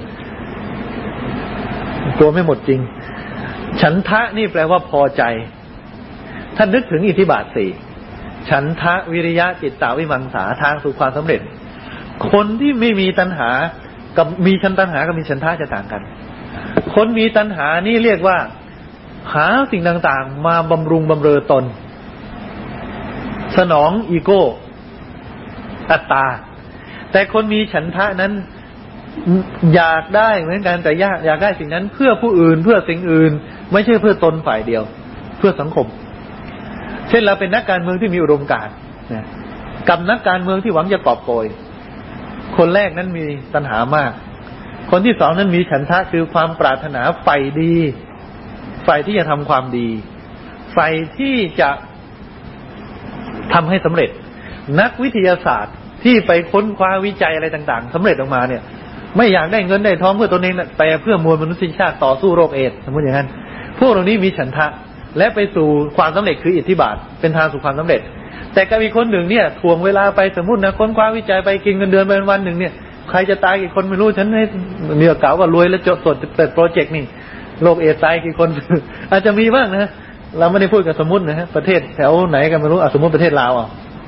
กลัวไม่หมดจริงฉันทะนี่แปลว่าพอใจท่านนึกถึงอิทธิบาทสี่ฉันทะวิริยะจิตตาวิมังสาทางสู่ความสำเร็จคนที่ไม่มีตัณหากับมีฉันตัณหากับมีฉันทะจะต่างกันคนมีตัณหานี่เรียกว่าหาสิ่งต่างๆมาบำรุงบำเรอตนสนองอีโก้อัตตาแต่คนมีฉันทะนั้นอยากได้เหมือนกันแต่ยากอยากได้สิ่งนั้นเพื่อผู้อื่นเพื่อสิ่งอื่นไม่ใช่เพื่อตนฝ่ายเดียวเพื่อสังคมเช่นเราเป็นนักการเมืองที่มีอุดมการณ์นะกับนักการเมืองที่หวังจะกอบโกยคนแรกนั้นมีตัณหามากคนที่สองนั้นมีฉันทะคือความปรารถนาใฝ่ดีใฝ่ที่จะทำความดีใฝ่ที่จะทำให้สำเร็จนักวิทยาศาสตร์ที่ไปค้นคว้าวิจัยอะไรต่างๆสำเร็จออกมาเนี่ยไม่อยากได้เงินได้ทองเพื่อตนเองแต่เพื่อมวลมนุษยชาติต่อสู้โรคเอดส์สมมติอย่างนั้นพวกเหล่านี้มีฉันทะและไปสู่ความสำเร็จคืออิทธิบาทเป็นทางสู่ความสำเร็จแต่กับอีกคนหนึ่งเนี่ยถ่วงเวลาไปสมมตินะค้นคว้าวิจัยไปกินเงินเดือนไปวันหนึ่งเนี่ยใครจะตายกี่คนไม่รู้ฉันให้เนี่ยกล่าวว่ารวยแล้วจดสดเปิดโปรเจกต์นี่โรคเอดส์ตายกี่คน อาจจะมีบ้างนะเราไม่ได้พูดกับสมมตินะฮะประเทศแถวไหนกันไม่รู้อ่ะสมมติประเทศลาวอ่ะ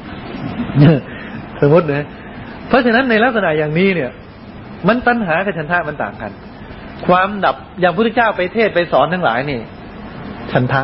สมมตินะเพราะฉะนั้นในลักษณะอย่างนี้เนี่ยมันตัณหากับฉันทะมันต่างกันความดับอย่างพระพุทธเจ้าไปเทศไปสอนทั้งหลายนี่ฉันทะ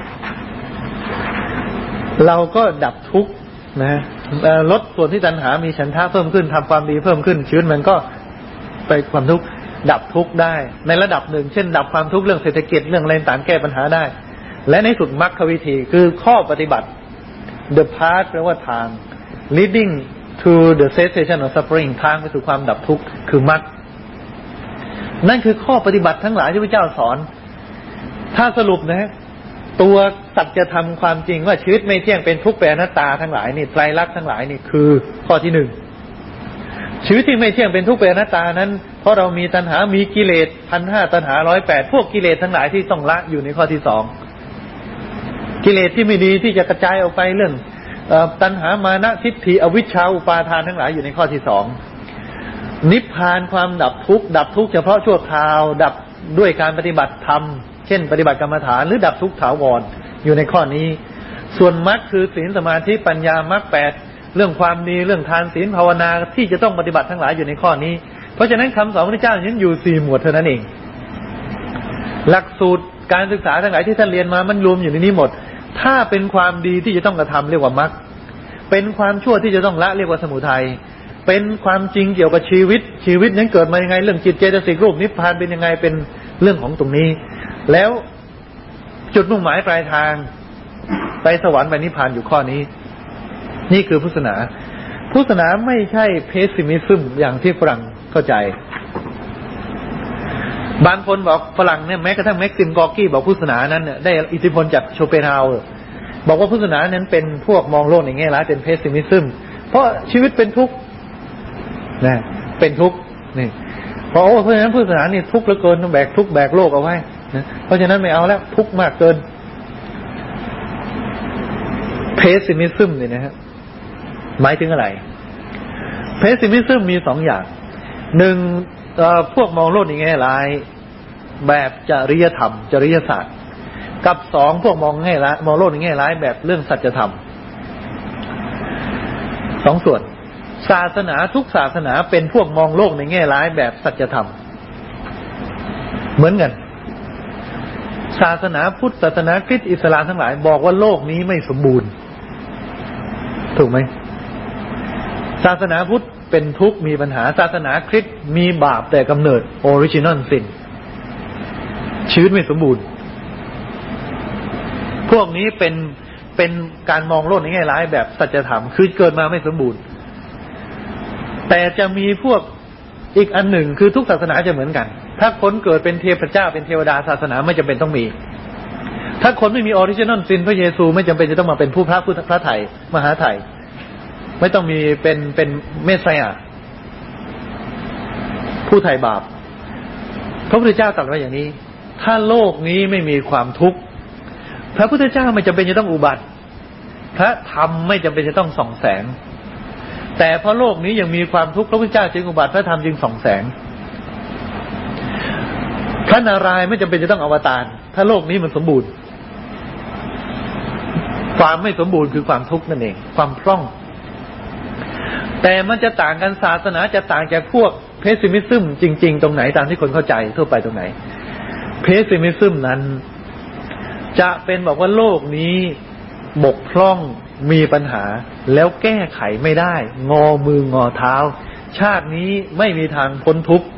เราก็ดับทุกข์นะลดส่วนที่ตัณหามีฉันทะเพิ่มขึ้นทำความดีเพิ่มขึ้นชีวิตมันก็ไปความทุกข์ดับทุกข์ได้ในระดับหนึ่งเช่นดับความทุกข์เรื่องเศรษฐกิจเรื่องอะไรต่างแก้ปัญหาได้และในสุดมรรควิธีคือข้อปฏิบัติ the path แปลว่าทาง leading to the cessation of suffering ทางไปสู่ความดับทุกข์คือมรรคนั่นคือข้อปฏิบัติทั้งหลายที่พระเจ้าสอนถ้าสรุปนะตัวสัจธรรมความจริงว่าชีวิตไม่เที่ยงเป็นทุกข์เป็นอนัตตาทั้งหลายนี่ไตรลักษณ์ทั้งหลายนี่คือข้อที่หนึ่งชีวิตที่ไม่เที่ยงเป็นทุกข์เป็นอนัตตานั้นเพราะเรามีตัณหามีกิเลสพันห้าตัณหาร้อยแปดพวกกิเลสทั้งหลายที่ต้องละอยู่ในข้อที่สองกิเลสที่ไม่ดีที่จะกระจายออกไปเรื่องตัณหามานะทิฏฐิอวิชชาอุปาทานทั้งหลายอยู่ในข้อที่สองนิพพานความดับทุกข์ดับทุกข์เฉพาะชั่วคราวดับด้วยการปฏิบัติธรรมเช่นปฏิบัติกรรมฐานหรือดับทุกข์ถาวรอยู่ในข้อนี้ส่วนมรรคคือศีลสมาธิปัญญามรรคแปดเรื่องความดีเรื่องทานศีลภาวนาที่จะต้องปฏิบัติทั้งหลายอยู่ในข้อนี้เพราะฉะนั้นคำสอนของพระเจ้านั้นอยู่สี่หมวดเท่านั้นเองหลักสูตรการศึกษาทั้งหลายที่ท่านเรียนมามันรวมอยู่ในนี้หมดถ้าเป็นความดีที่จะต้องกระทำเรียกว่ามรรคเป็นความชั่วที่จะต้องละเรียกว่าสมุทัยเป็นความจริงเกี่ยวกับชีวิตชีวิตนั้นเกิดมายังไงเรื่องจิตเจตสิกรูปนิพพานเป็นยังไงเป็นเรื่องของตรงนี้แล้วจุดมุ่งหมายปลายทางไปสวรรค์ไปนิพพานอยู่ข้อนี้นี่คือพุทธศาสนาพุทธศาสนาไม่ใช่เพสซิมิซึมอย่างที่ฝรั่งเข้าใจบางคนบอกฝรั่งเนี่ยแม้กระทั่งแม็กซิมกอร์กี้บอกพุทธศาสนานั้นเนี่ยได้อิทธิพลจากโชเปนฮาวร์บอกว่าพุทธศาสนานั้นเป็นพวกมองโลกในแง่ร้ายเป็นเพสซิมิซึมเพราะชีวิตเป็นทุกข์นะเป็นทุกข์นี่เพราะเพราะฉะนั้นพุทธศาสนานี่ทุกข์เหลือเกินต้องแบกทุกข์แบกโลกเอาไว้นะเพราะฉะนั้นไม่เอาแล้วทุกข์มากเกินเพสซิมิซึมเนี่ยนะฮะหมายถึงอะไรเพสซิมิซึมมีสองอย่างหนึ่งพวกมองโลกในแง่ร้ายแบบจริยธรรมจริยศาสตร์กับสองพวกมองแง่ร้ายมองโลกในแง่ร้ายแบบเรื่องสัจธรรมสองส่วนศาสนาทุกศาสนาเป็นพวกมองโลกในแง่ร้ายแบบสัจธรรมเหมือนกันศาสนาพุทธศาสนาคริสต์อิสลามทั้งหลายบอกว่าโลกนี้ไม่สมบูรณ์ถูกไหมศาสนาพุทธเป็นทุกข์มีปัญหาศาสนาคริสต์มีบาปแต่กำเนิด original sin ชีวิตไม่สมบูรณ์พวกนี้เป็นเป็นการมองโลกในแง่ร้ายแบบสัจธรรมคือเกิดมาไม่สมบูรณ์แต่จะมีพวกอีกอันหนึ่งคือทุกศาสนาจะเหมือนกันถ้าคนเกิดเป็นเทพเจ้าเป็นเทวดาศาสนาไม่จำเป็นต้องมีถ้าคนไม่มี original sin พระเยซูไม่จำเป็นจะต้องมาเป็นผู้พระผู้พระไถ่มหาไถ่ไม่ต้องมีเป็นเป็นเมสไซยาผู้ไถ่บาปพระพุทธเจ้าตรัสไว้อย่างนี้ถ้าโลกนี้ไม่มีความทุกข์พระพุทธเจ้าไม่จำเป็นจะต้องอุบัติพระธรรมไม่จำเป็นจะต้องส่องแสงแต่เพราะโลกนี้ยังมีความทุกข์พระพุทธเจ้าจึงอุบัติพระธรรมจึงส่องแสงพระนารายณ์ไม่จำเป็นจะต้องอวตารถ้าโลกนี้มันสมบูรณ์ความไม่สมบูรณ์คือความทุกข์นั่นเองความพร่องแต่มันจะต่างกันศาสนาจะต่างจากพวกเพสซิมิซึมจริงๆตรงไหนตามที่คนเข้าใจทั่วไปตรงไหนเพสซิมิซึมนั้นจะเป็นบอกว่าโลกนี้บกพร่องมีปัญหาแล้วแก้ไขไม่ได้งอมืองอเท้าชาตินี้ไม่มีทางพ้นทุกข์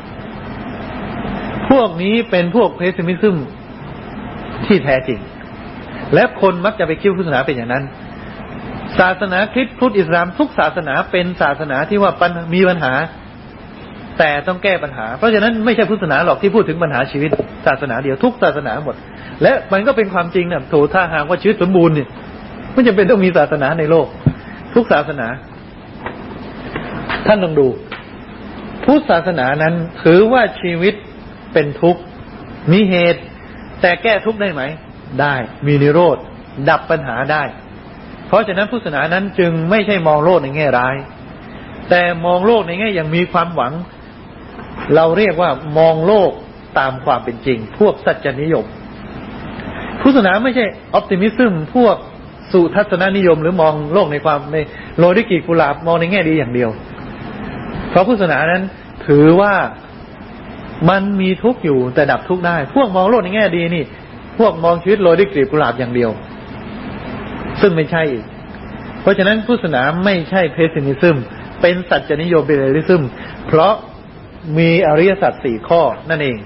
พวกนี้เป็นพวกเพสซิมิซึมที่แท้จริงและคนมักจะไปคิดพุทธศาสนาเป็นอย่างนั้นศาสนาคริสต์พุทธอิสลามทุกศาสนาเป็นศาสนาที่ว่ามีปัญหาแต่ต้องแก้ปัญหาเพราะฉะนั้นไม่ใช่พุทธศาสนาหรอกที่พูดถึงปัญหาชีวิตศาสนาเดียวทุกศาสนาหมดและมันก็เป็นความจริงนะโถถ้าหากว่าชีวิตสมบูรณ์เนี่ยไม่จำเป็นต้องมีศาสนาในโลกทุกศาสนาท่านลองดูพุทธศาสนานั้นถือว่าชีวิตเป็นทุกข์มีเหตุแต่แก้ทุกข์ได้ไหมได้มีนิโรธดับปัญหาได้เพราะฉะนั้นพุทธศาสนานั้นจึงไม่ใช่มองโลกในแง่ร้ายแต่มองโลกในแง่ยังมีความหวังเราเรียกว่ามองโลกตามความเป็นจริงพวกสัจนิยมพุทธศาสนาไม่ใช่ออปติมิซึมพวกสุทัศนนิยมหรือมองโลกในความในโลดิกีกุหลาบมองในแง่ดีอย่างเดียวเพราะพุทธศาสนานั้นถือว่ามันมีทุกข์อยู่แต่ดับทุกข์ได้พวกมองโลกในแง่ดีนี่พวกมองชีวิตโลดิกีกุหลาบอย่างเดียวซึ่งไม่ใช่อีกเพราะฉะนั้นพุทธศาสนาไม่ใช่เพสซิมิซึมเป็นสัจนิยมเป็นเรลิซึมเพราะมีอริยสัจสี่ข้อนั่นเอง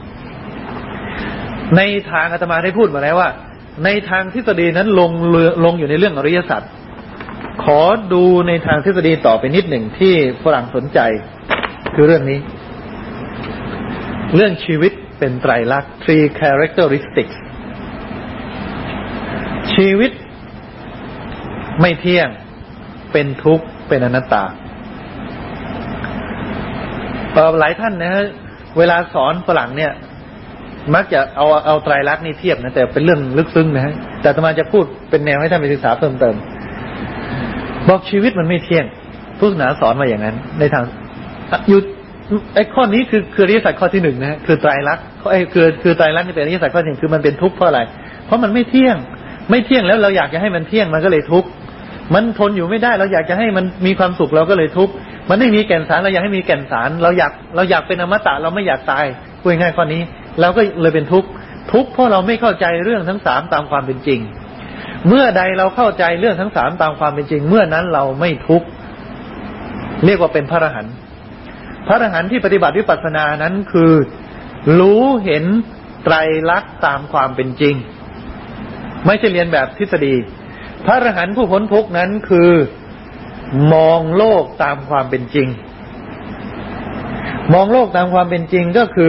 ในทางอาตมาได้พูดมาแล้วว่าในทางทฤษฎีนั้นลงลงอยู่ในเรื่องอริยสัจขอดูในทางทฤษฎีต่อไปนิดหนึ่งที่ฝรั่งสนใจคือเรื่องนี้เรื่องชีวิตเป็นไตรลักษณ์ three characteristics ชีวิตไม่เที่ยงเป็นทุกข์เป็นอนัตตาหลายท่านนะฮะเวลาสอนฝรั่งเนี่ยมักจะเอาเอาไตรลักษณ์นี่เทียบนะแต่เป็นเรื่องลึกซึ้งนะฮะแต่อาตมาจะพูดเป็นแนวให้ท่านไปศึกษาเพิ่มเติมบอกชีวิตมันไม่เที่ยงพุทธศาสนาสอนมาอย่างนั้นในทางอยู่ไอ้ข้อนี้คือคืออริยสัจข้อที่หนึ่งนะฮะคือไตรลักษณ์ไอ้คือคือไตรลักษณ์นี่เป็นอริยสัจข้อหนึ่งคือมันเป็นทุกข์เพราะอะไรเพราะมันไม่เที่ยงไม่เที่ยงแล้วเราอยากจะให้มันเที่ยงมันก็เลยทุกข์มันทนอยู่ไม่ได้เราอยากจะให้มันมีความสุขเราก็เลยทุกข์มันไม่มีแก่นสารเราอยากให้มีแก่นสารเราอยากเราอยากเป็นอมตะเราไม่อยากตายพูดง่ายๆข้อนี้เราก็เลยเป็นทุกข์ทุกข์เพราะเราไม่เข้าใจเรื่องทั้งสามตามความเป็นจริงเมื่อใดเราเข้าใจเรื่องทั้งสามตามความเป็นจริงเมื่อนั้นเราไม่ทุกข์เรียกว่าเป็นพระอรหันต์พระอรหันต์ที่ปฏิบัติวิปัสสนานั้นคือรู้เห็นไตรลักษณ์ตามความเป็นจริงไม่ใช่เรียนแบบทฤษฎีพระอรหันต์ผู้พ้นทุกข์นั้นคือมองโลกตามความเป็นจริงมองโลกตามความเป็นจริงก็คื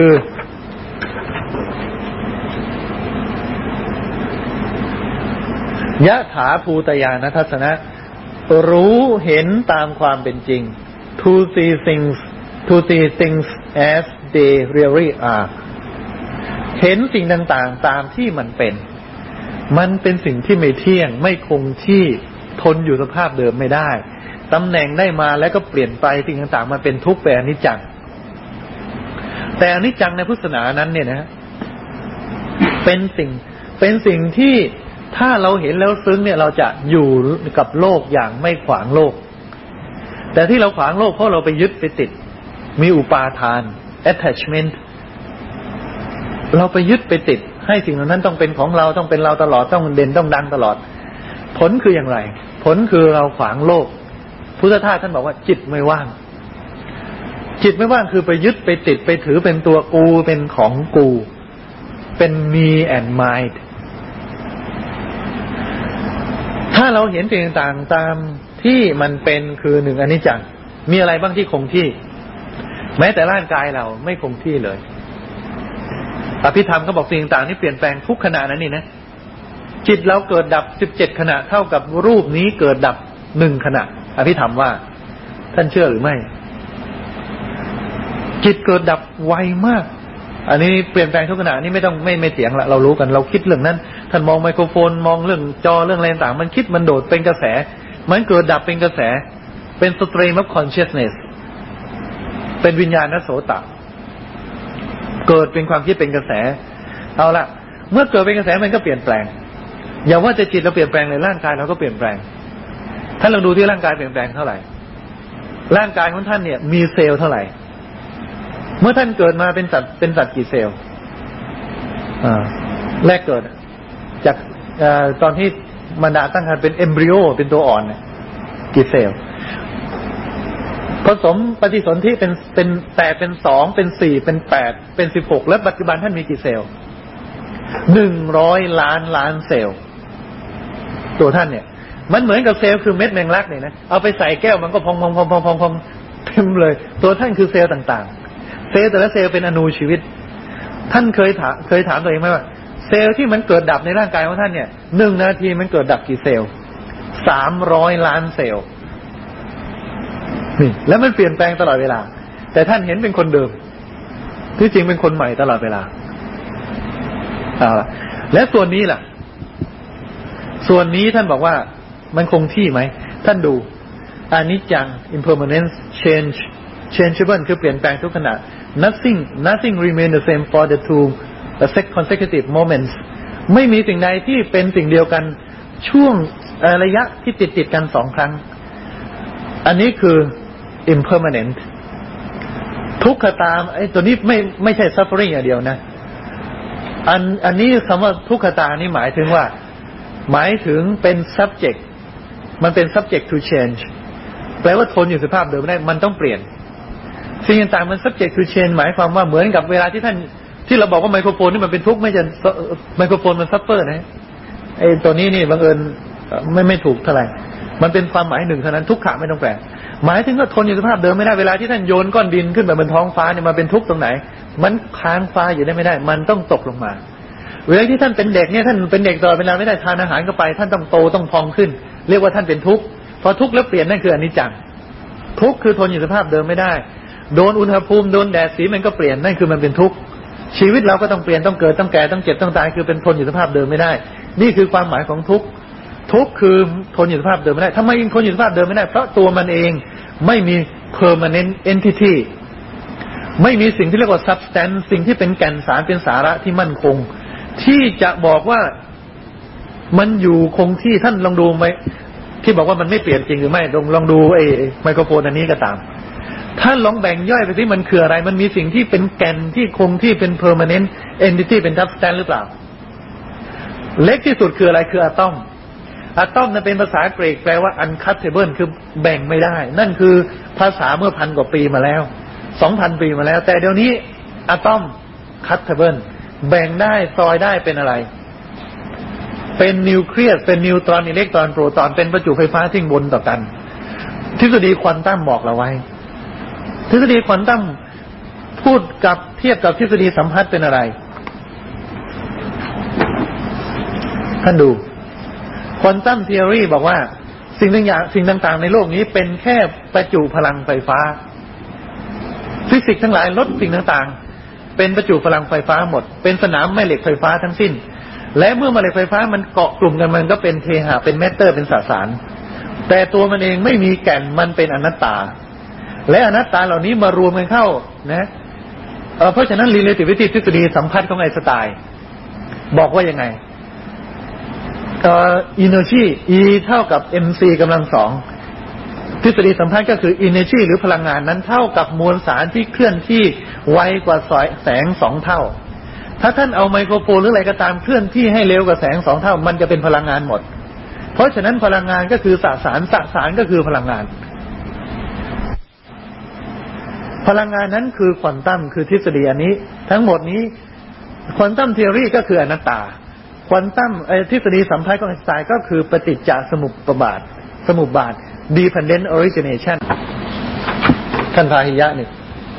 อยะถาภูตญาณทัศนะรู้เห็นตามความเป็นจริง to see things to see things as they really are เห็นสิ่งต่างๆตามที่มันเป็นมันเป็นสิ่งที่ไม่เที่ยงไม่คงที่ทนอยู่สภาพเดิมไม่ได้ตำแหน่งได้มาแล้วก็เปลี่ยนไปสิ่งต่างๆมันเป็นทุกข์เป็นอนิจจังแต่อนิจจังในพุทธศาสนานั้นเนี่ยนะเป็นสิ่งเป็นสิ่งที่ถ้าเราเห็นแล้วซึ้งเนี่ยเราจะอยู่กับโลกอย่างไม่ขวางโลกแต่ที่เราขวางโลกเพราะเราไปยึดไปติดมีอุปาทาน attachment เราไปยึดไปติดให้สิ่งเหล่านั้นต้องเป็นของเราต้องเป็นเราตลอดต้องเด่นต้องดังตลอดผลคืออย่างไรผลคือเราขวางโลกพุทธทาสท่านบอกว่าจิตไม่ว่างจิตไม่ว่างคือไปยึดไปติดไปถือเป็นตัวกูเป็นของกูเป็น me and mine ถ้าเราเห็นสิ่งต่างๆตามที่มันเป็นคือหนึ่งอนิจจังมีอะไรบ้างที่คงที่แม้แต่ร่างกายเราไม่คงที่เลยอภิธรรมเขาบอกสิ่งต่างๆนี่เปลี่ยนแปลงทุกขณะนั้นนี่นะจิตเราเกิดดับสิบเจ็ดขณะเท่ากับรูปนี้เกิดดับหนึ่งขณะอภิธรรมว่าท่านเชื่อหรือไม่จิตเกิดดับไวมากอันนี้เปลี่ยนแปลงทุกขณะนี่ไม่ต้องไม่ไม่เถียงละเรารู้กันเราคิดเรื่องนั้นท่านมองไมโครโฟนมองเรื่องจอเรื่องอะไรต่างมันคิดมันโดดเป็นกระแสมันเกิดดับเป็นกระแสเป็น stream of consciousness เป็นวิญญาณโสตะเกิดเป็นความคิดเป็นกระแสเอาละเมื่อเกิดเป็นกระแสมันก็เปลี่ยนแปลงอย่าว่าจะจิตเราเปลี่ยนแปลงเลยร่างกายเราก็เปลี่ยนแปลงท่านลองดูที่ร่างกายเปลี่ยนแปลงเท่าไหร่ร่างกายของท่านเนี่ยมีเซลล์เท่าไหร่เมื่อท่านเกิดมาเป็นสัตว์เป็นสัตว์กี่เซลล์อ่าแรกเกิดจากตอนที่มารดาตั้งครรภ์เป็นเอมบริโอเป็นตัวอ่อนเนี่ยกี่เซลล์ผสมปฏิสนธิเป็นเป็นแปดเป็นสองเป็นสี่เป็นแปดเป็นสิบหกแล้วปัจจุบันท่านมีกี่เซลล์หนึ่งร้อยล้านล้านเซลล์ตัวท่านเนี่ยมันเหมือนกับเซลล์คือเม็ดแมงลักเนี่ยนะเอาไปใส่แก้วมันก็พองพองพองพองพองพองเต็มเลยตัวท่านคือเซลล์ต่างๆเซลล์แต่ละเซลล์เป็นอนูชีวิตท่านเคยถามเคยถามตัวเองไหมว่าเซลล์ที่มันเกิดดับในร่างกายของท่านเนี่ยหนึ่งนาทีมันเกิดดับกี่เซลล์สามร้อยล้านเซลล์นี่แล้วมันเปลี่ยนแปลงตลอดเวลาแต่ท่านเห็นเป็นคนเดิมที่จริงเป็นคนใหม่ตลอดเวลาเอาล่ะและส่วนนี้ล่ะส่วนนี้ท่านบอกว่ามันคงที่ไหมท่านดูอนิจจัง impermanence change changeable คือเปลี่ยนแปลงทุกขณะ nothing nothing remain the same for the two consecutive moments ไม่มีสิ่งใดที่เป็นสิ่งเดียวกันช่วงระยะที่ติดติดกันสองครั้งอันนี้คือ impermanent ทุกขตามไอ้ตัวนี้ไม่ไม่ใช่ suffering อย่างเดียวนะอันอันนี้คำว่าทุกขตานี่หมายถึงว่าหมายถึงเป็น subject มันเป็น subject to change แปลว่าทนอยู่สภาพเดิมไม่ได้มันต้องเปลี่ยนสิ่งต่างๆมัน subject to change หมายความว่าเหมือนกับเวลาที่ท่านที่เราบอกว่าไมโครโฟนนี่มันเป็นทุกข์ไม่ใช่ไมโครโฟนมัน suffer นะไอ้ตัวนี้นี่บังเอิญไม่ไม่ถูกเท่าไหร่มันเป็นความหมายหนึ่งเท่านั้นทุกขะไม่ต้องแปลหมายถึงว่าทนอยู่สภาพเดิมไม่ได้เวลาที่ท่านโยนก้อนดินขึ้นไปบนท้องฟ้าเนี่ยมันเป็นทุกข์ตรงไหนมันค้างฟ้าอยู่ได้ไม่ได้มันต้องตกลงมาเวลาที่ท่านเป็นเด็กเนี่ยท่านเป็นเด็กตลอดเวลาไม่ได้ทานอาหารเข้าไปท่านต้องโตต้องพองขึ้นเรียกว่าท่านเป็นทุกข์พอทุกข์แล้วเปลี่ยนนั่นคืออนิจจังทุกข์คือทนอยู่สภาพเดิมไม่ได้โดนอุณหภูมิโดนแดดสีมันก็เปลี่ยนนั่นคือมันเป็นทุกข์ชีวิตเราก็ต้องเปลี่ยนต้องเกิดต้องแก่ต้องเจ็บต้องตายคือเป็นทนอยู่สภาพเดิมไม่ได้นี่คือความหมายของทุกข์ทุกข์คือทนอยู่สภาพเดิมไม่ได้ทำไมทนอยู่สภาพเดิมไม่ได้เพราะตัวมันเองไม่มี permanent entity ไม่มีสิ่งที่เรียกว่า substance สิ่งที่เป็นแก่นสารเป็นสาระที่มั่นคงที่จะบอกว่ามันอยู่คงที่ท่านลองดูไหมที่บอกว่ามันไม่เปลี่ยนจริงหรือไม่ลองลองดูไอ้ไมโครโฟนอันนี้ก็ตามท่านลองแบ่งย่อยไปสิมันคืออะไรมันมีสิ่งที่เป็นแก่นที่คงที่เป็น permanent entity เป็น substance หรือเปล่าเล็กที่สุดคืออะไรคืออะตอมอะตอมนั้นเป็นภาษากรีกแปลว่า uncuttable คือแบ่งไม่ได้นั่นคือภาษาเมื่อพันกว่าปีมาแล้ว สองพัน ปีมาแล้วแต่เดี๋ยวนี้อะตอม cuttable แบ่งได้ซอยได้เป็นอะไรเป็นนิวเคลียสเป็นนิวตรอนอิเล็กตรอนโปรตอนเป็นประจุไฟฟ้าที่วนต่อกันทฤษฎีควอนตัมบอกเราไว้ทฤษฎีควอนตัมพูดกับเทียบกับทฤษฎีสัมพัทธ์เป็นอะไรท่านดูควอนตัมทฤษฎีบอกว่าสิ่งต่างๆสิ่งต่างๆในโลกนี้เป็นแค่ประจุพลังไฟฟ้าฟิสิกส์ทั้งหลายลดสิ่งต่างๆเป็นประจุพลังไฟฟ้าหมดเป็นสนามแม่เหล็กไฟฟ้าทั้งสิ้นและเมื่อแม่เหล็กไฟฟ้ามันเกาะกลุ่มกันมันก็เป็นเทหะเป็นแมตเตอร์เป็นสสารแต่ตัวมันเองไม่มีแก่นมันเป็นอนัตตาและอนัตตาเหล่านี้มารวมกันเข้านะเอ่อเพราะฉะนั้น relativity ทฤษฎีสัมพัทธ์ของไอน์สไตน์บอกว่ายังไงเอ่อ energy E เท่ากับ mc กำลังสองทฤษฎีสัมพัทธ์ก็คือ energy หรือพลังงานนั้นเท่ากับมวลสารที่เคลื่อนที่ไวกว่าแสงสองเท่าถ้าท่านเอาไมโครโฟนหรืออะไรก็ตามเคลื่อนที่ให้เร็วกว่าแสงสองเท่ามันจะเป็นพลังงานหมดเพราะฉะนั้นพลังงานก็คือสสารสสารก็คือพลังงานพลังงานนั้นคือควอนตัมคือทฤษฎีอันนี้ทั้งหมดนี้ควอนตัมทฤษฎีก็คืออนัตตาควอนตัมไอ้ทฤษฎีสัมพัทธ์ของไอน์สไตน์ก็คือปฏิจจสมุปบาทสมุปบาท dependent origination ท่านพาหิยะนี่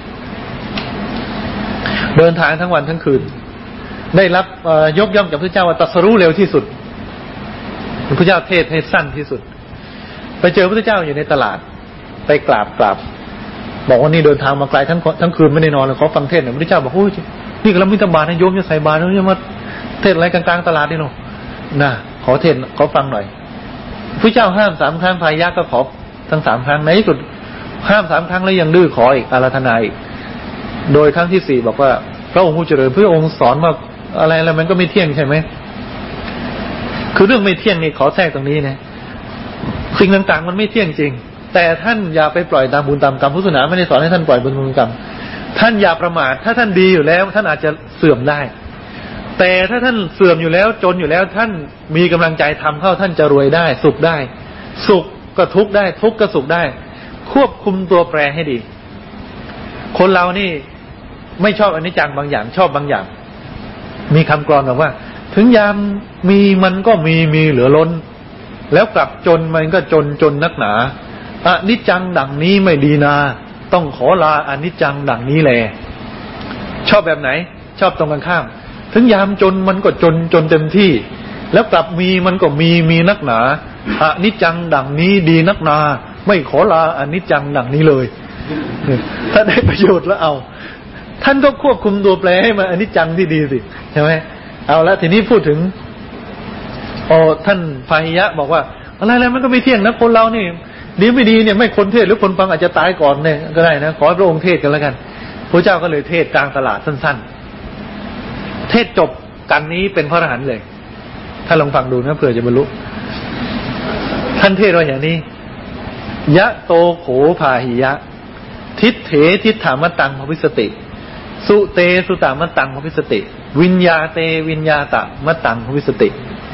เดินทางทั้งวันทั้งคืนได้รับยกย่องจากพระเจ้าว่าตรัสรู้เร็วที่สุดพระเจ้าเทศให้สั้นที่สุดไปเจอพระเจ้าอยู่ในตลาดไปกราบกราบบอกว่านี่เดินทางมาไกลทั้งทั้งคืนไม่ได้นอนเลยขอฟังเทศหน่อยพระเจ้าบอกโอ้ยนี่กำลังมิตรบาทนะโยมจะใส่บาตรแล้วจะมาเทศอะไรกลางๆตลาดนี่หนูนะขอเทศขอฟังหน่อยพระเจ้าห้ามสามครั้งพาหิยะก็ขอทั้งสามครั้งในที่สุดห้ามสามครั้งแล้วยังดื้อขออีกอาราธนาอีกโดยครั้งที่สี่บอกว่าพระองค์ผู้เจริญพระองค์สอนว่าอะไรอะไรมันก็ไม่เที่ยงใช่ไหมคือเรื่องไม่เที่ยงนี่ขอแทรกตรงนี้นะสิ่งต่างๆมันไม่เที่ยงจริงแต่ท่านอย่าไปปล่อยตามบุญตามกรรมพุทธศาสนาไม่ได้สอนให้ท่านปล่อยบุญตามกรรมท่านอย่าประมาทถ้าท่านดีอยู่แล้วท่านอาจจะเสื่อมได้แต่ถ้าท่านเสื่อมอยู่แล้วจนอยู่แล้วท่านมีกำลังใจทำเข้าท่านจะรวยได้สุขได้สุขก็ทุกข์ได้ทุกข์ก็สุขได้ควบคุมตัวแปรให้ดีคนเรานี่ไม่ชอบอนิจจังบางอย่างชอบบางอย่างมีคำกลอนบอกว่าถึงยามมีมันก็มีมีเหลือล้นแล้วกลับจนมันก็จนจนนักหนาอนิจจังดังนี้ไม่ดีนาต้องขอลาอนิจจังดังนี้แลชอบแบบไหนชอบตรงกันข้ามถึงยามจนมันก็จนจนเต็มที่แล้วกลับมีมันก็มีมีนักหนาอนิจจังดังนี้ดีนักนาไม่ขอลาอนิจจังดังนี้เลยถ้าได้ประโยชน์แล้วเอาท่านก็ควบคุมตัวแปรให้มาอนิจจังที่ดีสิใช่ไหมเอาละทีนี้พูดถึงโอ้ท่านพาหิยะบอกว่าอะไรอะไรมันก็ไม่เที่ยงนะคนเรานี่ดีไม่ดีเนี่ยไม่คนเทศหรือคนฟังอาจจะตายก่อนเนี่ยก็ได้นะขอให้พระองค์เทศกันแล้วกันพระเจ้าก็เลยเทศกลางตลาดสั้นๆเทศจบกันนี้เป็นพระอรหันต์เลยถ้าลองฟังดูนะเผื่อจะบรรลุท่านเทศว่าอย่างนี้ยะโตโขพาหิยะทิฏเถทิฏฐามตังภวิสติสุเตสุตามตังภวิสติวิญญาเตวิญญาตะมตังภวิสติ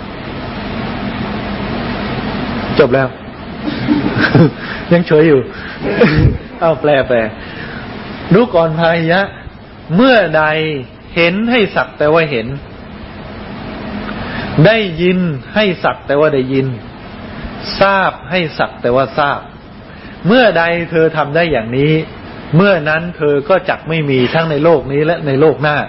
จบแล้ว ยังเฉยอยู่ เอาแปลแปลรู้ก่อนพาหิยะเมื่อใดเห็นให้สักแต่ว่าเห็นได้ยินให้สักแต่ว่าได้ยินทราบให้สักแต่ว่าทราบเมื่อใดเธอทำได้อย่างนี้เมื่อนั้นเธอก็จักไม่มีทั้งในโลกนี้และในโลกหน้า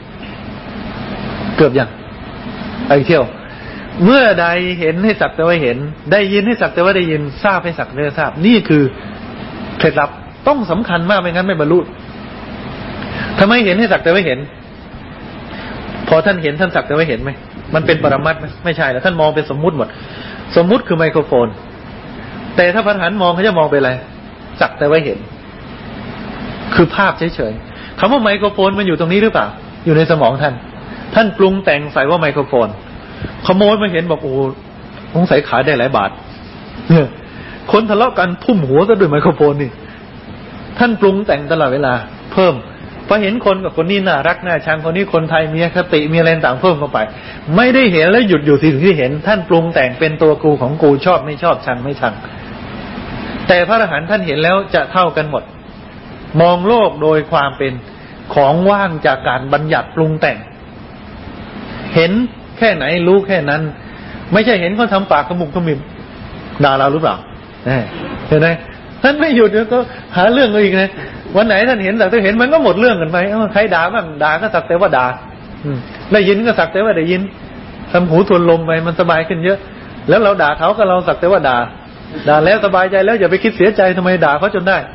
เกือบอย่างไปเที่ยวเมื่อใดเห็นให้สักแต่ว่าเห็นได้ยินให้สักแต่ว่าได้ยินทราบให้สักแต่ว่าทราบนี่คือเคล็ดลับต้องสำคัญมากไม่งั้นไม่บรรลุทำไมเห็นให้สักแต่ว่าเห็นพอท่านเห็นท่านสักแต่ว่าเห็นไหมมันเป็นปรมัตถ์ไหมไม่ใช่แล้วท่านมองเป็นสมมุติหมดสมมุติคือไมโครโฟนแต่ถ้าพระอรหันต์มองเขาจะมองเป็นอะไรสักแต่ว่าเห็นคือภาพเฉยๆคำว่าไมโครโฟนมันอยู่ตรงนี้หรือเปล่าอยู่ในสมองท่านท่านปรุงแต่งใส่ว่าไมโครโฟนขโมยมาเห็นบอกโอ้สงสัยขายได้หลายบาทเนี่ยคนทะเลาะกันทุ่มหัวซะด้วยไมโครโฟนนี่ท่านปรุงแต่งตลอดเวลาเพิ่มพอเห็นคนกับคนนี้น่ารักน่าชังคนนี้คนไทยมีคติมีอะไรต่างเพิ่มเข้าไปไม่ได้เห็นแล้วหยุดอยู่สิ่งที่เห็นท่านปรุงแต่งเป็นตัวกูของกูชอบไม่ชอบชังไม่ชังแต่พระอรหันต์ท่านเห็นแล้วจะเท่ากันหมดมองโลกโดยความเป็นของว่างจากการบัญญัติปรุงแต่งเห็นแค่ไหนรู้แค่นั้นไม่ใช่เห็นเขาทำปากขมุบขมิบด่าเราหรือเปล่าเห็นไหมท่านไม่หยุดก็หาเรื่องอีกนะวันไหนท่านเห็นสักแต่เห็นมันก็หมดเรื่องกันไปใครด่าบ้างด่าก็สักแต่ว่าด่าได้ยินก็สักแต่ว่าได้ยินทำหูทวนลมไปมันสบายขึ้นเยอะแล้วเราด่าเขาก็เราสักแต่ว่าด่าด่าแล้วสบายใจแล้วอย่าไปคิดเสียใจทำไมด่าเขาจนได้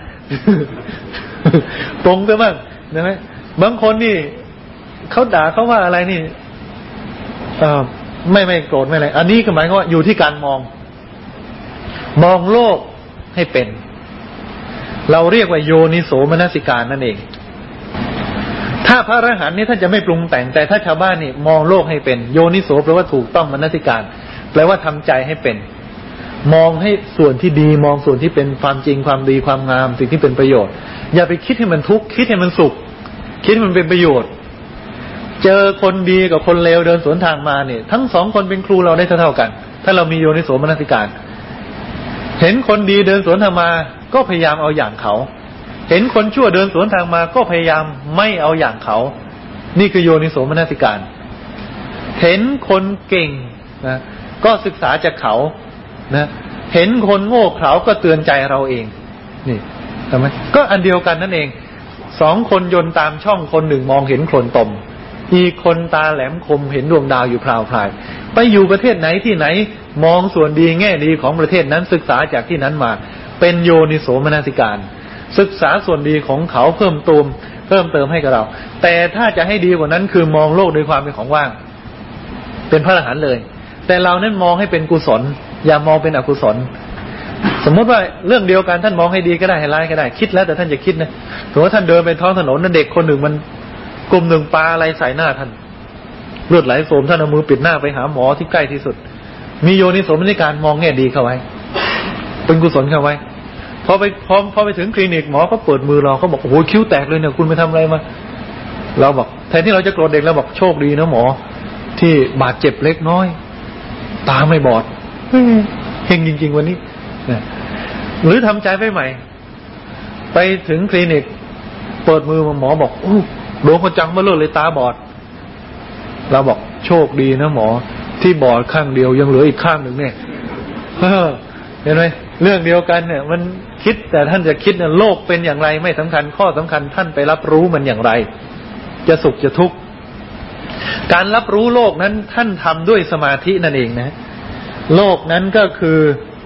ตรงไปบ้างนะไหมบางคนนี่เขาด่าเขาว่าอะไรนี่เออไม่ไม่โกรธไม่อะไรอันนี้ก็หมายความว่าอยู่ที่การมองมองโลกให้เป็นเราเรียกว่าโยนิโสมนสิการนั่นเองถ้าพระอรหันต์นี่ท่านจะไม่ปรุงแต่งแต่ถ้าชาวบ้านนี่มองโลกให้เป็นโยนิโสแปลว่าถูกต้องมนสิการแปลว่าทำใจให้เป็นมองให้ส่วนที่ดีมองส่วนที่เป็นความจริงความดีความงามสิ่งที่เป็นประโยชน์อย่าไปคิดให้มันทุกข์คิดให้มันสุขคิดให้มันเป็นประโยชน์เจอคนดีกับคนเลวเดินสวนทางมาเนี่ยทั้งสองคนเป็นครูเราได้เท่าๆกันถ้าเรามีโยนิโสมนสิการเห็นคนดีเดินสวนทางมาก็พยายามเอาอย่างเขาเห็นคนชั่วเดินสวนทางมาก็พยายามไม่เอาอย่างเขานี่คือโยนิโสมนสิการเห็นคนเก่งนะก็ศึกษาจากเขานะเห็นคนโง่เขลาก็เตือนใจเราเองนี่ใช่ไหมก็อันเดียวกันนั่นเองสองคนยนต์ตามช่องคนหนึ่งมองเห็นโคลนตมอีกคนตาแหลมคมเห็นดวงดาวอยู่พราวพรายไปอยู่ประเทศไหนที่ไหนมองส่วนดีแง่ดีของประเทศนั้นศึกษาจากที่นั้นมาเป็นโยนิโสมนสิการศึกษาส่วนดีของเขาเพิ่มเติมเพิ่มเติมให้กับเราแต่ถ้าจะให้ดีกว่านั้นคือมองโลกโดยความเป็นของว่างเป็นพระอรหันต์เลยแต่เรานั้นมองให้เป็นกุศลอย่ามองเป็นอกุศลสมมติว่าเรื่องเดียวกันท่านมองให้ดีก็ได้ให้ร้ายก็ได้คิดแล้วแต่ท่านจะคิดนะถือว่าท่านเดินไปท้องถนนนั่นเด็กคนหนึ่งมันกลุ่มหนึ่งปาอะไรใส่หน้าท่านเลือดไหลโสมท่านเอามือปิดหน้าไปหาหมอที่ใกล้ที่สุดมีโยนิโสมนสิการมองแง่ดีเข้าไว้เป็นกุศลเข้าไว้พอไปพอพอไปถึงคลินิกหมอเขาเปิดมือเราเขาบอกโอ้โหคิ้วแตกเลยเนี่ยคุณไปทำอะไรมาเราบอกแทนที่เราจะโกรธเด็กเราบอกโชคดีนะหมอที่บาดเจ็บเล็กน้อยตาไม่บอดเฮงจริงๆวันนี้หรือทำใจไปใหม่ไปถึงคลินิกเปิดมือมาหมอบอกโอ้โดนคนจังมาเลยเลยตาบอดเราบอกโชคดีนะหมอที่บอดข้างเดียวยังเหลืออีกข้างหนึ่งเนี่ยเห็นไหมเรื่องเดียวกันเนี่ยมันคิดแต่ท่านจะคิดเนี่ยโลกเป็นอย่างไรไม่สำคัญข้อสำคัญท่านไปรับรู้มันอย่างไรจะสุขจะทุกข์การรับรู้โลกนั้นท่านทำด้วยสมาธินั่นเองนะโลกนั้นก็คือ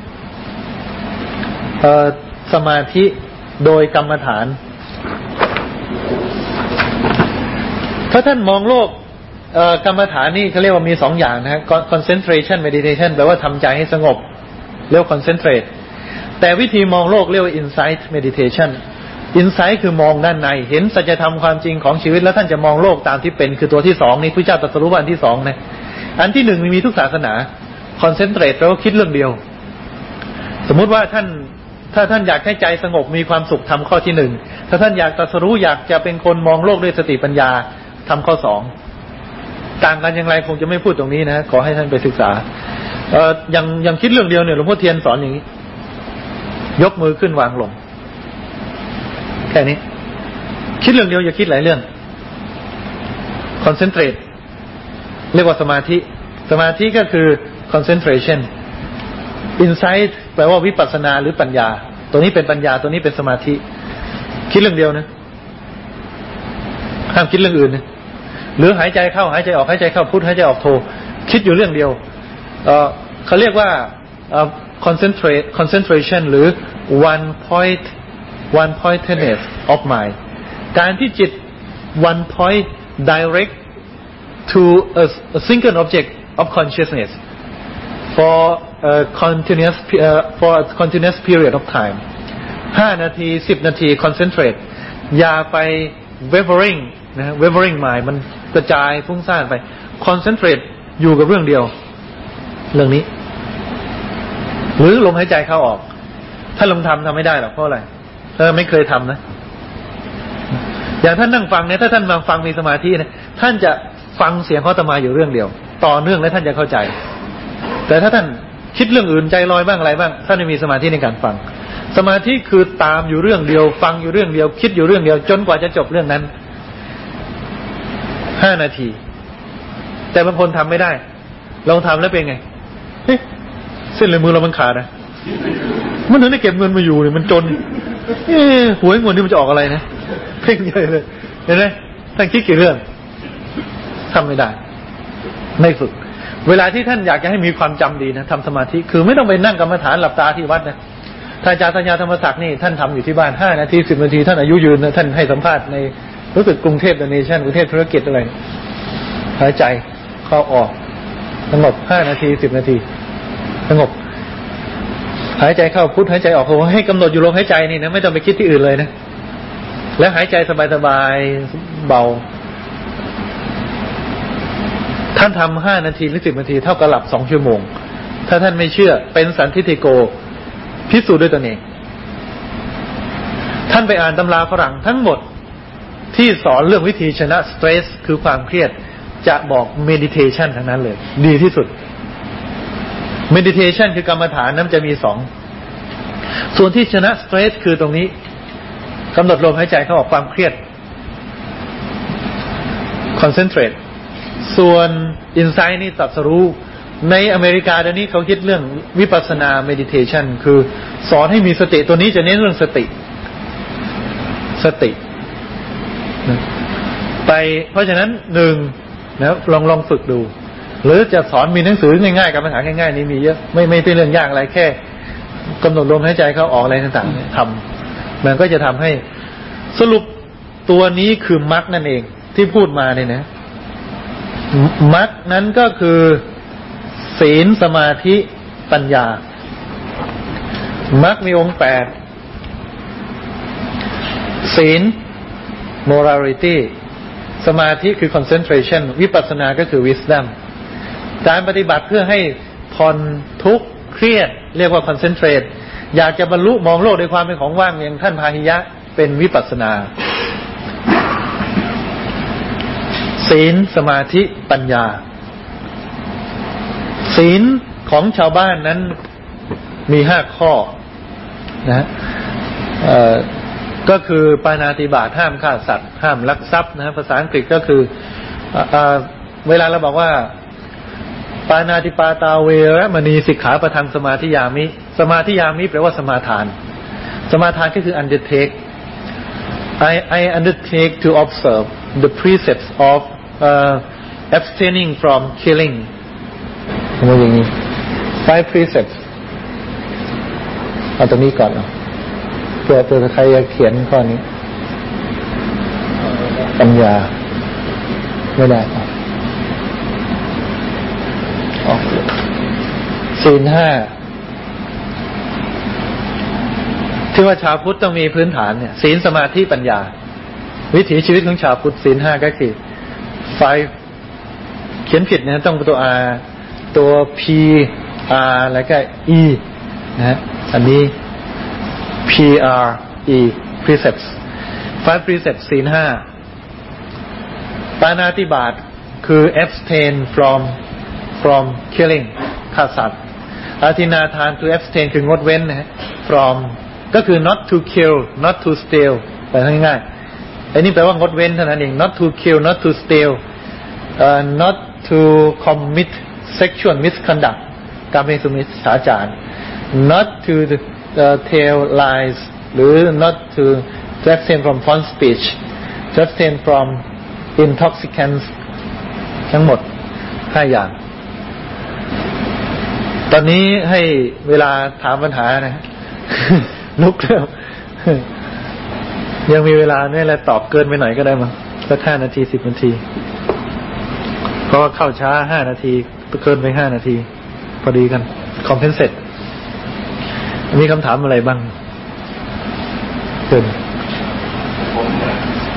เอ่อสมาธิโดยกรรมฐานถ้าท่านมองโลกเอ่อกรรมฐานนี่เขาเรียกว่ามีสองอย่างนะฮะ concentration meditation แปลว่าทำใจให้สงบเรียก concentrate แต่วิธีมองโลกเรียกว่า insight meditation insight คือมองด้านในเห็นสัจธรรมความจริงของชีวิตแล้วท่านจะมองโลกตามที่เป็นคือตัวที่สองนี่พระเจ้าตรัสรู้ว่าอันที่สองนะอันที่หนึ่งมีทุกศาสนา concentrate แปลว่าคิดเรื่องเดียวสมมุติว่าท่านถ้าท่านอยากให้ใจสงบมีความสุขทำข้อที่หนึ่งถ้าท่านอยากตรัสรู้อยากจะเป็นคนมองโลกด้วยสติปัญญาทำข้อสองต่างกันอย่างไรคงจะไม่พูดตรงนี้นะขอให้ท่านไปศึกษาเอ่อยังยังคิดเรื่องเดียวเนี่ยหลวงพ่อเทียนสอนอย่างนี้ยกมือขึ้นวางลงแค่นี้คิดเรื่องเดียวอย่าคิดหลายเรื่อง concentrate เรียกว่าสมาธิสมาธิก็คือ concentration insight แปลว่าวิปัสสนาหรือปัญญาตัวนี้เป็นปัญญาตัวนี้เป็นสมาธิคิดเรื่องเดียวนะห้ามคิดเรื่องอื่นนะหรือหายใจเข้าหายใจออกหายใจเข้าพุทหายใจออกโทคิดอยู่เรื่องเดียวเอ่อเขาเรียกว่าเอ่อ concentrate concentration หรือ one point one pointedness of mind การที่จิต one point direct to a, a single object of consciousness for a continuous uh, for a continuous period of time ห้านาทีสิบนาที concentrate อย่าไป wavering นะ wavering mind มันกระจายฟุ้งซ่านไป concentrate อยู่กับเรื่องเดียวเรื่องนี้หรือลมหายใจเข้าออกถ้าลองทำทำไม่ได้หรอกเพราะอะไรเออไม่เคยทำนะอย่างท่านนั่งฟังเนี่ยถ้าท่านมาฟังมีสมาธิเนี่ยท่านจะฟังเสียงของอาตมาอยู่เรื่องเดียวต่อเนื่องและท่านจะเข้าใจแต่ถ้าท่านคิดเรื่องอื่นใจลอยบ้างอะไรบ้างท่านไม่มีสมาธิในการฟังสมาธิคือตามอยู่เรื่องเดียวฟังอยู่เรื่องเดียวคิดอยู่เรื่องเดียวจนกว่าจะจบเรื่องนั้นห้านาทีแต่บางคนทำไม่ได้ลองทำแล้วเป็นไงเฮ้ยเส้นเลยมือเรามันขาดนะมันถึงได้เก็บเงินมาอยู่เนี่ยมันจนเอ๊ะหวยงวดนี้มันจะออกอะไรนะเพ่งใหญ่เลยเห็นไหมท่านคิดกี่เรื่องทำไม่ได้ไม่ฝึกเวลาที่ท่านอยากจะให้มีความจำดีนะทำสมาธิคือไม่ต้องไปนั่งกรรมฐานหลับตาที่วัดนะท่านอาจารย์สัญญาธรรมศักดิ์นี่ท่านทำอยู่ที่บ้านห้านาทีสิบนาทีท่านอายุยืนนะท่านให้สัมภาษณ์ในรู้สึกกรุงเทพเดอะเนชั่นกรุงเทพธุรกิจอะไรหายใจเข้าออกสงบห้านาทีสิบนาทีสงบหายใจเข้าพุทหายใจออกโหให้กำหนดอยู่ลมหายใจนี่นะไม่ต้องไปคิดที่อื่นเลยนะแล้วหายใจสบายๆเบาท่านทำห้านาทีหรือสิบนาทีเท่ากับหลับสองชั่วโมงถ้าท่านไม่เชื่อเป็นสันทิฏฐิโกพิสูจน์ด้วยตนเองท่านไปอ่านตำราฝรั่งทั้งหมดที่สอนเรื่องวิธีชนะสเตรสคือความเครียดจะบอกเมดิเทชันทั้งนั้นเลยดีที่สุดเมดิเทชันคือกรรมฐานนั้นจะมีสองส่วนที่ชนะสเตรสคือตรงนี้กำหนดลมหายใจเข้าออกความเครียดคอนเซนเทรตส่วนอินไซต์นี่ตรัสรู้ในอเมริกาเดี๋ยวนี้เขาคิดเรื่องวิปัสสนาเมดิเทชันคือสอนให้มีสติตัวนี้จะเน้นเรื่องสติสติไปเพราะฉะนั้นหนึ่งนะลองลองฝึกดูหรือจะสอนมีหนังสือง่ายๆกับปัญหาง่ายๆนี้มีเยอะไม่ไม่เป็นเรื่องยากอะไรแค่กำหนดลมหายใจเข้าออกอะไรต่างๆทำมันก็จะทำให้สรุปตัวนี้คือมรรคนั่นเองที่พูดมาเนี่ยนะมรรคนั้นก็คือศีลสมาธิปัญญามรรคมีองค์แปดศีล morality สมาธิคือ concentration วิปัสสนาก็คือ wisdom การปฏิบัติเพื่อให้ผ่อนทุกข์เครียดเรียกว่า concentrate อยากจะบรรลุมองโลกด้วยความเป็นของว่างอย่างท่านพาหิยะเป็นวิปัสสนาศีลสมาธิปัญญาศีลของชาวบ้านนั้นมีห้าข้อนะเอ่อก็คือปาณาติบาตห้ามฆ่าสัตว์ห้ามลักทรัพย์นะภาษาอังกฤษก็คือเอ่อเวลาเราบอกว่าปาณาติปาตาเวรมณีสิกขาปะทังสมาธิยามิสมาธิยามิแปลว่าสมาทานสมาทานก็คือ undertake I I undertake to observe the precepts of uh, abstaining from killing ทำไมอย่างนี้ five precepts เอาตรงนี้ก่อนเนาะเพื่อเพื่อใครจะเขียนข้อนี้ปัญญาไม่ได้ออกศีลห้าที่ว่าชาวพุทธต้องมีพื้นฐานเนี่ยศีลสมาธิปัญญาวิถีชีวิตของชาวพุทธศีลห้าก็คือ five เขียนผิดนะต้องตัว R ตัว P R แล้วก็ E นะอันนี้ P R E precepts five precepts ศีลห้าปาณาติบาตคือ abstain from from killing ฆ่าสัตว์อาทินาทาน to abstain คืองดเว้นนะฮะ from ก็คือ not to kill not to steal แปลง่ายๆอันนี้แปลว่างดเว้นเท่านั้นเอง not to kill not to steal uh, not to commit sexual misconduct การเป็นสุมิจฉาจาร not to uh, tell lies หรือ not to to abstain from false speech to abstain from intoxicants ทั้งหมดห้าอย่างตอนนี้ให้เวลาถามปัญหานะ ลุกแล้วยังมีเวลาเนี่ยแหละตอบเกินไปหน่อยก็ได้มั้งสักห้านาทีสิบนาทีเพราะว่าเข้าช้าห้านาทีเกินไปห้านาทีพอดีกันคอมเพนเซตมีคำถามอะไรบ้างเกินผมเนี่ย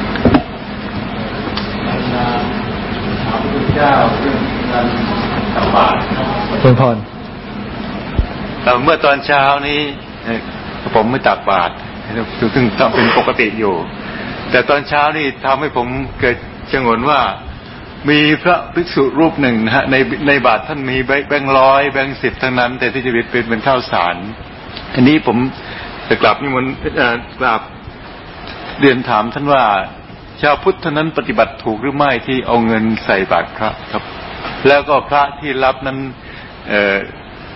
ถามพระเจ้าเรื่องการตักบาตรเป็นพรเมื่อตอนเช้านี้ผมไม่ตักบาตรซึ่งต้องเป็นปกติอยู่แต่ตอนเช้านี่ทำให้ผมเกิดชงนว่ามีพระภิกษุรูปหนึ่งนะฮะในในบาตรท่านมีแบงค์ร้อยแบงค์สิบทั้งนั้นแต่ที่จะเป็นเป็นข้าวสารอันนี้ผมจะกลับนิมนต์กราบเรียนถามท่านว่าชาวพุทธนั้นปฏิบัติถูกหรือไม่ที่เอาเงินใส่บาตรพระครับแล้วก็พระที่รับนั้นเอ่อ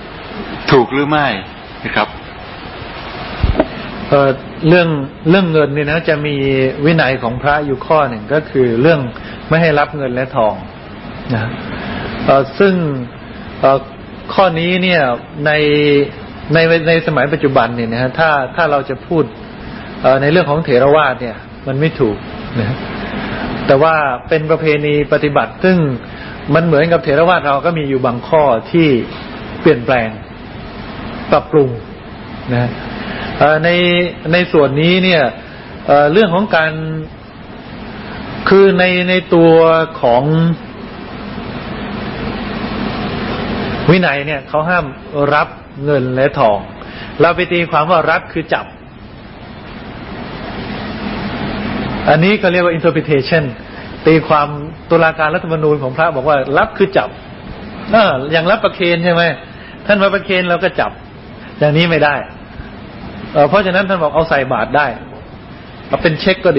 ถูกหรือไม่นะครับเอ่อเรื่องเรื่องเงินเนี่ยนะจะมีวินัยของพระอยู่ข้อหนึ่งก็คือเรื่องไม่ให้รับเงินและทองนะเอ่อซึ่งเอ่อข้อนี้เนี่ยในในในสมัยปัจจุบันเนี่ยนะฮะถ้าถ้าเราจะพูดเอ่อในเรื่องของเถรวาทเนี่ยมันไม่ถูกนะแต่ว่าเป็นประเพณีปฏิบัติซึ่งมันเหมือนกับเถรวาทเราก็มีอยู่บางข้อที่เปลี่ยนแปลงปรับปรุงนะในในส่วนนี้เนี่ย เ, เรื่องของการคือในในตัวของวินัยเนี่ยเขาห้ามรับเงินและทองเราไปตีความว่ารับคือจับอันนี้เขาเรียกว่า interpretation ตีความตุลาการรัฐธรรมนูญของพระบอกว่ารับคือจับเอออย่างรับประเคนใช่ไหมท่านมาประเคนเราก็จับอย่างนี้ไม่ได้เ, เพราะฉะนั้นท่านบอกเอาใส่บาตรได้เอาเป็นเช็คก็ดี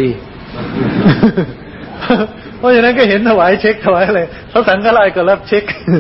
เพราะฉะนั้นก็เห็นถวายเช็คถวายอะไรเขาสังฆทานก็รับเช็ค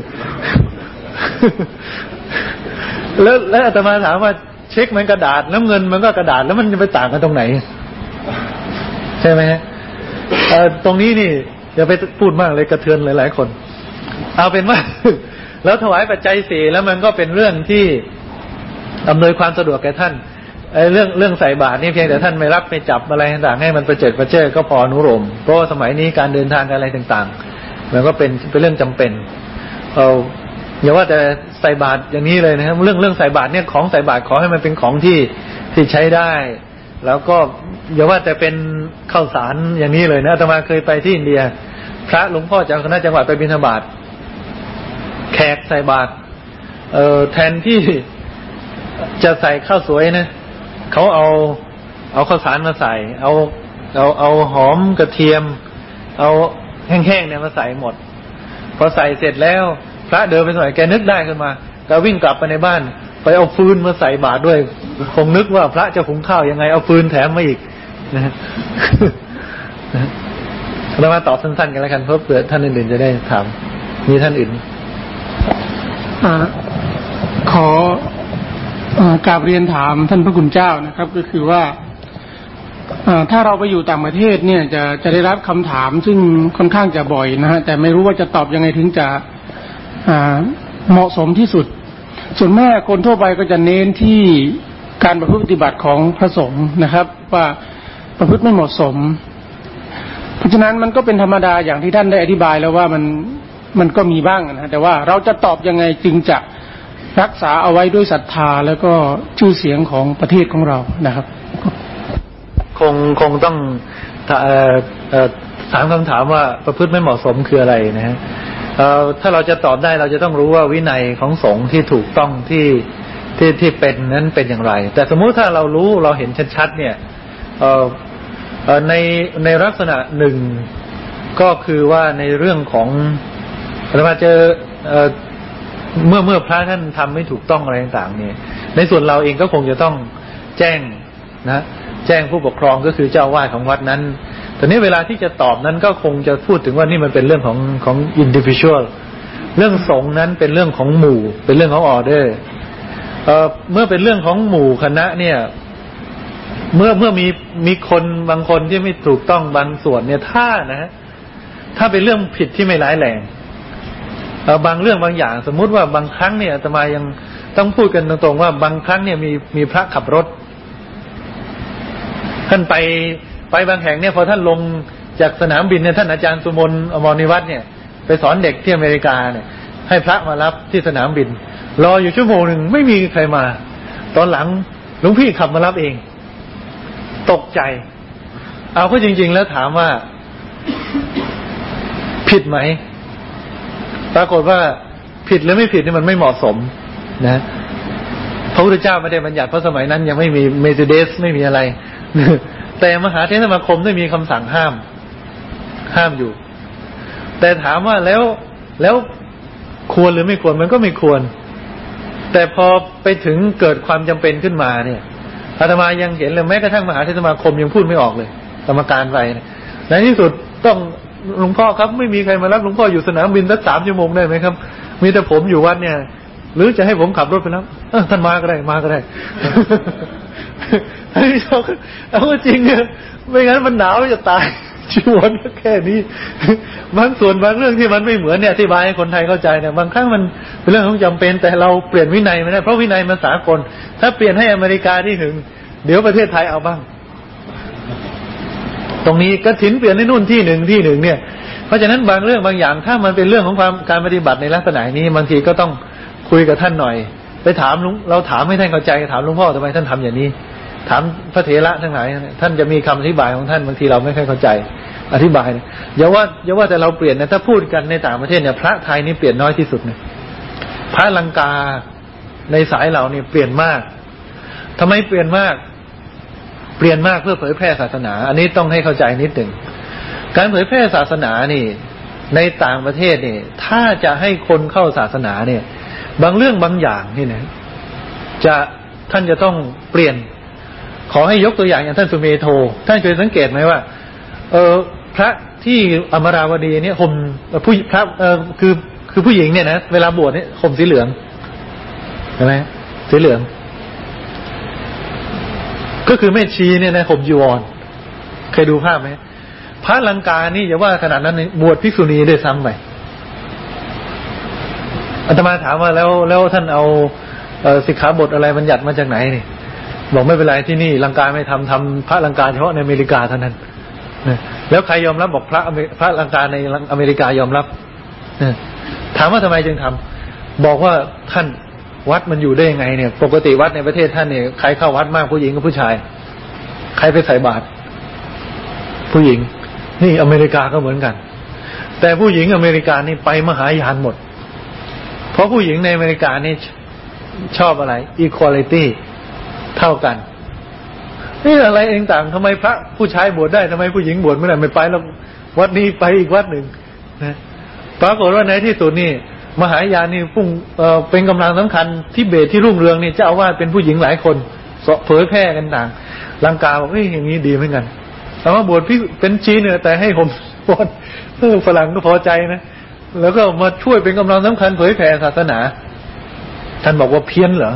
แล้วแล้วอาตมาถามว่าเช็คมันกระดาษแล้วเงินมันก็กระดาษแล้วมันจะไปต่างกันตรงไหนใช่ไหมฮะตรงนี้นี่อย่าไปพูดมากเลยกระเทือนหลายๆคนเอาเป็นว่า แล้วถวายปัจจัยสี่แล้วมันก็เป็นเรื่องที่อำนวยความสะดวกแก่ท่านไอ้เรื่องเรื่องใส่บาตรนี่เพียงแต่ท่านไม่รับไม่จับอะไรต่างๆให้มันประเจิดประเจ้อก็พออนุโลมเพราะสมัยนี้การเดินทางอะไรต่างๆมันก็เป็นเป็นเรื่องจำเป็นเอาอย่าว่าแต่ใส่บาตรอย่างนี้เลยนะครับเรื่องเรื่องใส่บาตรเนี่ยของใส่บาตรขอให้มันเป็นของที่ที่ใช้ได้แล้วก็อย่าว่าแต่เป็นข้าวสารอย่างนี้เลยนะอาตมาเคยไปที่อินเดียพระหลวงพ่อจากคณะจังหวัดไปบิณฑบาตแขกใส่บาตรเอ่อแทนที่จะใส่ข้าวสวยนะเขาเอาเอาข้าวสารมาใส่เอาเอาเอาหอมกระเทียมเอาแห้งๆเนี่ยมาใส่หมดพอใส่เสร็จแล้วพระเดินไปหน่อยแกนึกได้ขึ้นมาก็วิ่งกลับไปในบ้านไปเอาฟืนมาใส่บาตรด้วยคงนึกว่าพระจะหุงข้าวยังไงเอาฟืนแถมมาอีกนะเรามาตอบสั้นๆกันแล้วกันเพื่อเผื่อท่านอื่นๆจะได้ถามมีท่านอื่นอ่าขอกราบเรียนถามท่านพระคุณเจ้านะครับก็คือว่าถ้าเราไปอยู่ต่างประเทศเนี่ยจะจะได้รับคำถามซึ่งค่อนข้างจะบ่อยนะฮะแต่ไม่รู้ว่าจะตอบยังไงถึงจะเหมาะสมที่สุดส่วนมากคนทั่วไปก็จะเน้นที่การประพฤติปฏิบัติของพระสงฆ์นะครับว่าประพฤติไม่เหมาะสมเพราะฉะนั้นมันก็เป็นธรรมดาอย่างที่ท่านได้อธิบายแล้วว่ามันมันก็มีบ้างนะแต่ว่าเราจะตอบยังไงจึงจะรักษาเอาไว้ด้วยศรัทธาแล้วก็ชื่อเสียงของประเทศของเรานะครับคงคงต้องถามคำถามว่าประพฤติไม่เหมาะสมคืออะไรนะฮะถ้าเราจะตอบได้เราจะต้องรู้ว่าวินัยของสงฆ์ที่ถูกต้องที่ที่ที่เป็นนั้นเป็นอย่างไรแต่สมมุติถ้าเรารู้เราเห็นชัดๆเนี่ยในในลักษณะหนึ่งก็คือว่าในเรื่องของเรามาเจอเมื่อเมื่อพระท่านทำไม่ถูกต้องอะไรต่างๆเนี่ยในส่วนเราเองก็คงจะต้องแจ้งนะแจ้งผู้ปกครองก็คือเจ้าวาดของวัดนั้นแต่นี้เวลาที่จะตอบนั้นก็คงจะพูดถึงว่านี่มันเป็นเรื่องของของ individual เรื่องสงฆ์นั้นเป็นเรื่องของหมู่เป็นเรื่องของ order เอ่อเมื่อเป็นเรื่องของหมู่คณะเนี่ยเมื่อเมื่อมีมีคนบางคนที่ไม่ถูกต้องบางส่วนเนี่ยถ้านะถ้าเป็นเรื่องผิดที่ไม่ร้ายแรงบางเรื่องบางอย่างสมมุติว่าบางครั้งเนี่ยอาตมายังต้องพูดกันตรงๆว่าบางครั้งเนี่ยมีมีพระขับรถท่านไปไปบางแห่งเนี่ยพอท่านลงจากสนามบินเนี่ยท่านอาจารย์สุมนอมรนิวัฒน์เนี่ยไปสอนเด็กที่อเมริกาเนี่ยให้พระมารับที่สนามบินรออยู่ชั่วโมงหนึ่งไม่มีใครมาตอนหลังหลวงพี่ขับมารับเองตกใจเอาเข้าจริงๆแล้วถามว่าผิดไหมปรากฏว่าผิดหรือไม่ผิดนี่มันไม่เหมาะสมนะพระพุทธเจ้าไม่ได้บัญญัติเพราะสมัยนั้นยังไม่มีเมอร์เซเดสไม่มีอะไรแต่มหาเทรสมาคมได้มีคำสั่งห้ามห้ามอยู่แต่ถามว่าแล้วแล้วควรหรือไม่ควรมันก็ไม่ควรแต่พอไปถึงเกิดความจำเป็นขึ้นมาเนี่ยอาตมายังเห็นเลยแม้กระทั่งมหาเทรสมาคมยังพูดไม่ออกเลยกรรมการไปในที่สุดต้องหลวงพ่อครับไม่มีใครมารับหลวงพ่ออยู่สนามบินสักสามชั่วโมงได้ไหมครับมีแต่ผมอยู่วัดเนี่ยหรือจะให้ผมขับรถไปแล้วท่านมาก็ได้มาก็ได้ไอ้ชอบเอาจริงเนี่ยไม่งั้นมันหนาวจะตายชีวิตก็แค่นี้บางส่วนบางเรื่องที่มันไม่เหมือนเนี่ยอธิบายให้คนไทยเข้าใจเนี่ยบางครั้งมันเป็นเรื่องของจำเป็นแต่เราเปลี่ยนวินัยไม่ได้เพราะวินัยมันสากลถ้าเปลี่ยนให้อเมริกาที่ถึงเดี๋ยวประเทศไทยเอาบ้างตรงนี้กฐินเปลี่ยนให้นู่นที่หนึ่งที่หนึ่งเนี่ยเพราะฉะนั้นบางเรื่องบางอย่างถ้ามันเป็นเรื่องของความการปฏิบัติในลักษณะนี้บางทีก็ต้องคุยกับท่านหน่อยไปถามลุงเราถามให้ท่านเข้าใจถามหลวงพ่อทำไมท่านทำอย่างนี้ถามพระเถระทั้งหลายท่านจะมีคำอธิบายของท่านบางทีเราไม่ค่อยเข้าใจอธิบายนะอย่าว่าอย่าว่าแต่เราเปลี่ยนนะถ้าพูดกันในต่างประเทศเนี่ยพระไทยนี่เปลี่ยนน้อยที่สุดนะพระลังกาในสายเราเนี่ยเปลี่ยนมากทำไมเปลี่ยนมากเปลี่ยนมากเพื่อเผยแพร่ศาสนาอันนี้ต้องให้เข้าใจนิดหนึ่งการเผยแพร่ศาสนานี่ในต่างประเทศนี่ถ้าจะให้คนเข้าศาสนาเนี่ยบางเรื่องบางอย่างนี่นะจะท่านจะต้องเปลี่ยนขอให้ยกตัวอย่างอย่างท่านสุเมโธท่านเคยสังเกตไหมว่าเออพระที่อมราวดีเนี่ยห่มผู้พระเออคือคือผู้หญิงเนี่ยนะเวลาบวชเนี่ยห่มสีเหลืองเห็นไหมสีเหลืองก็คือแม่ชีเนี่ยนะห่มจีวรเคยดูภาพไหมพระลังกานี่อย่าว่าขนาดนั้นบวชภิกษุณีได้ซ้ำไปอาตมาถามว่าแล้วแล้วท่านเอาเอ่อสิกขาบทอะไรบัญญัติมาจากไหนนี่บอกไม่เป็นไรที่นี่ลังกาไม่ทำทำพระลังกาเฉพาะในอเมริกาเท่านั้นแล้วใครยอมรับบอกพระพระลังกาในอเมริกายอมรับถามว่าทำไมจึงทำบอกว่าท่านวัดมันอยู่ได้ยังไงเนี่ยปกติวัดในประเทศท่านเนี่ยใครเข้าวัดมากผู้หญิงกับผู้ชายใครไปใส่บาตรผู้หญิงนี่อเมริกาก็เหมือนกันแต่ผู้หญิงอเมริกานี่ไปมหายานหมดเพราะผู้หญิงในอเมริกานี่ชอบอะไร equality เท่ากันนี่อะไรเองต่างทำไมพระผู้ชายบวชได้ทำไมผู้หญิงบวชไม่ได้ไม่ไปแล้ววัดนี้ไปอีกวัดหนึ่งนะปรากฏว่าในที่สุดนี่มหายานนี่พุ่งเอ่อเป็นกำลังสำคัญที่เบสที่รุ่งเรืองนี่เจ้าอาวาสเป็นผู้หญิงหลายคนเผยแพร่กันต่างลังกาบอกเฮ้ยอย่างนี้ดีเหมือนกันแต่ว่าบวชพี่เป็นจีนเนี่ยแต่ให้ผมบวชเออฝรั่งก็พอใจนะแล้วก็มาช่วยเป็นกำลังสำคัญเผยแผ่ศาสนาท่านบอกว่าเพี้ยนเหร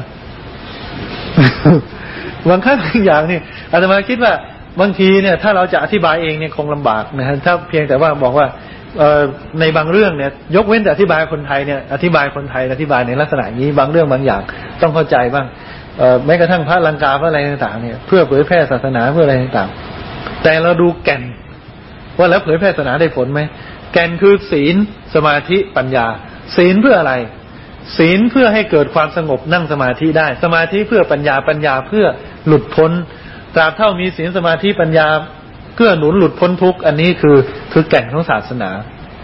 อบางครั้งบางอย่างนี่อาตมาคิดว่าบางทีเนี่ยถ้าเราจะอธิบายเองเนี่ยคงลำบากนะฮะถ้าเพียงแต่ว่าบอกว่าในบางเรื่องเนี่ยยกเว้นแต่อธิบายคนไทยเนี่ยอธิบายคนไทยอธิบายในลักษณะนี้บางเรื่องบางอย่างต้องเข้าใจบ้างแม้กระทั่งพระลังกาพระอะไรต่างๆเนี่ยเพื่อเผยแพร่ศาสนาเพื่ออะไรต่างๆแต่เราดูแก่นว่าแล้วเผยแพร่ศาสนาได้ผลไหมแก่นคือศีลสมาธิปัญญาศีลเพื่ออะไรศีลเพื่อให้เกิดความสงบนั่งสมาธิได้สมาธิเพื่อปัญญาปัญญาเพื่อหลุดพ้นตราบเท่ามีศีลสมาธิปัญญาเพื่อหนุนหลุดพ้นทุกข์อันนี้คือคือแก่นของศาสนา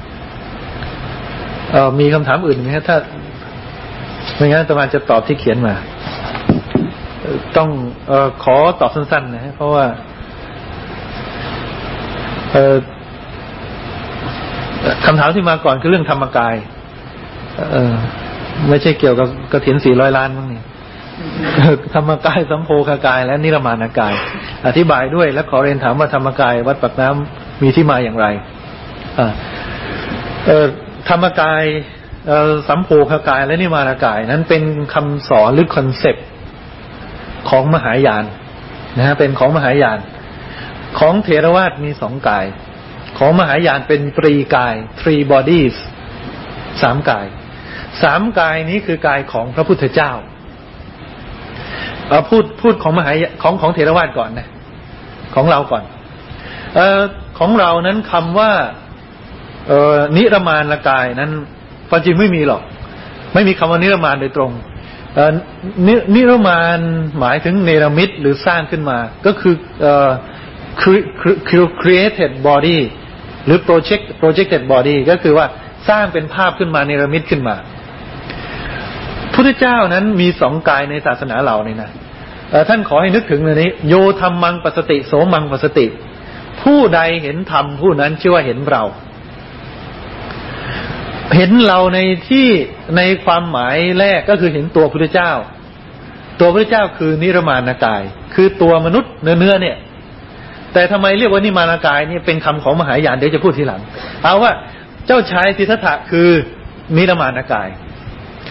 เอ่อมีคำถามอื่นไหมครับถ้าไม่งั้นอาตมาจะตอบที่เขียนมาต้องเอ่อขอตอบสั้นๆนะเพราะว่าเอ่อคำถามที่มาก่อนคือเรื่องธรรมกายเออไม่ใช่เกี่ยวกับกฐินสี่ร้อยล้านมั้งนี่ธรรมกายสัมโพคกายและนิรมานกายอธิบายด้วยและขอเรียนถามว่าธรรมกายวัดปากน้ำมีที่มาอย่างไรอ่าเอ่อธรรมกายเอ่อสัมโพคกายและนิรมานกายนั้นเป็นคำสอนหรือคอนเซปต์ของมหายานนะฮะเป็นของมหายานของเถรวาทมีสองกายของมหายานเป็นตรีกาย three bodies สามกายสามกายนี้คือกายของพระพุทธเจ้าเอาพูดพูดของมหายของของเถรวาทก่อนนะของเราก่อนเอ่อของเรานั้นคำว่าเอ่อนิรมานกายนั้นความจริงไม่มีหรอกไม่มีคำว่านิรมานโดยตรงเอ่อนินิรมานหมายถึงเนรมิตหรือสร้างขึ้นมาก็คือเอ่อ created body หรือ project projected body ก็คือว่าสร้างเป็นภาพขึ้นมาเนรมิตขึ้นมาพุทธเจ้านั้นมีสองกายในศาสนาเราเนี่ยนะท่านขอให้นึกถึงในนี้โยธรรมังปัสสติโสมังปัสสติผู้ใดเห็นธรรมผู้นั้นชื่อว่าเห็นเราเห็นเราในที่ในความหมายแรกก็คือเห็นตัวพุทธเจ้าตัวพุทธเจ้าคือนิรมานกายคือตัวมนุษย์เนื้อๆเนี่ยแต่ทำไมเรียกว่านิรมานกายนี่เป็นคำของมหายานเดี๋ยวจะพูดทีหลังเอาว่าเจ้าชายสิทธัตถะคือนิรมานกาย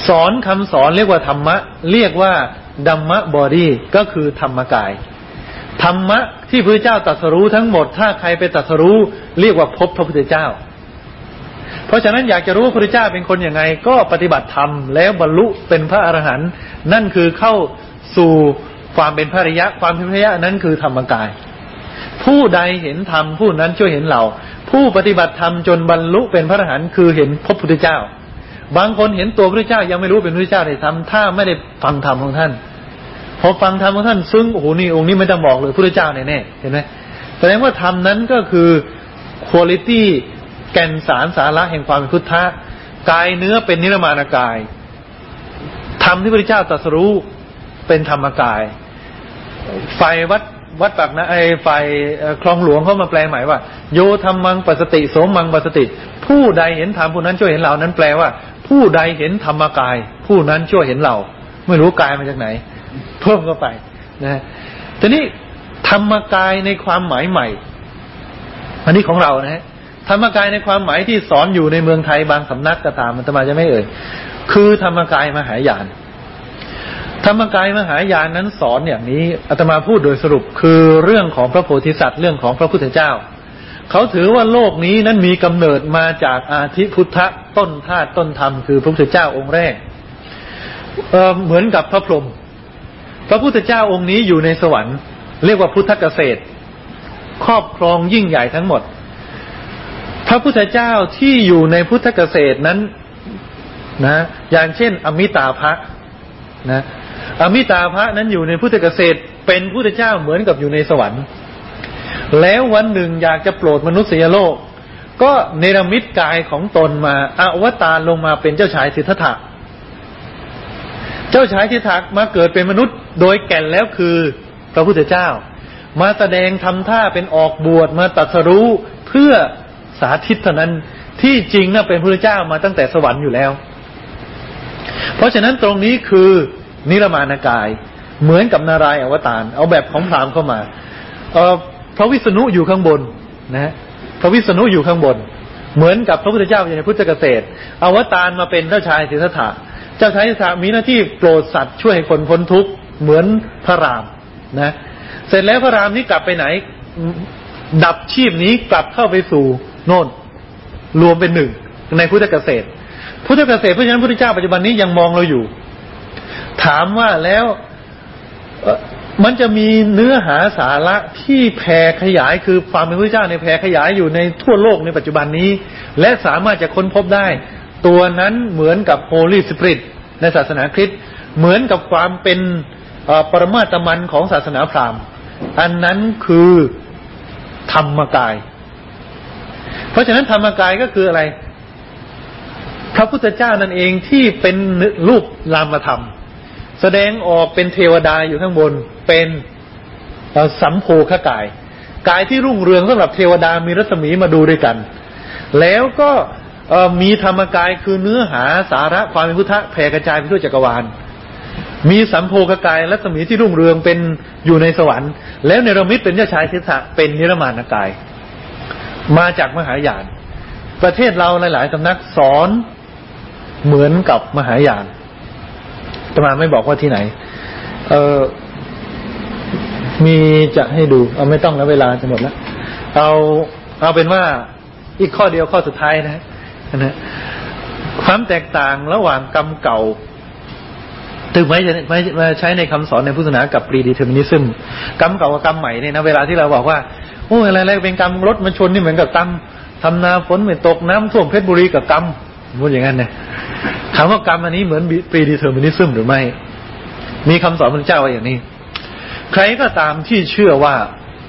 สอนคำสอนเรียกว่าธรรมะเรียกว่าดัมมะบอดี้ก็คือธรรมกายธรรมะที่พระเจ้าตรัสรู้ทั้งหมดถ้าใครไปตรัสรู้เรียกว่าพบพระพุทธเจ้าเพราะฉะนั้นอยากจะรู้พระพุทธเจ้าเป็นคนอย่างไรก็ปฏิบัติธรรมแล้วบรรลุเป็นพระอรหันต์นั่นคือเข้าสู่ความเป็นพระอริยะความเป็นพระอริยะนั้นคือธรรมกายผู้ใดเห็นธรรมผู้นั้นช่วยเห็นเราผู้ปฏิบัติธรรมจนบรรลุเป็นพระอรหันต์คือเห็นพบพระพุทธเจ้าบางคนเห็นตัวพระพุทธเจ้ายังไม่รู้เป็นพระพุทธเจ้าเลยซ้ำถ้าไม่ได้ฟังธรรมของท่านพอฟังธรรมของท่านซึ่งโอ้โหนี่องค์นี้ไม่ต้องบอกเลยพระพุทธเจ้าแน่ๆเห็นไหมแสดงว่าธรรมนั้นก็คือคุณภาพแก่นสารสาระแห่งความเป็นพุทธะกายเนื้อเป็นนิรมานกายธรรมที่พระพุทธเจ้าตรัสรู้เป็นธรรมกายไฟวัดวัดปากนะไอไฟคลองหลวงเขามาแปลใหม่ว่าโยธรรมังปัสสติโสมังปัสสติผู้ใดเห็นธรรมผู้นั้นช่วยเห็นเรานั้นแปลว่าผู้ใดเห็นธรรมกายผู้นั้นช่วยเห็นเราไม่รู้กายมาจากไหนเพิ่มเข้าไปนะทีนี้ธรรมกายในความหมายใหม่อันนี้ของเรานะฮะธรรมกายในความหมายที่สอนอยู่ในเมืองไทยบางสำนักก็ตามอาตมาจะไม่เอ่ยคือธรรมกายมหายานธรรมกายมหายานนั้นสอนอย่างนี้อาตมาพูดโดยสรุปคือเรื่องของพระโพธิสัตว์เรื่องของพระพุทธเจ้าเขาถือว่าโลกนี้นั้นมีกำเนิดมาจากอาทิพุทธะต้นธาตุต้นธรรมคือพระพุทธเจ้าองค์แรก เอ่อเหมือนกับพระพรหมพระพุทธเจ้าองค์นี้อยู่ในสวรรค์เรียกว่าพุทธเกษตรครอบครองยิ่งใหญ่ทั้งหมดพระพุทธเจ้าที่อยู่ในพุทธเกษตรนั้นนะอย่างเช่นอมิตาภะนะอมิตาภะนั้นอยู่ในพุทธเกษตรเป็นพุทธเจ้าเหมือนกับอยู่ในสวรรค์แล้ววันหนึ่งอยากจะโปรดมนุษยโลกก็เนรมิตกายของตนมาอวตารลงมาเป็นเจ้าชายสิทธัตถะเจ้าชายสิทธัตถะมาเกิดเป็นมนุษย์โดยแก่นแล้วคือพระพุทธเจ้ามาแสดงทำท่าเป็นออกบวชมาตรัสรู้เพื่อสาธิตเท่านั้นที่จริงน่ะเป็นพระพุทธเจ้ามาตั้งแต่สวรรค์อยู่แล้วเพราะฉะนั้นตรงนี้คือนิรมานกายเหมือนกับนารายณ์อวตารเอาแบบของพราหมณ์เข้ามาเอ่อพระวิษณุอยู่ข้างบนนะพระวิษณุอยู่ข้างบนเหมือนกับพระพุทธเจ้าอยู่ในพุทธเกษตรอวตารมาเป็นเจ้าชายสิทธัตถะเจ้าชายสิทธัตถะมีหน้าที่โปรดสัตว์ช่วยให้คนพ้นทุกข์เหมือนพระรามนะเสร็จแล้วพระรามนี้กลับไปไหนดับชีพนี้กลับเข้าไปสู่โน่นรวมเป็นหนึ่งในพุทธเกษตรพุทธเกษตรเพราะฉะนั้นพระพุทธเจ้าปัจจุบันนี้ยังมองเราอยู่ถามว่าแล้วมันจะมีเนื้อหาสาระที่แผ่ขยายคือความเป็นพระพุทธเจ้าในแผ่ขยายอยู่ในทั่วโลกในปัจจุบันนี้และสามารถจะค้นพบได้ตัวนั้นเหมือนกับ Holy Spirit ในศาสนาคริสต์เหมือนกับความเป็นปรมาตมันของศาสนาพราหมณ์อันนั้นคือธรรมกายเพราะฉะนั้นธรรมกายก็คืออะไรพระพุทธเจ้านั่นเองที่เป็นรูปนามธรรมแสดงออกเป็นเทวดาอยู่ข้างบนเป็นสัมโพคกายกายที่รุ่งเรืองสำหรับเทวดามีรัศมีมาดูด้วยกันแล้วก็มีธรรมกายคือเนื้อหาสาระความเป็นพุทธะแผ่กระจายไปทั่วจักรวาลมีสัมโพคกายรัศมีที่รุ่งเรืองเป็นอยู่ในสวรรค์แล้วเนรมิตเป็นเจ้าชายสิทธัตถะเป็นนิรมานกายมาจากมหายานประเทศเราหลายๆสำนักสอนเหมือนกับมหายานอาตมาไม่บอกว่าที่ไหนเออมีจะให้ดูเอาไม่ต้องแล้วเวลาจะหมดแล้วเอาเอาเป็นว่าอีกข้อเดียวข้อสุดท้ายนะนะความแตกต่างระหว่างกรรมเก่าถึงไม่จะไม่มาใช้ในคำสอนในพุทธศาสนากับ predeterminism กรรมเก่ากับกรรมใหม่เนี่ยนะเวลาที่เราบอกว่าโอ้อะไรๆเป็นกรรมรถมันชนนี่เหมือนกับกรรมทำนาฝนไม่ตกน้ำท่วมเพชรบุรีกับกรรมพูดอย่างนั้นเนี่ยถามว่ากรรมอันนี้เหมือน predeterminism หรือไม่มีคำสอนพระเจ้าว่าอย่างนี้ใครก็ตามที่เชื่อว่า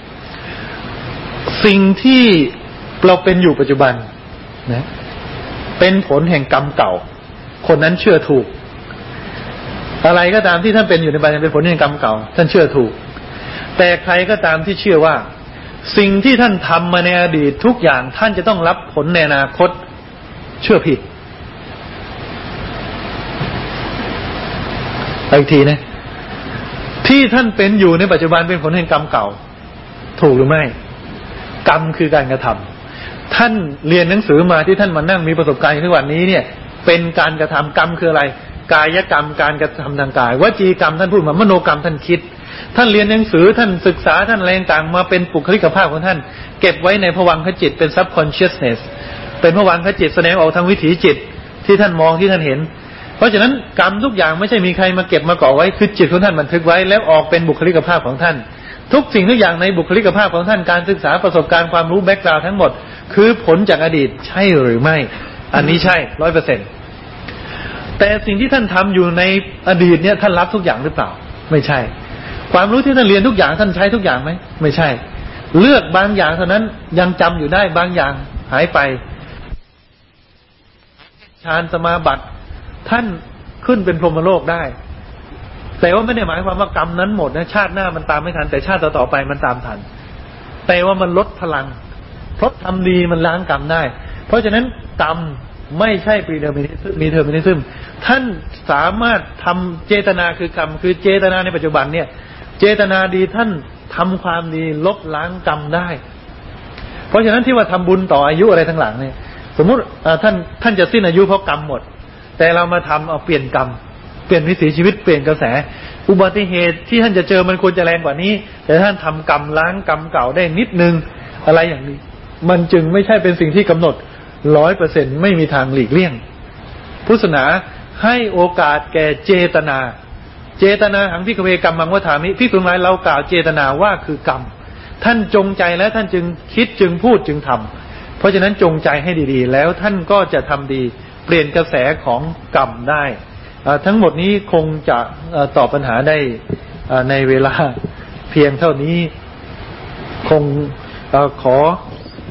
สิ่งที่เราเป็นอยู่ปัจจุบันนะเป็นผลแห่งกรรมเก่าคนนั้นเชื่อถูกอะไรก็ตามที่ท่านเป็นอยู่ในปัจจุบันเป็นผลแห่งกรรมเก่าท่านเชื่อถูกแต่ใครก็ตามที่เชื่อว่าสิ่งที่ท่านทำมาในอดีตทุกอย่างท่านจะต้องรับผลในอนาคตเชื่อผิดอีกทีนะที่ท่านเป็นอยู่ในปัจจุบันเป็นผลแห่งกรรมเก่าถูกหรือไม่กรรมคือการกระทำท่านเรียนหนังสือมาที่ท่านมานั่งมีประสบการณ์ในทุกวันนี้เนี่ยเป็นการกระทำกรรมคืออะไรกายกรรมการกระทำทางกายวจีกรรมท่านพูดมามโนกรรมท่านคิดท่านเรียนหนังสือท่านศึกษาท่านอะไรต่างมาเป็นปุคลิกภาพของท่านเก็บไว้ในภวังคจิตเป็น subconsciousness เป็นภวังคจิตแสดงออกทางวิถีจิตที่ท่านมองที่ท่านเห็นเพราะฉะนั้นกรรมทุกอย่างไม่ใช่มีใครมาเก็บมาก่อไว้คือจิตของท่านบันทึกไว้แล้วออกเป็นบุคลิกภาพของท่านทุกสิ่งทุกอย่างในบุคลิกภาพของท่านการศึกษาประสบการณ์ความรู้แบ็คกราวด์ทั้งหมดคือผลจากอดีตใช่หรือไม่อันนี้ใช่ ร้อยเปอร์เซ็นต์ แต่สิ่งที่ท่านทำอยู่ในอดีตเนี่ยท่านรับทุกอย่างหรือเปล่าไม่ใช่ความรู้ที่ท่านเรียนทุกอย่างท่านใช้ทุกอย่างไหมไม่ใช่เลือกบางอย่างเท่านั้นยังจำอยู่ได้บางอย่างหายไปฌานสมาบัติท่านขึ้นเป็นพรหมโลกได้แต่ว่าไม่ได้หมายความว่ากรรมนั้นหมดนะชาติหน้ามันตามไม่ทันแต่ชาติต่อๆไปมันตามทันแต่ว่ามันลดพลังเพราะทำดีมันล้างกรรมได้เพราะฉะนั้นกรรมไม่ใช่ปรีเดอร์มินิซึมมีเทอร์มินิซึมท่านสามารถทำเจตนาคือกรรมคือเจตนาในปัจจุบันเนี่ยเจตนาดีท่านทำความดีลบล้างกรรมได้เพราะฉะนั้นที่ว่าทำบุญต่ออายุอะไรทั้งหลังเนี่ยสมมุติท่านท่านจะสิ้นอายุเพราะกรรมหมดแต่เรามาทำเอาเปลี่ยนกรรมเปลี่ยนวิถีชีวิตเปลี่ยนกระแสอุบัติเหตุที่ท่านจะเจอมันควรจะแรงกว่านี้แต่ท่านทำกรรมล้างกรรมเก่าได้นิดนึงอะไรอย่างนี้มันจึงไม่ใช่เป็นสิ่งที่กำหนดร้อยเปอร์เซ็นต์ไม่มีทางหลีกเลี่ยงพุทธศาสนาให้โอกาสแก่เจตนาเจตนาหังพิกเวกัมมังวถามิภิกษุทั้งหลายเรากล่าวเจตนาว่าคือกรรมท่านจงใจแล้วท่านจึงคิดจึงพูดจึงทำเพราะฉะนั้นจงใจให้ดีๆแล้วท่านก็จะทำดีเปลี่ยนกระแสของกรรมได้ทั้งหมดนี้คงจะตอบปัญหาได้ในเวลาเพียงเท่านี้คงขอ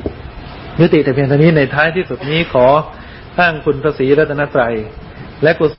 ยุติแต่เพียงเท่านี้ในท้ายที่สุดนี้ขออ้างคุณพระศรีรัตนตรัยและกุศล